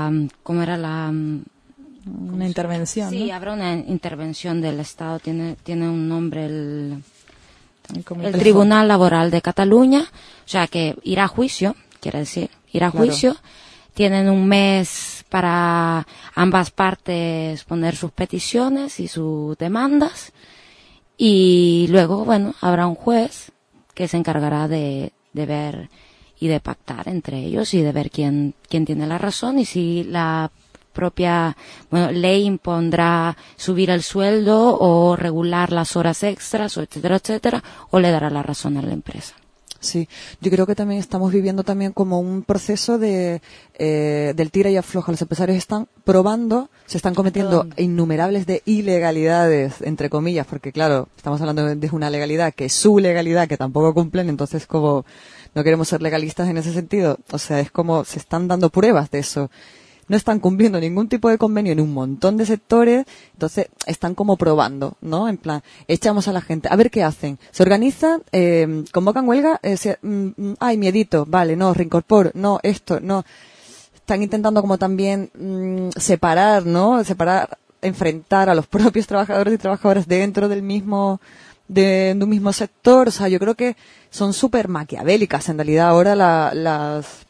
[SPEAKER 5] una intervención,
[SPEAKER 13] Sí,
[SPEAKER 5] ¿no?
[SPEAKER 13] habrá una intervención del Estado, tiene un nombre el Tribunal Laboral de Cataluña, o sea que irá a juicio, quiere decir, irá a juicio. Tienen un mes para ambas partes poner sus peticiones y sus demandas Y luego, bueno, habrá un juez que se encargará de ver y de pactar entre ellos y de ver quién tiene la razón, y si la propia ley impondrá subir el sueldo o regular las horas extras, o etcétera, etcétera, o le dará la razón a la empresa.
[SPEAKER 11] Sí, yo creo que también estamos viviendo también como un proceso del tira y afloja. Los empresarios están probando, se están cometiendo innumerables de ilegalidades, entre comillas, porque claro, estamos hablando de una legalidad que es su legalidad, que tampoco cumplen, entonces como no queremos ser legalistas en ese sentido. O sea, es como se están dando pruebas de eso. No están cumpliendo ningún tipo de convenio en un montón de sectores, entonces están como probando, ¿no? En plan, echamos a la gente, a ver qué hacen. Se organizan, convocan huelga, ay, miedito, vale, no, reincorporo, no, esto, no. Están intentando como también separar, ¿no? Enfrentar a los propios trabajadores y trabajadoras dentro del mismo, de un mismo sector. O sea, yo creo que son súper maquiavélicas en realidad ahora las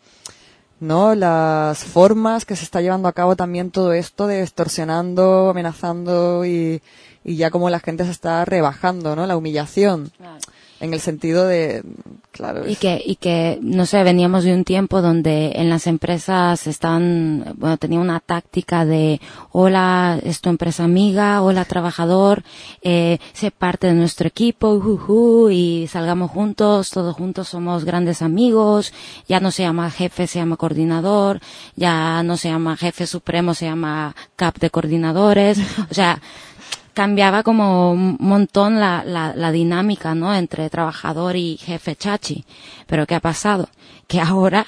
[SPEAKER 11] formas que se está llevando a cabo también todo esto de extorsionando, amenazando y ya como la gente se está rebajando, ¿no? La humillación. Claro. En el sentido de, claro.
[SPEAKER 13] Y que, no sé, veníamos de un tiempo donde en las empresas tenía una táctica de, hola, es tu empresa amiga, hola, trabajador, sé parte de nuestro equipo, y salgamos juntos, todos juntos somos grandes amigos, ya no se llama jefe, se llama coordinador, ya no se llama jefe supremo, se llama CAP de coordinadores, o sea, cambiaba como un montón la dinámica, ¿no? Entre trabajador y jefe chachi. Pero ¿qué ha pasado? Que ahora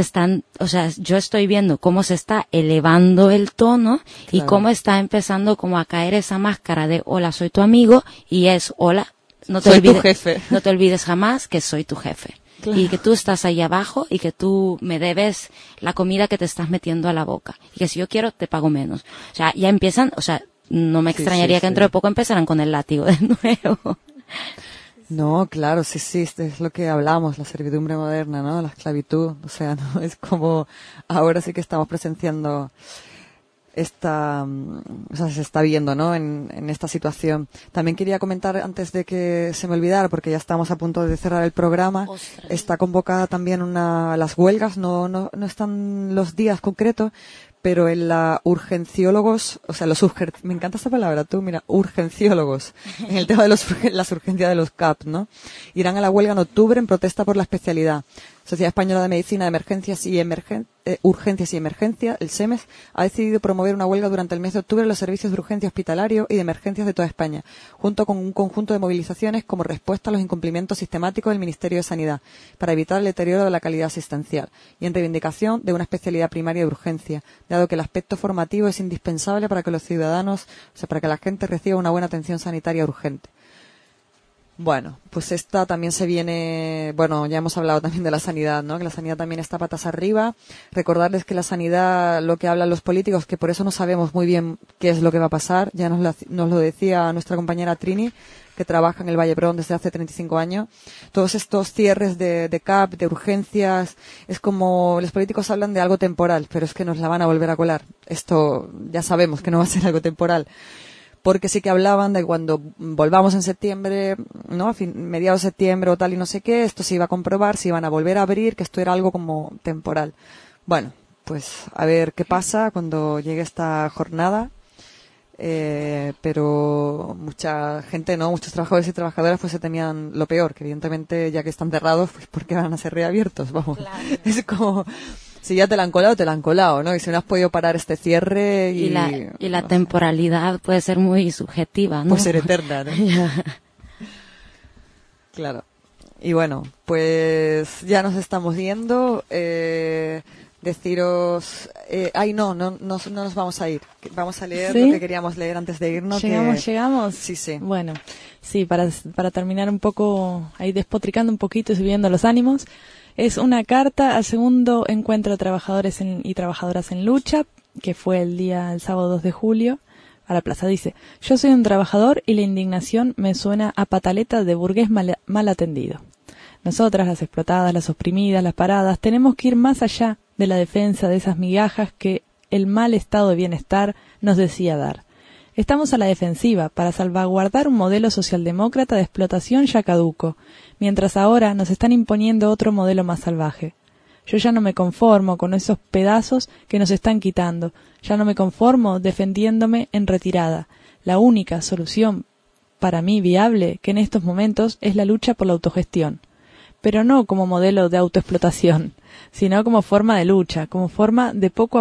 [SPEAKER 13] yo estoy viendo cómo se está elevando el tono, claro, y cómo está empezando como a caer esa máscara de hola, soy tu amigo, y es hola, no te olvides, tu jefe. No te olvides jamás que soy tu jefe. Claro. Y que tú estás ahí abajo y que tú me debes la comida que te estás metiendo a la boca. Y que si yo quiero, te pago menos. O sea, ya empiezan, no me extrañaría que dentro de poco empezaran con el látigo de nuevo.
[SPEAKER 11] No, claro, sí, es lo que hablamos, la servidumbre moderna, ¿no? La esclavitud, o sea, no es como ahora sí que estamos presenciando se está viendo, ¿no? En esta situación. También quería comentar antes de que se me olvidara, porque ya estamos a punto de cerrar el programa. Ostras. Está convocada también las huelgas, no están los días concretos, pero en la urgenciólogos, o sea, me encanta esta palabra, urgenciólogos, en el tema de las urgencias de los CAP, ¿no? Irán a la huelga en octubre en protesta por la especialidad. Sociedad Española de Medicina de Emergencias y Urgencias y Emergencia, el SEMES, ha decidido promover una huelga durante el mes de octubre en los servicios de urgencia hospitalario y de emergencias de toda España, junto con un conjunto de movilizaciones como respuesta a los incumplimientos sistemáticos del Ministerio de Sanidad, para evitar el deterioro de la calidad asistencial, y en reivindicación de una especialidad primaria de urgencia, dado que el aspecto formativo es indispensable para que los ciudadanos, para que la gente reciba una buena atención sanitaria urgente. Bueno, pues esta también se viene, ya hemos hablado también de la sanidad, ¿no? Que la sanidad también está patas arriba. Recordarles que la sanidad, lo que hablan los políticos, que por eso no sabemos muy bien qué es lo que va a pasar, ya nos lo decía nuestra compañera Trini, que trabaja en el Vallebrón desde hace 35 años. Todos estos cierres de CAP, de urgencias, es como los políticos hablan de algo temporal, pero es que nos la van a volver a colar. Esto ya sabemos que no va a ser algo temporal. Porque sí que hablaban de cuando volvamos en septiembre, ¿no? Mediados de septiembre o tal y no sé qué, esto se iba a comprobar, se iban a volver a abrir, que esto era algo como temporal. Bueno, pues a ver qué pasa cuando llegue esta jornada. Pero mucha gente, ¿no? Muchos trabajadores y trabajadoras pues se temían lo peor, que evidentemente ya que están cerrados, pues porque van a ser reabiertos, vamos. Claro. Es como, si ya te la han colado, ¿no? Y si no has podido parar este cierre y
[SPEAKER 13] la temporalidad puede ser muy subjetiva, ¿no?
[SPEAKER 11] Puede ser eterna, ¿no? Claro. Y bueno, pues ya nos estamos yendo. Deciros, no nos vamos a ir. Vamos a leer lo que queríamos leer antes de irnos.
[SPEAKER 5] ¿Llegamos?
[SPEAKER 11] Sí.
[SPEAKER 5] Bueno, sí, para terminar un poco, ahí despotricando un poquito y subiendo los ánimos, es una carta al segundo encuentro de trabajadores y trabajadoras en lucha, que fue el sábado 2 de julio, a la plaza. Dice: yo soy un trabajador y la indignación me suena a pataleta de burgués mal atendido. Nosotras, las explotadas, las oprimidas, las paradas, tenemos que ir más allá de la defensa de esas migajas que el mal estado de bienestar nos decía dar. Estamos a la defensiva para salvaguardar un modelo socialdemócrata de explotación ya caduco, mientras ahora nos están imponiendo otro modelo más salvaje. Yo ya no me conformo con esos pedazos que nos están quitando, ya no me conformo defendiéndome en retirada. La única solución para mí viable que en estos momentos es la lucha por la autogestión, pero no como modelo de autoexplotación, sino como forma de lucha, como forma de poco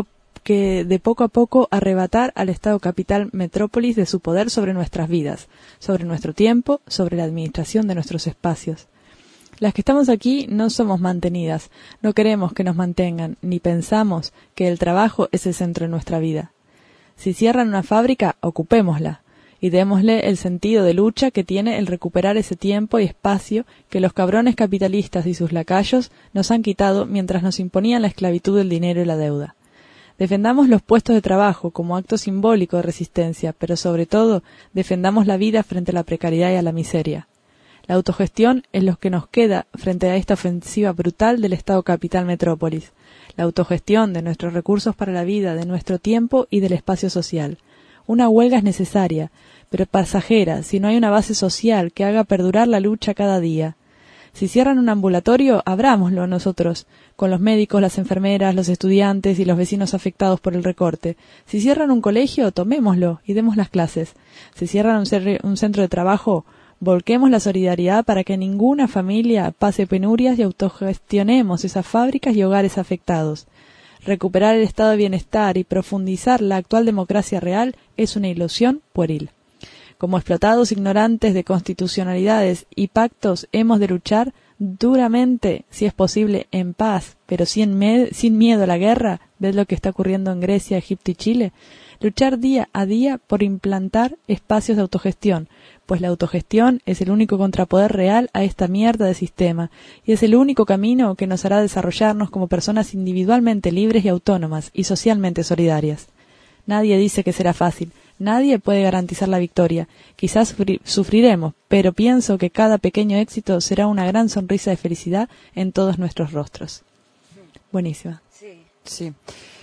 [SPEAKER 5] a poco arrebatar al Estado capital metrópolis de su poder sobre nuestras vidas, sobre nuestro tiempo, sobre la administración de nuestros espacios. Las que estamos aquí no somos mantenidas, no queremos que nos mantengan, ni pensamos que el trabajo es el centro de nuestra vida. Si cierran una fábrica, ocupémosla, y démosle el sentido de lucha que tiene el recuperar ese tiempo y espacio que los cabrones capitalistas y sus lacayos nos han quitado mientras nos imponían la esclavitud del dinero y la deuda. Defendamos los puestos de trabajo como acto simbólico de resistencia, pero sobre todo defendamos la vida frente a la precariedad y a la miseria. La autogestión es lo que nos queda frente a esta ofensiva brutal del Estado capital metrópolis. La autogestión de nuestros recursos para la vida, de nuestro tiempo y del espacio social. Una huelga es necesaria, pero pasajera, si no hay una base social que haga perdurar la lucha cada día. Si cierran un ambulatorio, abrámoslo nosotros, con los médicos, las enfermeras, los estudiantes y los vecinos afectados por el recorte. Si cierran un colegio, tomémoslo y demos las clases. Si cierran un centro de trabajo, volquemos la solidaridad para que ninguna familia pase penurias y autogestionemos esas fábricas y hogares afectados. Recuperar el estado de bienestar y profundizar la actual democracia real es una ilusión pueril. Como explotados ignorantes de constitucionalidades y pactos hemos de luchar duramente, si es posible, en paz, pero sin miedo a la guerra. ¿Ves lo que está ocurriendo en Grecia, Egipto y Chile? Luchar día a día por implantar espacios de autogestión, pues la autogestión es el único contrapoder real a esta mierda de sistema, y es el único camino que nos hará desarrollarnos como personas individualmente libres y autónomas y socialmente solidarias. Nadie dice que será fácil, nadie puede garantizar la victoria, quizás sufriremos, pero pienso que cada pequeño éxito será una gran sonrisa de felicidad en todos nuestros rostros. Buenísima.
[SPEAKER 11] Sí.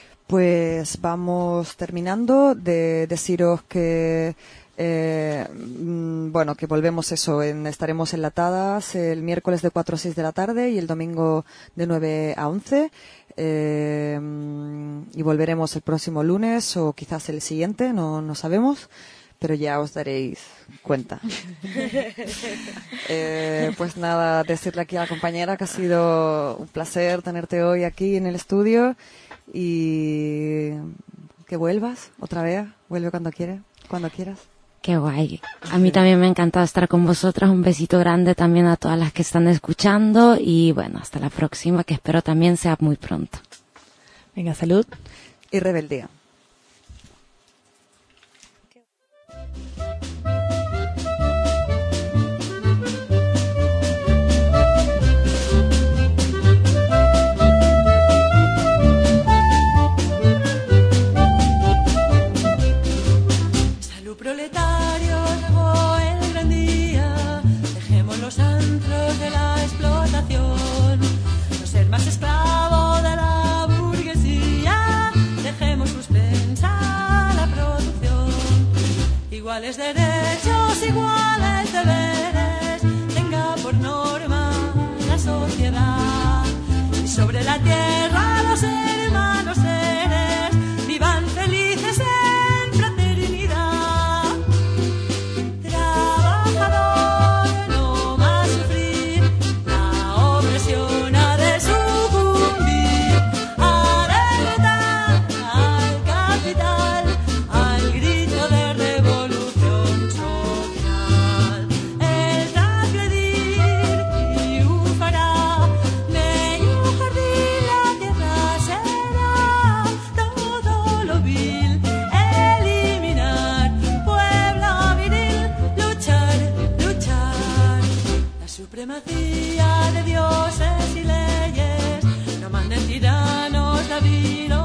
[SPEAKER 11] Pues vamos terminando de deciros que que volvemos estaremos enlatadas el miércoles de 4 a 6 de la tarde y el domingo de 9 a 11 y volveremos el próximo lunes o quizás el siguiente, no sabemos, pero ya os daréis cuenta. Pues nada, decirle aquí a la compañera que ha sido un placer tenerte hoy aquí en el estudio y que vuelvas otra vez, vuelve cuando quieras.
[SPEAKER 13] Qué guay. A mí también me ha encantado estar con vosotras. Un besito grande también a todas las que están escuchando y bueno, hasta la próxima, que espero también sea muy pronto.
[SPEAKER 5] Venga, salud
[SPEAKER 11] y rebeldía.
[SPEAKER 16] Proletarios, llegó el gran día, dejemos los antros de la explotación, no ser más esclavo de la burguesía, dejemos suspensa la producción, iguales derechos, iguales deberes, tenga por norma la sociedad, y sobre la tierra los hermanos seres vivan felices en fraternidad. Supremacía de dioses y leyes, no manden tiranos la vida.